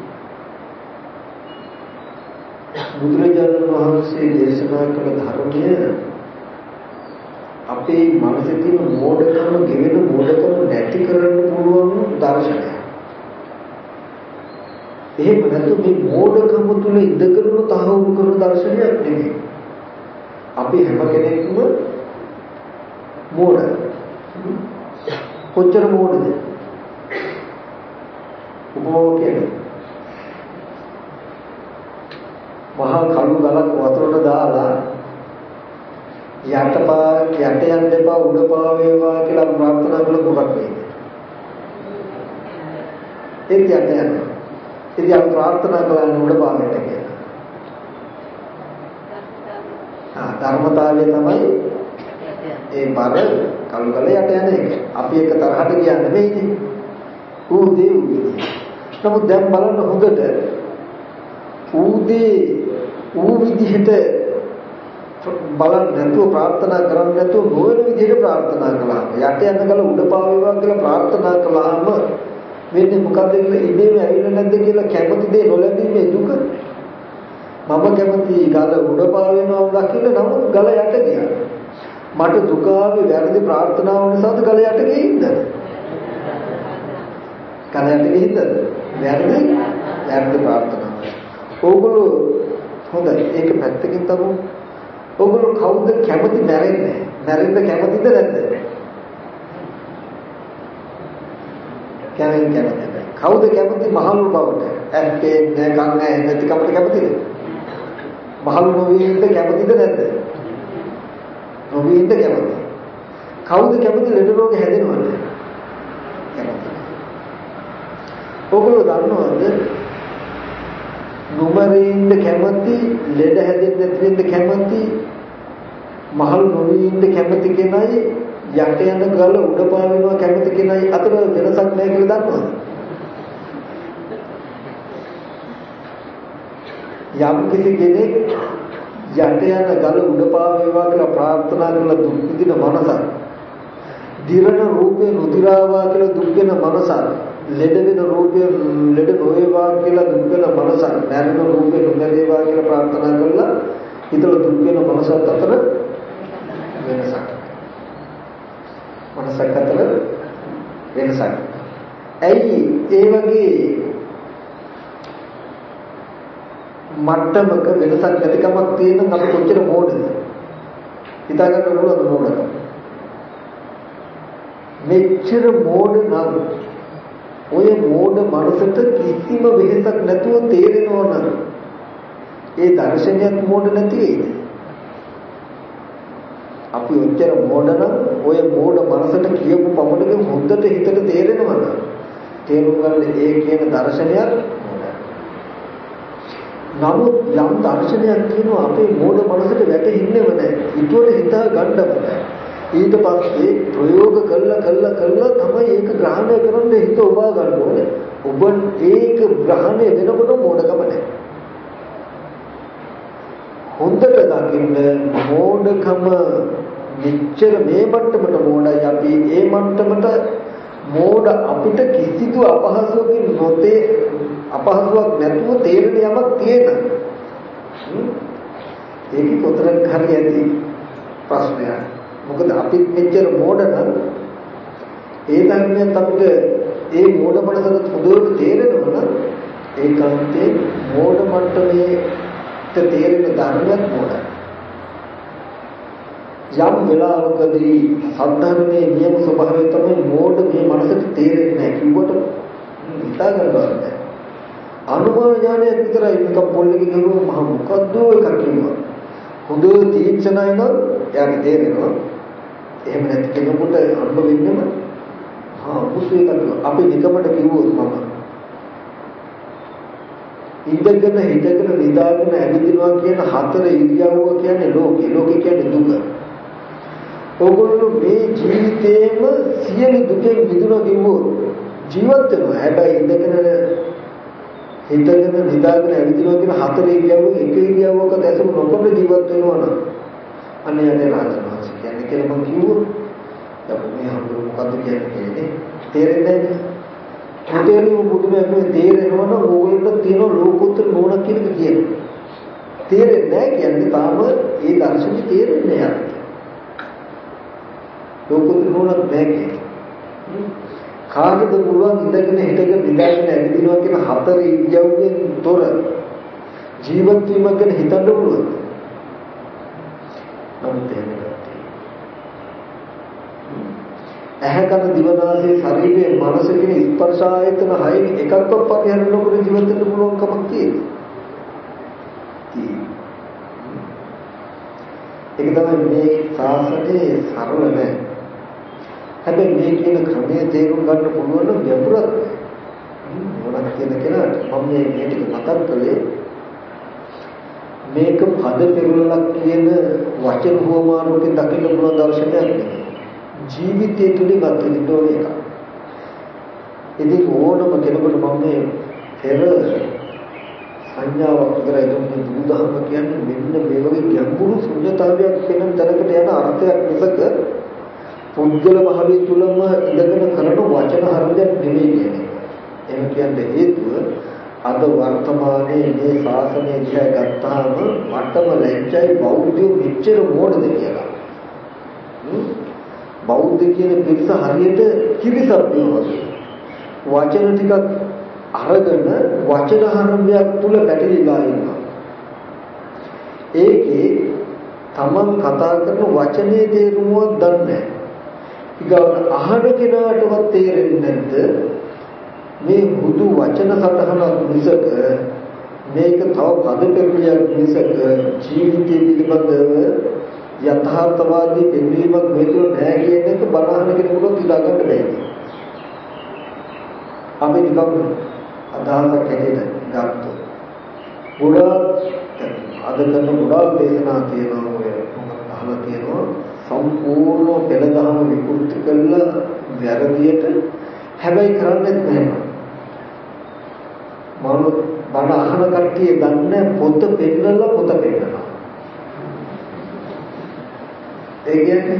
බුදුරජාණන් වහන්සේ දේශනා කළ ධර්මය අපේ මනසේ තියෙන මෝඩකම ගෙවෙන මෝඩකම නැති කරන්න පුළුවන් දර්ශනයක්. එහෙම නැත්නම් මේ මෝඩකම තුල ඉඳගෙන තහවුරු කරන දර්ශනයක් නෙමෙයි. අපි හැම කෙනෙක්ම මෝඩයි. කොච්චර මෝඩද? මොකද මහා කළු ගලක් වතුරට දාලා යටපා යට යන්න එපා උඩ පා වේවා කියලා ප්‍රාර්ථනා කළ මොකක්ද මේ? ඒක යට යනවා. ඉතින් අපි ප්‍රාර්ථනා කරන්නේ උඩ පා වෙන්න කියලා. ආ ධර්මතාවය තමයි ඒ බර කළු ගල යට යන එක. අපි එක තරහට කියන්නේ නෙමෙයිනේ. ඌ දේව්. නමුත් දැන් බලන්න හොඳට ඌදී ඌ විදිහට බලන්න නැතුව ප්‍රාර්ථනා කරන්නේ නැතුව නොවන විදිහට ප්‍රාර්ථනා කළාම යට යන ගල උඩ පාවේවා කියලා ප්‍රාර්ථනා කළාම වෙන්නේ මොකද ඉබේම ඇවිල්ලා නැද්ද කියලා කැමති දේ නොලැබීමේ දුක. මම කැමති ගල උඩ පාවෙනවා දකින්න නමුත් ගල යට ගියා. මට දුක ආවේ වැරදි ප්‍රාර්ථනාව නිසාද ගල යට ගිහින්ද? ගල යට ගිහින්ද? වැරදි වැරදි ප්‍රාර්ථනාව. ඕගොල්ලෝ හොඳයි ඒක පැත්තකින් තමු. ඔගොල්ලෝ කවුද කැමති මැරෙන්නේ? මැරෙන්න කැමතිද නැද්ද? කැමති කැමති. කවුද කැමති මහලු බවට? ඇත්තේ නෑ කන් නෑ නැති කමට කැමතිද? මහලු නොවීින්ද කැමතිද නැද්ද? නොවීින්ද කැමති. කවුද කැමති ලෙඩ රෝග හැදෙනවද? කැමති. ඔගොල්ලෝ දන්නවද? නුමරින්ද කැමති ලෙඩ හැදෙන්න නැතිවෙන්න කැමති මහල් නොවීින්ද කැමති කෙනයි යට යන ගල උඩ පාවෙනවා කැමති කෙනයි අතර වෙනසක් නැහැ කියලා දන්නවද? යම් කිසි කෙනෙක් යට යන ගල උඩ පාවෙනවා කියලා ප්‍රාර්ථනා කරලා දුක් විඳින මනසක් දිරණ රූපේ නුදිරාවා කියලා දුක් වෙන මනසක් ලෙඩ වෙන රූපේ ලෙඩ නොවේවා කියලා දුක් වෙන මනසක් මරණ රූපේ නොවේවා කියලා ප්‍රාර්ථනා කළා හිතලා දුක් වෙන මනසත් අතර වෙනසක් මනසක් අතර වෙනසක්. ඇයි ඒ වගේ මට්ටමක වෙනසක් නැතිකමක් තියෙන අපි කොච්චර මෝඩද? හිතා ගන්න පුළුවන්ද මෝඩද? මෙච්චර මෝඩ නම් ඔය මෝඩ මනසට කිසිම වෙහසක් නැතුව තේරෙනවා නම් ඒ දර්ශනයක් මෝඩ නැති වෙයිද? අපි ඔච්චර මෝඩ නම් ඔය මෝඩ මනසට කියපු පමණකින් හොඳට හිතට තේරෙනවා නම් තේරුම් ගන්න ඒ කියන දර්ශනයක් නමුත් යම් දර්ශනයක් තියෙනවා අපේ මෝඩ මනසට වැටෙන්නේම නැහැ. ඊටවල හිතා ගන්නම නැහැ. ඊට පස්සේ ප්‍රයෝග කළා කළා කළා තමයි ඒක ග්‍රහණය කරන්න හිත උබා ගන්න ඕනේ. ඔබ ඒක ග්‍රහණය වෙනකොට මෝඩකම නැහැ. හොඳට දකින්න මෝඩකම මෙච්චර මේ මට්ටමට මෝඩයි අපි ඒ මට්ටමට මෝඩ අපිට කිසිදු අපහසුවකින් නොතේ අපහසුවක් නැතුව තේරෙන යමක් තියෙනවා. ඒක කොතරම් හරි ඇති ප්‍රශ්නයක්. මොකද අපි මෙච්චර මෝඩ නම් ඒ ධර්මයෙන් අපිට ඒ මෝඩ මනසට හොඳට තේරෙනවා නම් ඒකාන්තේ මෝඩ මට්ටමේ තේරෙන ධර්මයක් මෝඩයි. යම් වෙලාවකදී සද්ධර්මයේ නියම ස්වභාවය තමයි මෝඩ මේ මනසට තේරෙන්නේ නැහැ කිව්වට හිතා ගන්නවා. අනුභව ඥානය විතරයි මේක පොල්ලකින් ගිහුවම මහ මොකද්ද එකක් කියනවා. හොඳ තීක්ෂණයි නම් එයාට තේරෙනවා. එහෙම නැති කෙනෙකුට අනුභව වෙන්නම හා මුසෙ කරනවා. අපි නිකමට කිව්වොත් මම ඉඳගෙන හිටගෙන නිදාගෙන ඇවිදිනවා කියන හතර ඉරියව්ව කියන්නේ ලෝකේ. ලෝකේ කියන්නේ දුක. ඕගොල්ලෝ මේ ජීවිතේම සියලු දුකෙන් මිදුණා කිව්වොත් ජීවත් වෙනවා. හැබැයි ඉඳගෙන හිතගෙන නිදාගෙන ඇවිදිනවා කියන හතර ඉරියව්ව එක ඉරියව්වක දැසු නොකොට ජීවත් වෙනවා නම් අනේ අනේ රාජමාංශ කියන්නේ කියලා මම කිව්වොත් දැන් මේ හඳුරු මොකද්ද කියන්නේ තේරෙන්නේ නැහැ. තේරෙන්නේ බුදුමහමේ තේරෙනවනම් ඕගොල්ලන්ට තියෙන ලෝකෝත්තර නෝන කියන එක කියනවා. තේරෙන්නේ නැහැ කියන්නේ තාම ඒ දර්ශනේ තේරෙන්නේ නැහැ. ලෝකෝත්තර නෝනක් නැහැ කියන්නේ. කාගෙද පුළුවන් ඉඳගෙන හිටගෙන නිදාගෙන ඇවිදිනවා කියන හතර ඉරියව්වෙන් තොර ජීවත් වීම ගැන හිතන්න පුළුවන්. ඇහැකන දිවනාසය ශරීරයේ මනස කියන ස්පර්ශ ආයතන හයෙන් එකක්වත් පරිහරණය නොකර ජීවත් වෙන්න පුළුවන් කමක් තියෙනවා. ඒක තමයි මේ ශාසනයේ සරල නැහැ. හැබැයි මේ කියන ක්‍රමයේ තේරුම් ගන්න පුළුවන් නම් ගැඹුරක් මොනවද කියන කෙනාට මම මේ මේ ටික මතක් කළේ මේක පද පෙරලක් කියන වචන හෝමානුවකින් දකින්න පුළුවන් දර්ශනයක් නෙවෙයි. ජීවිතය තුලින් ගත යුතු එක. ඉතින් ඕනම කෙනෙකුට මම මේ පෙර සංඥාවක් විතරයි දුන්නේ බුදුදහම කියන්නේ මෙන්න මේ වගේ ගැඹුරු ශුන්‍යතාවයක් වෙන තැනකට යන අර්ථයක් මිසක පුද්ගල භාවය තුලම ඉඳගෙන කරන වචන හරියක් නෙමෙයි කියන්නේ. එහෙම කියන්නේ හේතුව අද වර්තමානයේ මේ ශාසනය දිහා ගත්තාම මටම ලැජ්ජයි බෞද්ධයෝ මෙච්චර මෝඩද කියලා. බෞද්ධ කියන පිරිස හරියට කිරිසබ්බිය වගේ. වචන ටිකක් අරගෙන වචන හරම්බයක් තුල පැටලිලා ඉන්නවා. ඒකේ තමන් කතා කරන වචනේ තේරුමක් දන්නේ නැහැ. ඊගොල්ලෝ අහන කෙනාටවත් තේරෙන්නේ නැද්ද මේ බුදු වචන සටහනක් මිසක මේක තව පද පෙරලියක් මිසක ජීවිතය පිළිබඳව යථාර්ථවාදී පෙන්වීමක් මෙතුව නැහැ කියන එක බලන්න කෙනෙකුට හිතා ගන්න බැහැ. අපි නිකම් අදහසක් හැටියට ගත්තොත් ගොඩාක් අද කරන ගොඩාක් දේශනා තියෙනවා ඔය මොකක්ද අහලා තියෙනවා සම්පූර්ණ පෙළදහම විකෘති කළා වැරදියට හැබැයි කරන්නේ නැහැ. මම බණ අහන කට්ටිය දන්නේ පොත පෙන්නලා පොත පෙන්නනවා. ඒ කියන්නේ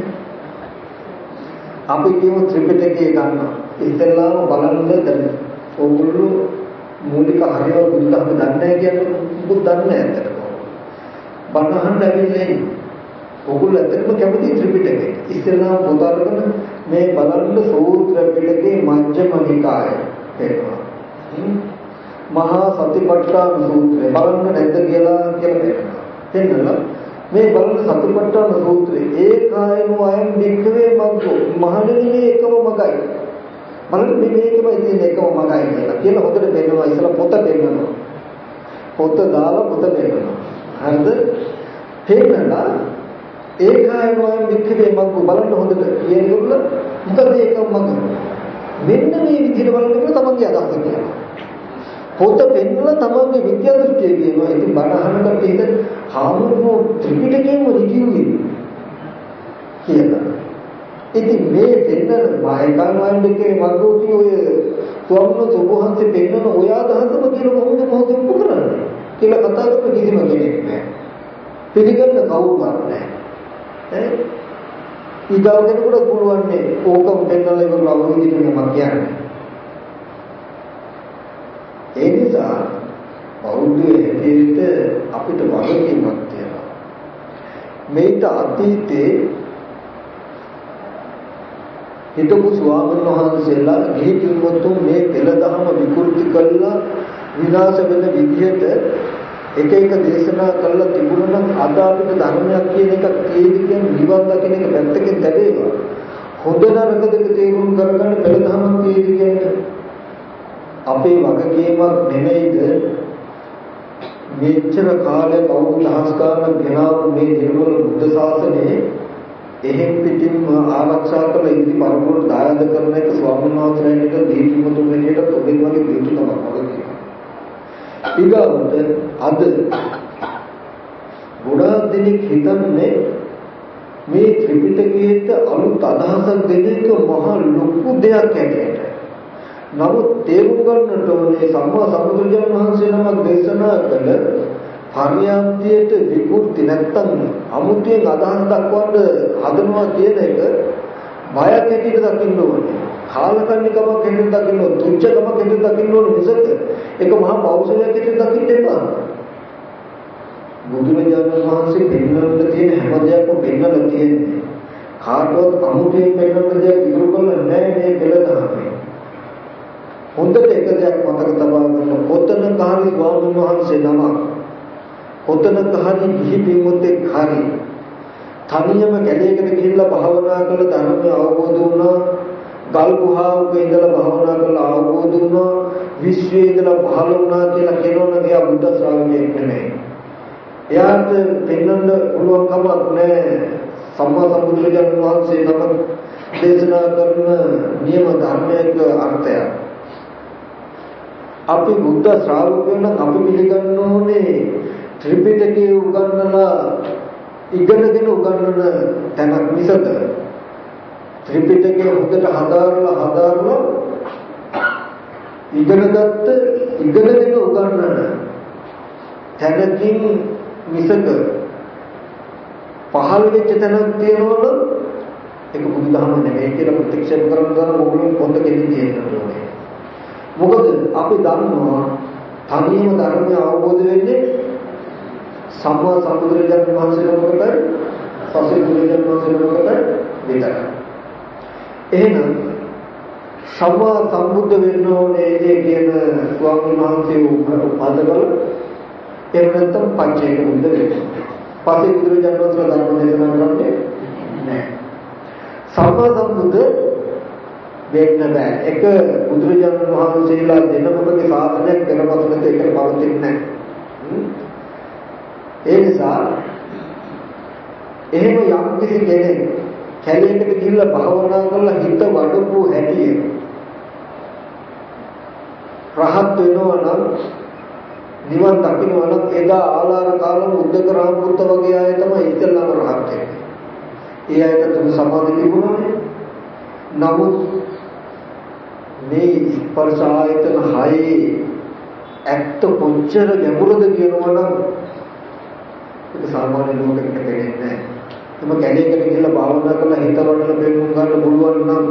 අපි කියමු ත්‍රිපිටකය ගන්නවා. ඉතින්ලාම බලන්න දැන් ඕගොල්ලෝ මූලික හරියව බුදුදහම දන්නේ නැහැ කියන්නේ බුදු දන්නේ නැහැ. බණ අහන්න ඇවිල්ලා ඔගොල්ලෝ ඇත්තටම කැමති ත්‍රිපිටකේ. ඉස්ලාම පොත අරගෙන මේ බලන්න සූත්‍ර පිටකේ මජ්ක්‍ධිම නිකාය පෙන්නනවා. මහා සතිපට්ඨාන සූත්‍රය බලන්න නැද්ද කියලා කියලා පෙන්නනවා. මේ බලන්න සතිපට්ඨාන සූත්‍රයේ ඒකායම අයම් වික්‍රේ මග්ගෝ මහණෙනි මේ එකම මගයි. බලන්න මේ මේකම ඉතින් එකම මගයි කියලා. කියලා හොඳට පෙන්නනවා ඉස්සලා පොත පෙන්නනවා. පොත දාලා පොත පෙන්නනවා. හරිද? පෙන්නලා ඒකායම අයම් වික්‍රේ මග්ගෝ බලන්න හොඳට කියනකොට මොකද ඒකම මග. මෙන්න මේ විදිහට බලනකොට තමන්ගේ අදහස කියනවා. පොත පෙන්නලා තමන්ගේ විද්‍යා දෘෂ්ටිය කියනවා. ඉතින් බණ අහනකොට ඒක හාමුදුරුවෝ ත්‍රිපිටකයෙන්ම ලියුවේ කියලා. ඉතින් මේ දෙන්න මායකන් වන්දකේ මග්ගෝටි ඔය ස්වර්ණ සුභහන්සේ පෙන්නන ඔය අදහසම කියන කොහොමද මොහොත උප කරන්නේ කියලා කතා කරන කිසිම කෙනෙක් නැහැ. පිළිගන්න කවුරුවත් නැහැ. ඈ ඊගාව කෙනෙකුට පුළුවන් නේ ඕකම පෙන්නලා ඉවරලා අවුරුදු දෙකක් කියන්නේ. ඒ නිසා බෞද්ධයේ හැටියට අපිට වගකීමක් තියෙනවා. මේට අතීතේ හිටපු ස්වාමීන් වහන්සේලා ගිහි පින්වතුන් මේ පෙළදහම විකෘති කළා විනාශ වෙන විදිහට එක එක දේශනා කළා තිබුණා නම් අද අපිට ධර්මයක් කියන එක තේරි කියන්නේ නිවන් දකින්න එක පැත්තකින් ලැබේවා. හොඳ නරක දෙක තේරුම් කරගන්න පෙළදහමක් තේරි කියන්නේ අපේ වගකීමක් නෙමෙයිද මෙච්චර කාලයක් අවුරුදු දහස් ගානක් ගෙනාවු මේ නිර්මල බුද්ධ ශාසනයේ එහෙම් පිටින්ම ආරක්ෂා කරලා ඉදි පරිපූර්ණ දායද කරන එක ස්වාමීන් වහන්සේලාට දීපිමුතුන් විදියට ඔබෙන් වගේ පිටුමක් වගේ. ඊගොල්ලන්ට අද ගොඩාක් දෙනෙක් හිතන්නේ මේ ත්‍රිපිටකයේට අලුත් අදහසක් දෙන එක මහා ලොකු දෙයක් හැටියට. නමුත් තේරුම් ගන්නට ඕනේ සම්මා සම්බුදුරජාණන් වහන්සේ නමක් දේශනා කළ පරියන්තියට විකෘති නැත්තම් අමුතුවෙන් අදහස් දක්වන්න හදනවා කියන එක බයක් හැටියට දකින්න ඕනේ. කාලකන්නිකමක් හැටියට දකින්න ඕනේ. තුච්ඡකමක් හැටියට දකින්න ඕනේ මිසක ඒක මහා පෞරුෂයක් හැටියට දකින්න එපා. බුදුරජාණන් වහන්සේ පෙන්වන්න තියෙන හැම දෙයක්ම පෙන්වලා තියෙන්නේ. කාටවත් අමුතුවෙන් පෙන්වන්න දෙයක් ඉතුරු කරලා නැහැ මේ පෙළදහමේ. හොඳට එක දෙයක් මතක තබා ගන්න. කොතනක හරි ස්වාමීන් වහන්සේ නමක් කොතනක හරි ගිහි පින්වත්ෙක් හරි තනියම කැලේකට ගිහිල්ලා භාවනා කරලා ධර්මය අවබෝධ වුණා. ගල් ගුහාවක ඉඳලා භාවනා කරලා අවබෝධ වුණා. විශ්වයේ ඉඳලා පහළ වුණා කියලා කියනවනම් එයා බුද්ධ ශ්‍රාවකයෙක් නෙමෙයි. එයාට පෙන්වන්න පුළුවන් කමක් නැහැ. සම්මා සම්බුදුරජාණන් වහන්සේ නම දේශනා කරන නියම ධර්මයක අර්ථය. අපි බුද්ධ ශ්‍රාවකයන් නම් අපි පිළිගන්න ඕනේ ත්‍රිපිටකයේ උගන්වලා ඉගෙනගෙන උගන්වන තැනක් මිසක ත්‍රිපිටකයේ හොඳට හදාරලා හදාරලා ඉගෙනගත්ත ඉගෙනගෙන උගන්වන තැනකින් මිසක පහළ වෙච්ච තැනක් තියෙනවනම් ඒක බුදුදහම නෙමෙයි කියලා ප්‍රතික්ෂේප කරන දා මොකකින් පොත කෙලින් තියෙනවා. මොකද අපි දන්නවා තනියම ධර්මය අවබෝධ වෙන්නේ සම්මා සම්බුදුරජාණන් වහන්සේ නමකට පස්සේ බුදුරජාණන් වහන්සේ නමකට විතරයි. එහෙනම් සම්මා සම්බුද්ධ වෙන්න ඕනේ කියන ස්වාමීන් වහන්සේ උපදවල එහෙම නැත්නම් පංචේක බුද්ධ වෙනවා. පස්සේ බුදුරජාණන් වහන්සේ ධර්ම දේශනා කරන්නේ නැහැ. සම්මා සම්බුද්ධ වෙන්න බෑ. එක බුදුරජාණන් වහන්සේලා දෙනකොටගේ සාසනයක් පෙරපසුනක එකට පවතින්නේ නැහැ. ඒ නිසා එහෙම යම් කිසි කෙනෙක් කැලේකට ගිහිල්ලා භාවනා කරලා හිත වඩපු හැටි රහත් වෙනවා නම් නිවන් දකින්නවා නම් එදා ආලාර කාලම උද්දක රාමපුත්ත වගේ අය තමයි ඉස්සෙල්ලාම රහත් වෙන්නේ. ඒ අයට තුන් සමාධි තිබුණානේ. නමුත් මේ ස්පර්ශ ආයතන හයේ ඇත්ත කොච්චර ගැඹුරද කියනවා නම් ඒක සාමාන්‍ය ලෝකෙකට තේරෙන්නේ නැහැ. තම කැලේකට ගිහිල්ලා භාවනා කරලා හිත වඩලා පෙන්වන්න ගන්න පුළුවන් නම්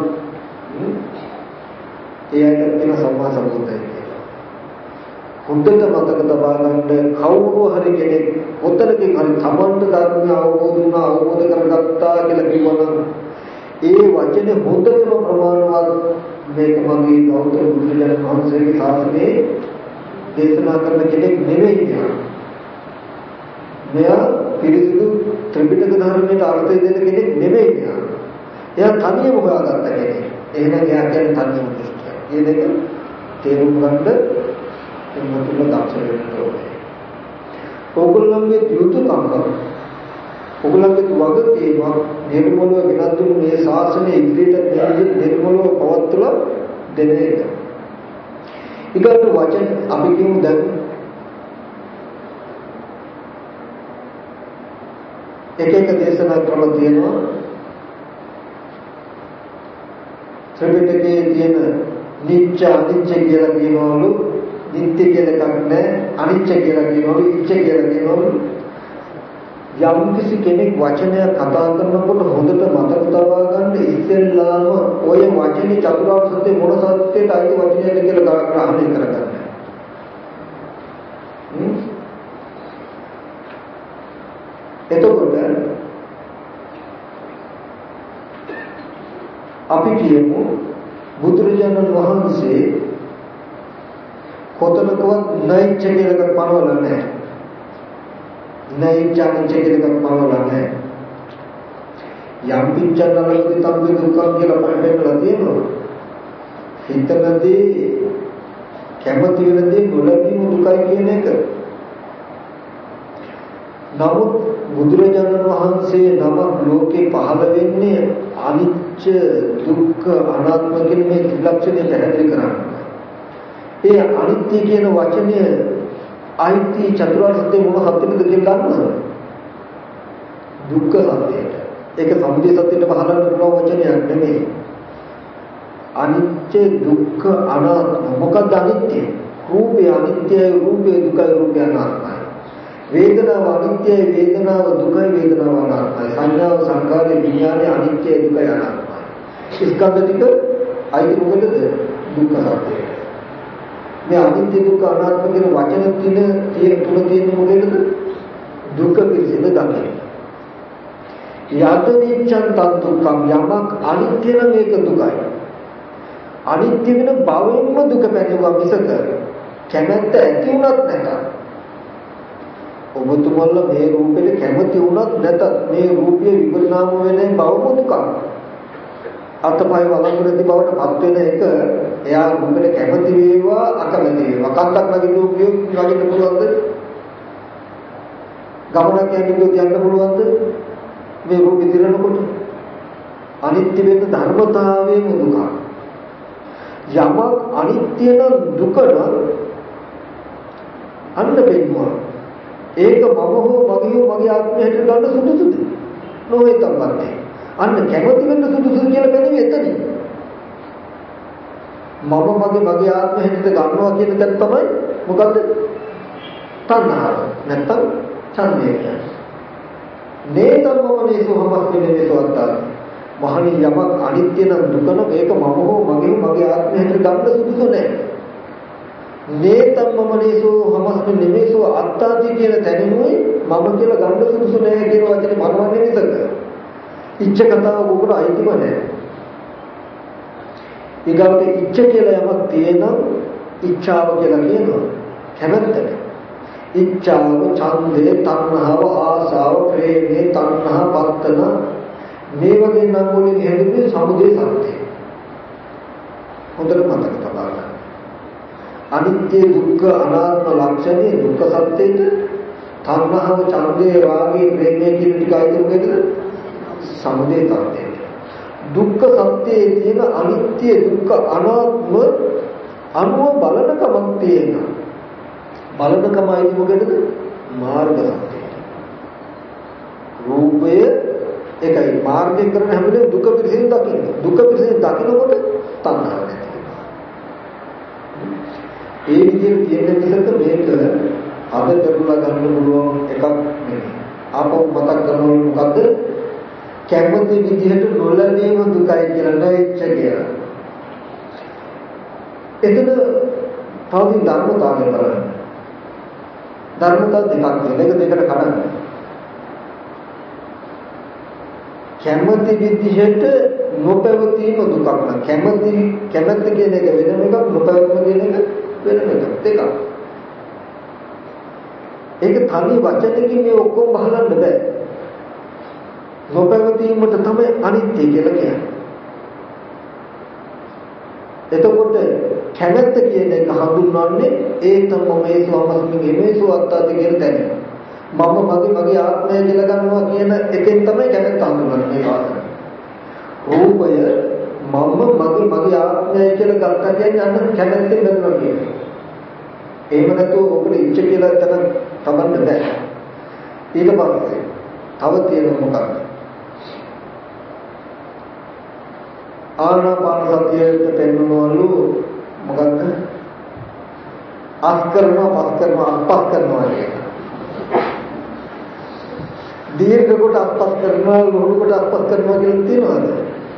ඒ අයට කියන සම්මා සම්බුද්ධයි කියලා. හොඳට මතක තබා ගන්න කවුරු හරි කෙනෙක් ඔතනකින් හරි තමන්ට ධර්මය අවබෝධ වුණා අවබෝධ කරගත්තා කියලා කිව්වනම් ඒ වචනේ හොඳටම ප්‍රමාණවත් මේක මගේ ගෞතම බුදුරජාණන් වහන්සේගේ ශාසනයේ දේශනා කරන කෙනෙක් නෙවෙයි කියලා. මෙයා පිරිසිදු ත්‍රිපිටක ධර්මයට අර්ථය දෙන කෙනෙක් නෙවෙයි කියලා. එයා තනියම හොයාගත්ත කෙනෙක්. එහෙනම් එයා කියන්නේ තනියම දෘෂ්ටිය. මේ දෙක තේරුම් ගන්න එන්නතුල දක්ෂ වෙන්න ඕනේ. ඕගොල්ලන්ගේ යුතුයකම් කරනවා. ඔගලන්ගේ වගකීම නිර්මලව ගෙනත් දුන්නු මේ ශාසනය ඉදිරියට නිර්මලව පවත්වලා දෙන එක. ඊගොල්ලෝ වචන අපි කියමු දැන් එක එක දේශනා ක්‍රම තියෙනවා. ත්‍රිපිටකයේ තියෙන නිච්ච අනිච්ච කියලා කියනවලු නිත්‍ය කියලා එකක් නැහැ. අනිච්ච කියලා කියනවලු ඉච්ඡ කියලා කියනවලු. යම් කිසි කෙනෙක් වචනයක් කතා කරනකොට හොඳට මතක තබා ගන්න ඉස්සෙල්ලාම ඔය වචනේ චතුරාර්ය සත්‍ය මොන සත්‍යයට අයිති වචනයද කියලා ග්‍රහණය කරගන්න. එතකොට අපි කියමු බුදුරජාණන් වහන්සේ කොතනකවත් නැයිච්ච කියලා පනවලා නැහැ. නැයිච්චානිච්ච කියලා පනවලා නැහැ. යම් පිච්චනලදී තමයි දුක්ඛ කියලා පෙන්නලා තියෙනවා. හිතනදී කැමති වෙනදී නොලැබීම දුකයි කියන එක. නමුත් බුදුරජාණන් වහන්සේ නම ලෝකේ පහළ වෙන්නේ අනිච්ච දුක්ඛ අනාත්ම කියන මේ ත්‍රිලක්ෂණය පැහැදිලි කරන්නේ. ඒ අනිත්‍ය කියන වචනය අයිති චතුරාර්ය සත්‍ය මොන සත්‍යද කියලා දන්නවද? දුක්ඛ සත්‍යයට. ඒක සමුදය සත්‍යයට පහළන්න පුළුවන් වචනයක් නෙමෙයි. අනිත්‍ය දුක්ඛ අනාත්ම. මොකක්ද අනිත්‍ය? රූපය අනිත්‍යයි, රූපය දුකයි, රූපය අනාත්මයි. වේදනාව අනිත්‍යයි, වේදනාව දුකයි, වේදනාව අනාත්මයි. සංඥාව සංකාරය විඥානය අනිත්‍යයි, දුකයි, අනාත්මයි. ස්කන්ධ ටික අයිති මොකටද? දුක්ඛ සත්‍යය. මේ අනිත්‍ය දුක්ඛ අනාත්ම කියන වචන තුන තියෙන තුන තියෙන්නේ මොකේද? දුක්ඛ පිළිසිඳ දකින්න. යද්දනිච්ඡන් තත්තුක්ඛම් යමක් අනිත්‍ය නම් ඒක දුකයි. අනිත්‍ය වෙන බවෙන්ම දුක පැනනවා මිසක කැමැත්ත ඇති වුණත් නැත. ඔබතුමල්ලා මේ රූපෙට කැමති වුණත් නැතත් මේ රූපය විපරිණාම වෙන්නේ බවම දුකක්. අතපය වළංගුනති බවට පත් වෙන එක එයා රූපෙට කැමති වේවා අකමැති වේවා. කන්දක් නගින්න රූපය නගින්න පුළුවන්ද? ගමනක් යන්න යන්න පුළුවන්ද? මේ රූපෙ දිරනකොට අනිත්‍ය වෙන ධර්මතාවයෙන් දුක. යමක් අනිත්‍ය නම් දුක නම් අන්න පෙන්නවා. ඒක මම හෝ මගේ හෝ මගේ ආත්මය හැටියට ගන්න සුදුසුද? නොවේ තමයි. අන්න කැමති වෙන්න සුදුසුද කියලා බැලුවේ එතනින්. මම මගේ මගේ ආත්මය හැටියට ගන්නවා කියන එක තමයි මොකද්ද? තණ්හාව. නැත්තම් ඡන්දය. නේතම් මම නේසෝ හමස්මිනේ නේසෝත්තා. මහණි යමක් අනිත්‍ය නම් දුක නම් ඒක මම හෝ මගේ මගේ ආත්මය හැටියට ගන්න සුදුසු නැහැ. නේතම් මම නේසෝ හමස්මිනේ නේසෝ අත්තාති කියන තැනිනුයි මම කියලා ගන්න සුදුසු නැහැ කියන වචනේ මනවන්නේ නේද? ඉච්ඡ කතාව උගුර අයිතිම නැහැ. ඊගොල්ලෝ ඉච්ඡ කියලා යමක් තියෙනවා ඉච්ඡාව කියලා කියනවා කැමැත්ත. ඉච්ඡාව, ඡන්දේ, තණ්හාව, ආසාව, ප්‍රේමේ, තණ්හා, පත්තන මේ වගේ නම් වලින් හැදෙන්නේ සමුදය සත්‍යය. හොඳට මතක තබා ගන්න. අනිත්‍ය දුක්ඛ අනාත්ම ලක්ෂණේ දුක්ඛ සත්‍යයට තණ්හාව, ඡන්දේ, රාගේ, ප්‍රේමේ කියන ටික අයිතිවෙද? සමුදය සත්‍යයට. දුක්ඛ සත්‍යයේ තියෙන අනිත්‍ය දුක්ඛ අනාත්ම අනුව බලනකමක් තියෙනවා. බලනකමයි මොකටද? මාර්ග සත්‍යයට. රූපය ඒකයි මාර්ගය කරන හැම වෙලේම දුක පිළිසින් දකින්න. දුක පිළිසින් දකින්නකොට තණ්හාව නැති වෙනවා. ඒ විදිහට තියෙන මිසක මේක අද කරලා ගන්න පුළුවන් එකක් නෙවෙයි. ආපහු මතක් කරනවා මොකද්ද? කැමති විදිහට නොලැබීම දුකයි කියලා නොඉච්ඡ කියලා. එතන තවදී ධර්මතාවය බලන්න. ධර්මතාව දෙකක් තියෙනවා. ඒක දෙකට කඩන්න. කැමති විදිහට නොපැවතීම දුකක් නෑ. කැමති කැමති කියන එක වෙනම එකක්, නොපැවතීම කියන එක වෙනම එකක්. දෙකක්. ඒක තනි වචනකින් මේ ඔක්කොම බහලන්න බෑ. නොපැවතීමට තමයි අනිත්‍ය කියලා කියන්නේ. එතකොට කැමැත්ත කියන එක හඳුන්වන්නේ ඒ තමයි මේ ස්වමස්මිගේ මේ සුවත්තාද කියන තැන. මම මගේ මගේ ආත්මය කියලා ගන්නවා කියන එකෙන් තමයි කැමැත්ත හඳුන්වන්නේ මේ වාසන. රූපය මම මගේ මගේ ආත්මය කියලා ගත්තා කියන්නේ අන්න කැමැත්තෙන් ගන්නවා කියන්නේ. එහෙම නැතුව ඔබට ඉච්ඡ කියලා තන තමන්න බෑ. ඊට පස්සේ තව තියෙන මොකක්ද? ආනාපාන සතියට පෙන්වනවලු මොකක්ද? අස් කරනවා, පස් කරනවා, අත්පස් කරනවා කියන. දීර්ඝ කොට අත්පස් කරනවා, ලොකු කොට අත්පස් කරනවා කියලා තියෙනවද?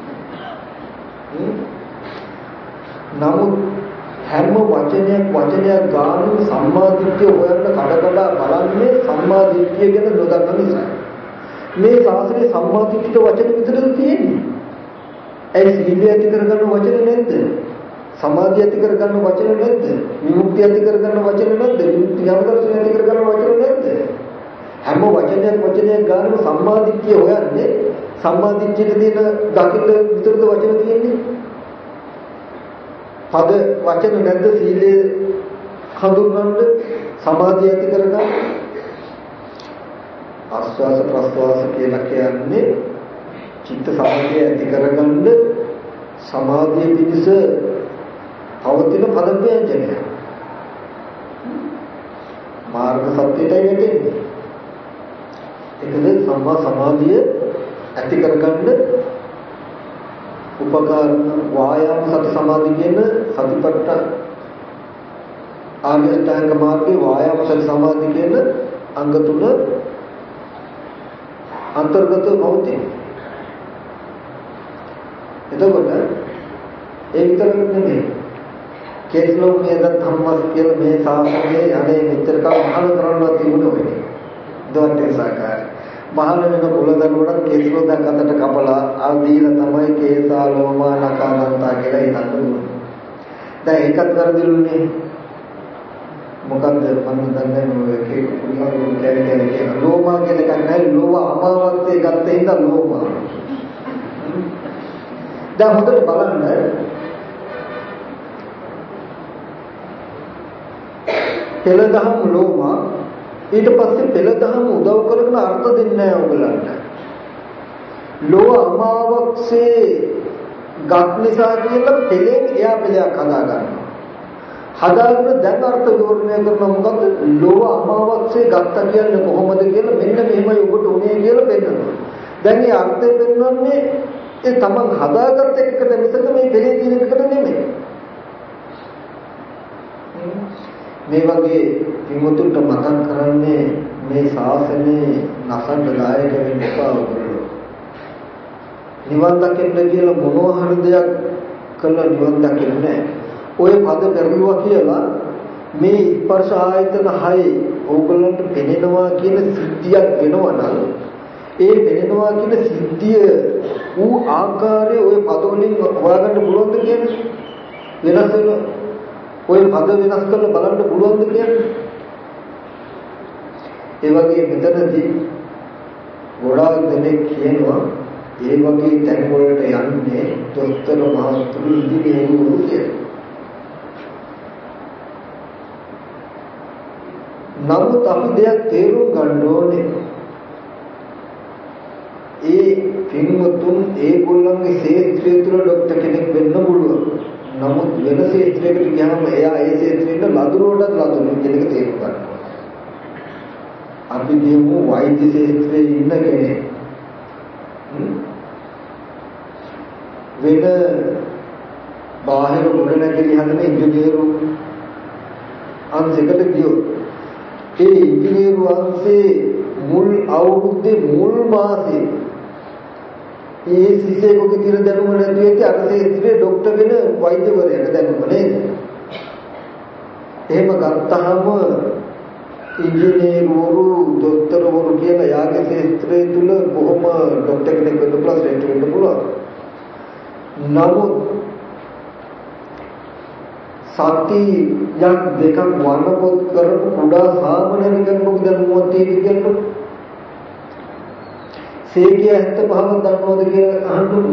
නමුත් හැම වචනයක් වචනයක් ගානු සම්මාදිට්ඨිය හොයන්න කඩ කඩ බලන්නේ සම්මාදිට්ඨිය ගැන නොදන්න නිසා. මේ ශාස්ත්‍රයේ සම්මාදිට්ඨිය වචන විතරද තියෙන්නේ? ඒ සීලය ඇති කරගන්න වචන නැද්ද? සමාධිය ඇති කරගන්න වචන නැද්ද? විමුක්තිය ඇති කරගන්න වචන නැද්ද? විමුක්ති ඥානදර්ශනය ඇති කරගන්න වචන නැද්ද? හැම වචනයක් වචනයක් ගන්න සම්මාදිට්ඨිය හොයන්නේ සම්මාදිට්ඨියට තියෙන දකින්න විතරද වචන තියෙන්නේ? පද වචන නැද්ද? සීලය හඳුන්වන්න සමාධිය ඇති කරගන්න ආස්වාස ප්‍රස්වාස කියලා කියන්නේ චිත්ත සමාධිය ඇති කරගන්න සමාධිය පිණිස පවතින පද ව්‍යංජනය. මාර්ග සත්‍යයටයි වැටෙන්නේ. ඒකද සම්මා සමාධිය ඇති කරගන්න උපකාරන වායාම සති සමාධි කියන සතිපට්ඨාන ආර්ය අෂ්ටාංග මාර්ගයේ වායාම සති සමාධි කියන අංග තුන අන්තර්ගතව පවතී. එතකොට ඒ විතරක් නෙමෙයි. කේස්ලෝ මේද ධම්මස් කියලා මේ සාසනයේ යන්නේ මෙච්චර කල් මහාන කරනවා තිබුණේ ඔය. දවල්ට සාකාර. මහාන වෙන කුලදරුවට කේස්ලෝ දැන් අතට කපලා ආ දීලා තමයි කේසා ලෝමා නකාදන්තා කියලා හිතන්න ඕනේ. දැන් ඒකත් කරදිලුනේ. මොකද්ද මම දන්නේ නෝ කේ කුලියෝ කියන්නේ කියන ලෝමා කියන එක නෑ ලෝව අමාවස්සේ ගත්තේ ඉඳන් ලෝමා. දැන් හොඳට බලන්න පෙළදහම් ලෝමා ඊට පස්සේ පෙළදහම් උදව් කරගෙන අර්ථ දෙන්නේ නැහැ ඔයගලන්ට. ලෝ අමාවස්සේ ගත් නිසා කියලා පෙළෙන් එයා පෙළයක් හදා ගන්නවා. හදාගෙන දැන් අර්ථ විවරණය කරනවා මොකද්ද? ලෝ අමාවස්සේ ගත්තා කියන්නේ කොහොමද කියලා මෙන්න මෙහෙමයි ඔබට උනේ කියලා පෙන්නනවා. දැන් මේ අර්ථය පෙන්වන්නේ ඒ තමන් හදාගත්ත එකට මිසක මේ පෙළේ තියෙන එකට නෙමෙයි. මේ වගේ විමුතුන්ට මතක් කරන්නේ මේ ශාසනයේ නසන්න දායක වෙන්න එපා ඔයගොල්ලෝ. නිවන් දකින්න කියලා මොනවා හරි දෙයක් කළා නිවන් දකින්නේ නැහැ. ඔය පද පෙරළුවා කියලා මේ ස්පර්ශ ආයතන හය ඕගොල්ලන්ට පෙනෙනවා කියන සිද්ධියක් වෙනවා නම් ඒ පෙනෙනවා කියන සිද්ධිය ඌ ආකාරයේ ඔය පද වලින් හොයාගන්න පුළුවන්ද කියන්නේ වෙනස් වෙන ඔය පද වෙනස් කරලා බලන්න පුළුවන්ද කියන්නේ ඒ වගේ මෙතනදී ගොඩාක් දෙනෙක් කියනවා ඒ වගේ තැන් වලට යන්නේ දොස්තර මහතුරු ඉදිරියේ කියලා. නමුත් අපි දෙයක් තේරුම් ගන්න ඕනේ. ඒ පින්වතුන් ඒගොල්ලන්ගේ ශේත්‍රය තුළ ડોක්ටර් කෙනෙක් වෙන්න පුළුවන්. නමුත් වෙන ශේත්‍රයකට ගියාම එයා ඒ ශේත්‍රෙට ලදුරුවටත් ලදුරු කියන එක තේරුම් ගන්න ඕනේ. අපි කියමු වෛද්‍ය ශේත්‍රයේ ඉන්න කෙනෙක්. වෙන බාහිර ගොඩනැගිලි හදන ඉංජිනේරු අංශයකට ගියොත් ඒ ඉංජිනේරු අංශේ මුල් අවුරුද්දේ මුල් මාසේ ඒ සිසේකෝගේ තියෙන දැනුම නැති වෙච්ච අර ශේත්‍රයේ ડોක්ටර් වෙන වෛද්‍යවරයෙක් දැනුම නේද? එහෙම ගත්තාම ඉංජිනේරුවරු දොස්තරවරු කියලා යාගේ ශේත්‍රය තුල බොහොම ડોක්ටර් කෙනෙක් වෙන්න පුළුවන් ශ්‍රේෂ්ඨ වෙන්න පුළුවන්. නමුත් සති යක් දෙකක් වන්නකොත් කරපු කුඩා සාමාන්‍ය කෙනෙකුට දැනුමක් තියෙන්නේ කියනකොට සේකිය හැත්ත පහක් දන්නවද කියලා අහන්නකො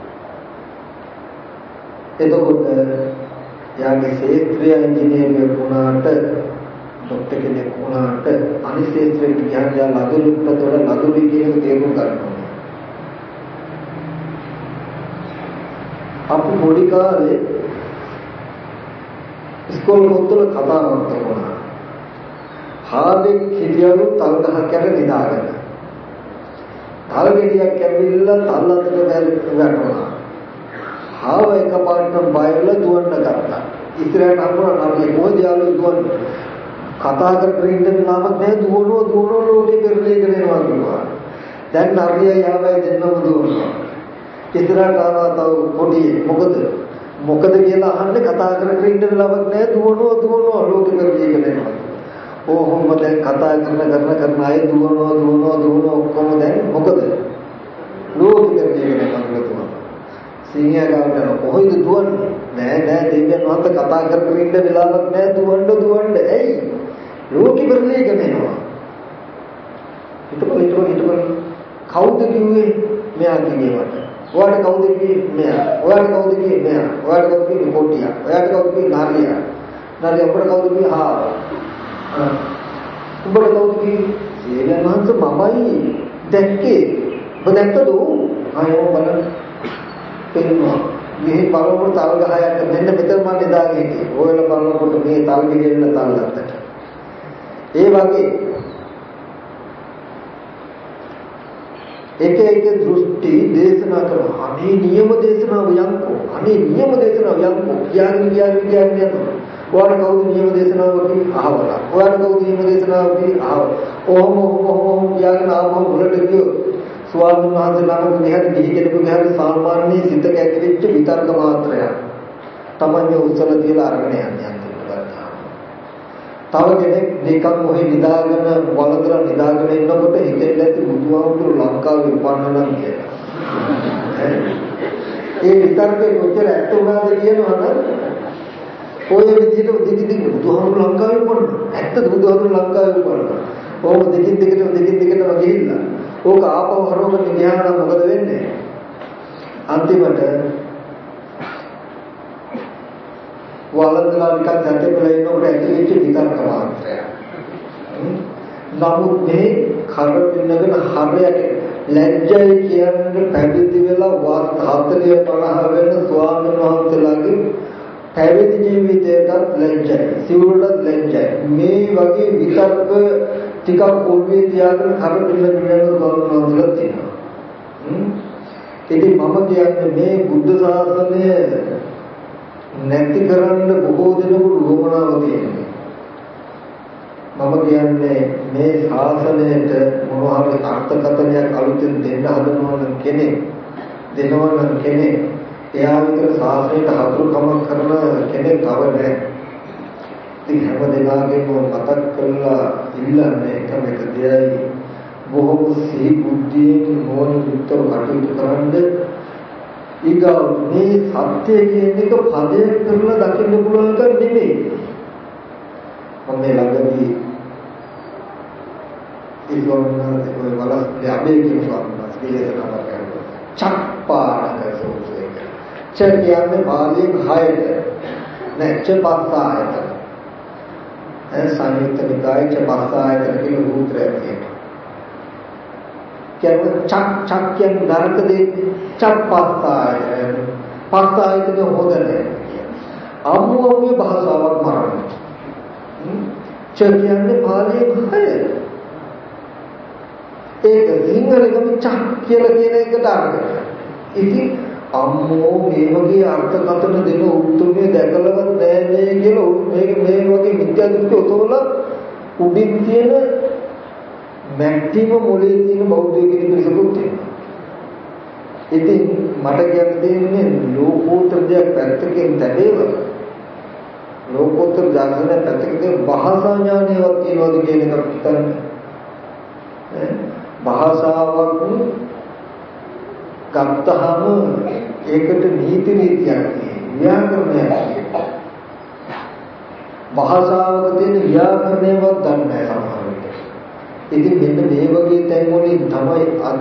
එතකොට යාගේ ශේත්‍රීය ඉංජිනේරුවෙක් වුණාට ડોක්ටර් කෙනෙක් වුණාට අනිත් ශේත්‍රයකට ගියන් යා ලදුරුට තොර ලදුරු කියන තේරුම් ගන්නවා. අපි පොඩි කාලේ ඉස්කෝලේ පොත්වල කතාවක් තිබුණා. හාදෙක් හිටියලු තල් ගහක් යට නිදාගෙන. තල් ගෙඩියක් ඇවිල්ලා තල් අතට වැටුණා. හාව එකපාරටම බයලා දුවන්න ගත්තා. ඉස්සරහට හම්බුණා නම් මොකද යාළුවෝ දුවන්නේ. කතා කරගෙන ඉන්න නාමක් නැහැ දුවනවා දුවනවා ලෝකෙ පෙරලීගෙන යනවා කිව්වා. දැන් නරිය යාවයි දෙන්නම දුවනවා. ඉස්සරහට ආවා තව පොඩි මොකද මොකද කියලා අහන්නේ කතා කරගෙන ඉන්න ලාවක් නැහැ දුවනවා දුවනවා ලෝකෙ පෙරලීගෙන යනවා. ඕහොම දැන් කතා කරන කරන කරන අය දුවනවා දුවනවා දුවනවා ඔක්කොම දැන් මොකද ලෝකෙ පෙරලීගෙන යනවා. සීනියර් ගාවට කොහෙද දුවන්නේ? නෑ නෑ දෙවියන් වහන්සේ කතා කරගෙන ඉන්න වෙලාවක් නෑ දුවන්න දුවන්න. ඇයි? ලෝකෙ පෙරලීගෙන යනවා. හිතපොළ හිතපොළ හිතපොළ කවුද කිව්වේ? මෙයා කිව්වේ මට. ඔයාට කවුද කිව්වේ? මෙයා. ඔයාට කවුද කිව්වේ? මෙයා. ඔයාට කවුද කිව්වේ? කොටියා. ඔයාට කවුද කිව්වේ? නාරියා. නාරියා අපට කවුද කිව්වේ? හා. උඹට කවුද කිව්වේ? සීලයන් වහන්සේ මමයි දැක්කේ. ඔබ දැක්කද? ආයෙම බලන්න. පෙන්නවා. මේ බලනකොට තල් ගහයක් මෙන්න මෙතන මම නිදාගෙන හිටියේ. ඔයලා බලනකොට මේ තල් ගෙඩියෙන්න තල් ගත්තට. ඒ වගේ එක එක දෘෂ්ටි දේශනා කරනවා. අනේ නියම දේශනාව යන්කෝ. අනේ නියම දේශනාව යන්කෝ. කියන්නේ කියන්නේ කියන්නේ යනවා. ඔයාලට කවුද නියම දේශනාව කියන්නේ අහවලා. ඔයාලට කවුද නියම දේශනාව කියන්නේ අහවලා. ඔහොම ඔහොම ඔහොම කියන ආවම උලට ගියෝ ස්වාමීන් වහන්සේ ළඟ මෙහෙට ගිහි කෙනෙකුගේ හැරි සාමාන්‍ය සිතක ඇති වෙච්ච විතර්ක මාත්‍රයක්. තමයි උත්සල තියලා අරගෙන යන්නේ අන්තිමට. තව කෙනෙක් දෙකක් මොහේ නිදාගෙන වලදලා නිදාගෙන ඉන්නකොට හිතෙන් ඇති බුදුහාමුදුරු ලංකාවේ උපන්න නම් කියලා. ඒ විතර්කේ කොච්චර ඇත්ත උනාද කියනවනම් ඔය විදිහට දිගින් දිගට බුදුහාමුදුරු ලංකාවේ උපන්න. ඇත්තද බුදුහාමුදුරු ලංකාවේ උපන්න. ඕක දිගින් දිගට දිගින් දිගටම ගිහිල්ලා ඕක ආපහු හරවගෙන ගියාම මොකද වෙන්නේ? අන්තිමට වලදලා නිකන් දැටේපල ඉන්නකොට ඇති වෙච්ච විතර්ක මාත්‍රය. නමුත් මේ කරපින්නගෙන හරයට ලැජ්ජයි කියන්නේ පැවිදි වෙලා වාස් හතලිය පනහ වෙන ස්වාමීන් වහන්සේලාගේ පැවිදි ජීවිතයටත් ලැජ්ජයි. සිවුරටත් ලැජ්ජයි. මේ වගේ විතර්ක ටිකක් පොල්වේ තියාගෙන කරපින්නගෙන යන ස්වාමීන් වහන්සේලා තියෙනවා. ඉතින් මම කියන්නේ මේ බුද්ධ ශාසනය නැති කරන්න බොහෝ දෙනෙකුට උවමනාව තියෙනවා. මම කියන්නේ මේ ශාසනයට මොනවා හරි අර්ථකථනයක් අලුතෙන් දෙන්න හදනවා නම් කෙනෙක් දෙනවා නම් කෙනෙක් එයා විතර ශාසනයට හතුරුකමක් කරන කෙනෙක් තව නැහැ. ඉතින් හැම දෙනාගේම මතක් කරලා ඉල්ලන්නේ එකම එක දෙයයි බොහෝ සිහි බුද්ධියෙන් මොන විතර කටයුතු කරන්නේ ඊගා මේ සත්‍ය කියන එක පදයෙන් කරලා දකින්න පුළුවන් එකක් නෙමෙයි. මම මේ ළඟදී ඉස්ලාමයේ ඔය වලස්සේ අබේ කියන ස්වාමීන් දේශනා කරනවා. චප්පාණක සූත්‍රය. ච කියන්නේ පාලියෙන් හයට. නෑ ච පස්සායත. ඒ සංයුක්ත නිකායේ ච පස්සායත කියන සූත්‍රයක් තියෙනවා. කියන්නේ චක් චක් කියන නරක දෙන්නේ චප්පස්සායත. පස්සායතක හොදන්නේ. අමු අමුගේ භාෂාවක් මරන්නේ. ච කියන්නේ පාලියෙන් හය. ඒක සිංහලෙකම චක් කියලා කියන එකට අරගෙන. ඉතින් අම්මෝ මේ වගේ අර්ථකථන දෙන උත්තරේ දැකලවත් නෑ නේ කියලා මේක මේ වගේ මිත්‍යා දෘෂ්ටි උතෝලා උඩින් තියෙන මැක්ටිම මොලේ තියෙන බෞද්ධ කෙනෙක් පිළිසකුත් තියෙනවා. ඉතින් මට කියන්න දෙන්නේ ලෝකෝත්තර දෙයක් පැත්තකින් තැබේව. ලෝකෝත්තර ඥානය පැත්තකින් භාෂා ඥානයවත් කියනවාද කියන එක හිතන්නේ. භාෂාවක් ගත්තහම ඒකට නීති රීතියක් තියෙනවා. ව්‍යාකරණයක් තියෙනවා. භාෂාවක තියෙන ව්‍යාකරණයවත් දන්නේ නැහැ සමහර විට. ඉතින් මෙන්න මේ වගේ තැන් වලින් තමයි අද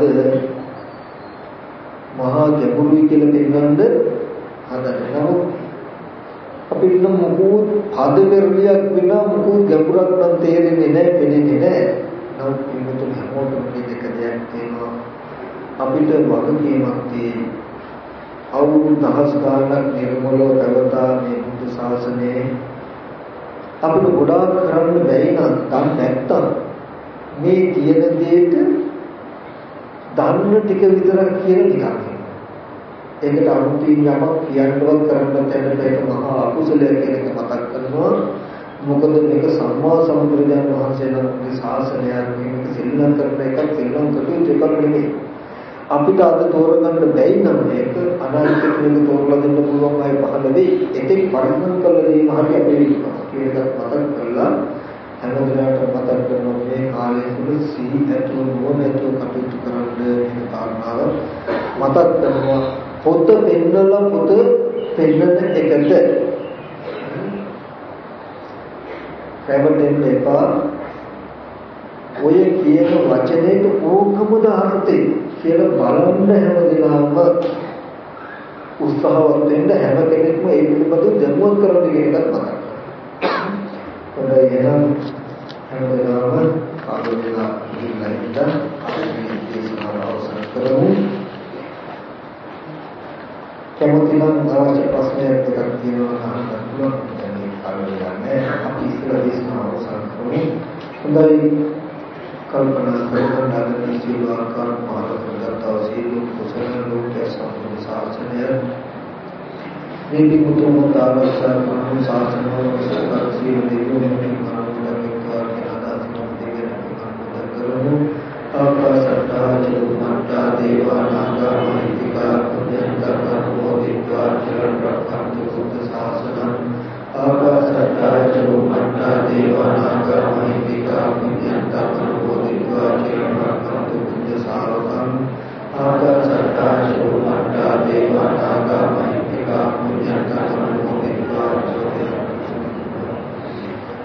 මහා ගැඹුරුයි කියලා පෙන්වන්න හදන්නේ. නමුත් අපිට මොකෝත් පද පෙරලියක් විනා මොකෝත් ගැඹුරක් නම් තේරෙන්නේ නැහැ, පෙනෙන්නේ නැහැ. නමුත් මේකට හැමෝටම මේ දෙක දෙයක් තියෙනවා. අපිට වගකීමක් තියෙනවා. අවුරුදු දහස් ගාණක් නිර්මලව පැවතා මේ බුද්ධ ශාසනයේ අපිට ගොඩාක් කරන්න බැරි නම් දැන් නැත්තම් මේ කියන දෙයට ධර්ම ටික විතරක් කියන ටිකක්. ඒකට අනුතින් යමක් කියන්නවත් කරන්න තැනට ඒක මහා අකුසලයක් කියන එක මතක් කරනවා. මොකද මේක සම්මා සම්බුදුරජාණන් වහන්සේලාගේ ශාසනයක්, මේක සිල්ලම් කරන එකක්, සිල්ලම් කටයුතු එකක් නෙමෙයි. අපිට අද තෝරගන්න බැයි නම් මේක අනාගතේ මේක තෝරලා දෙන්න පුළුවන් අය පහළ වෙයි. ඒකේ පරිණාම කළ දේ මහත් අපේ විශ්වාස කියන එක මතක් කරලා හැමදෙනාට මතක් කරනවා මේ කාලේ තුල සිහි ඇතුළු නොමැතුව කටයුතු කරන්න මේ කාරණාව මතක් කරනවා. පොත පෙන්නලා පොත පෙන්නන එකට හැමදෙන්න එපා. ඔය කියන වචනේට ඕකමද අර්ථය කියලා බලන්න හැමදෙනාම උත්සාහවත් වෙන්න හැම කෙනෙක්ම ඒ පිළිබඳව දැනුවත් කරන්න කියන එකත් මතක් කරගන්න. හොඳයි එහෙනම් හැමදෙනාම ආගමිකලා ඉන්න ඉඳන් අපි මේ දේශනාව අවසන් කරමු. කැමති නම් අවශ්‍ය ප්‍රශ්නයක් දෙකක් තියෙනවා අහන්න පුළුවන්. දැන් මේ කාලේ යන්නේ අපි ඉස්සර දේශනාව අවසන් කරමු. හොඳයි කල්පනා කරන නාගන සීවාකාර මාර්ගගතව සීල කුසල ලෝකයේ සම්පූර්ණ ශාසනය මේ විමුතුම දානසාර සාසන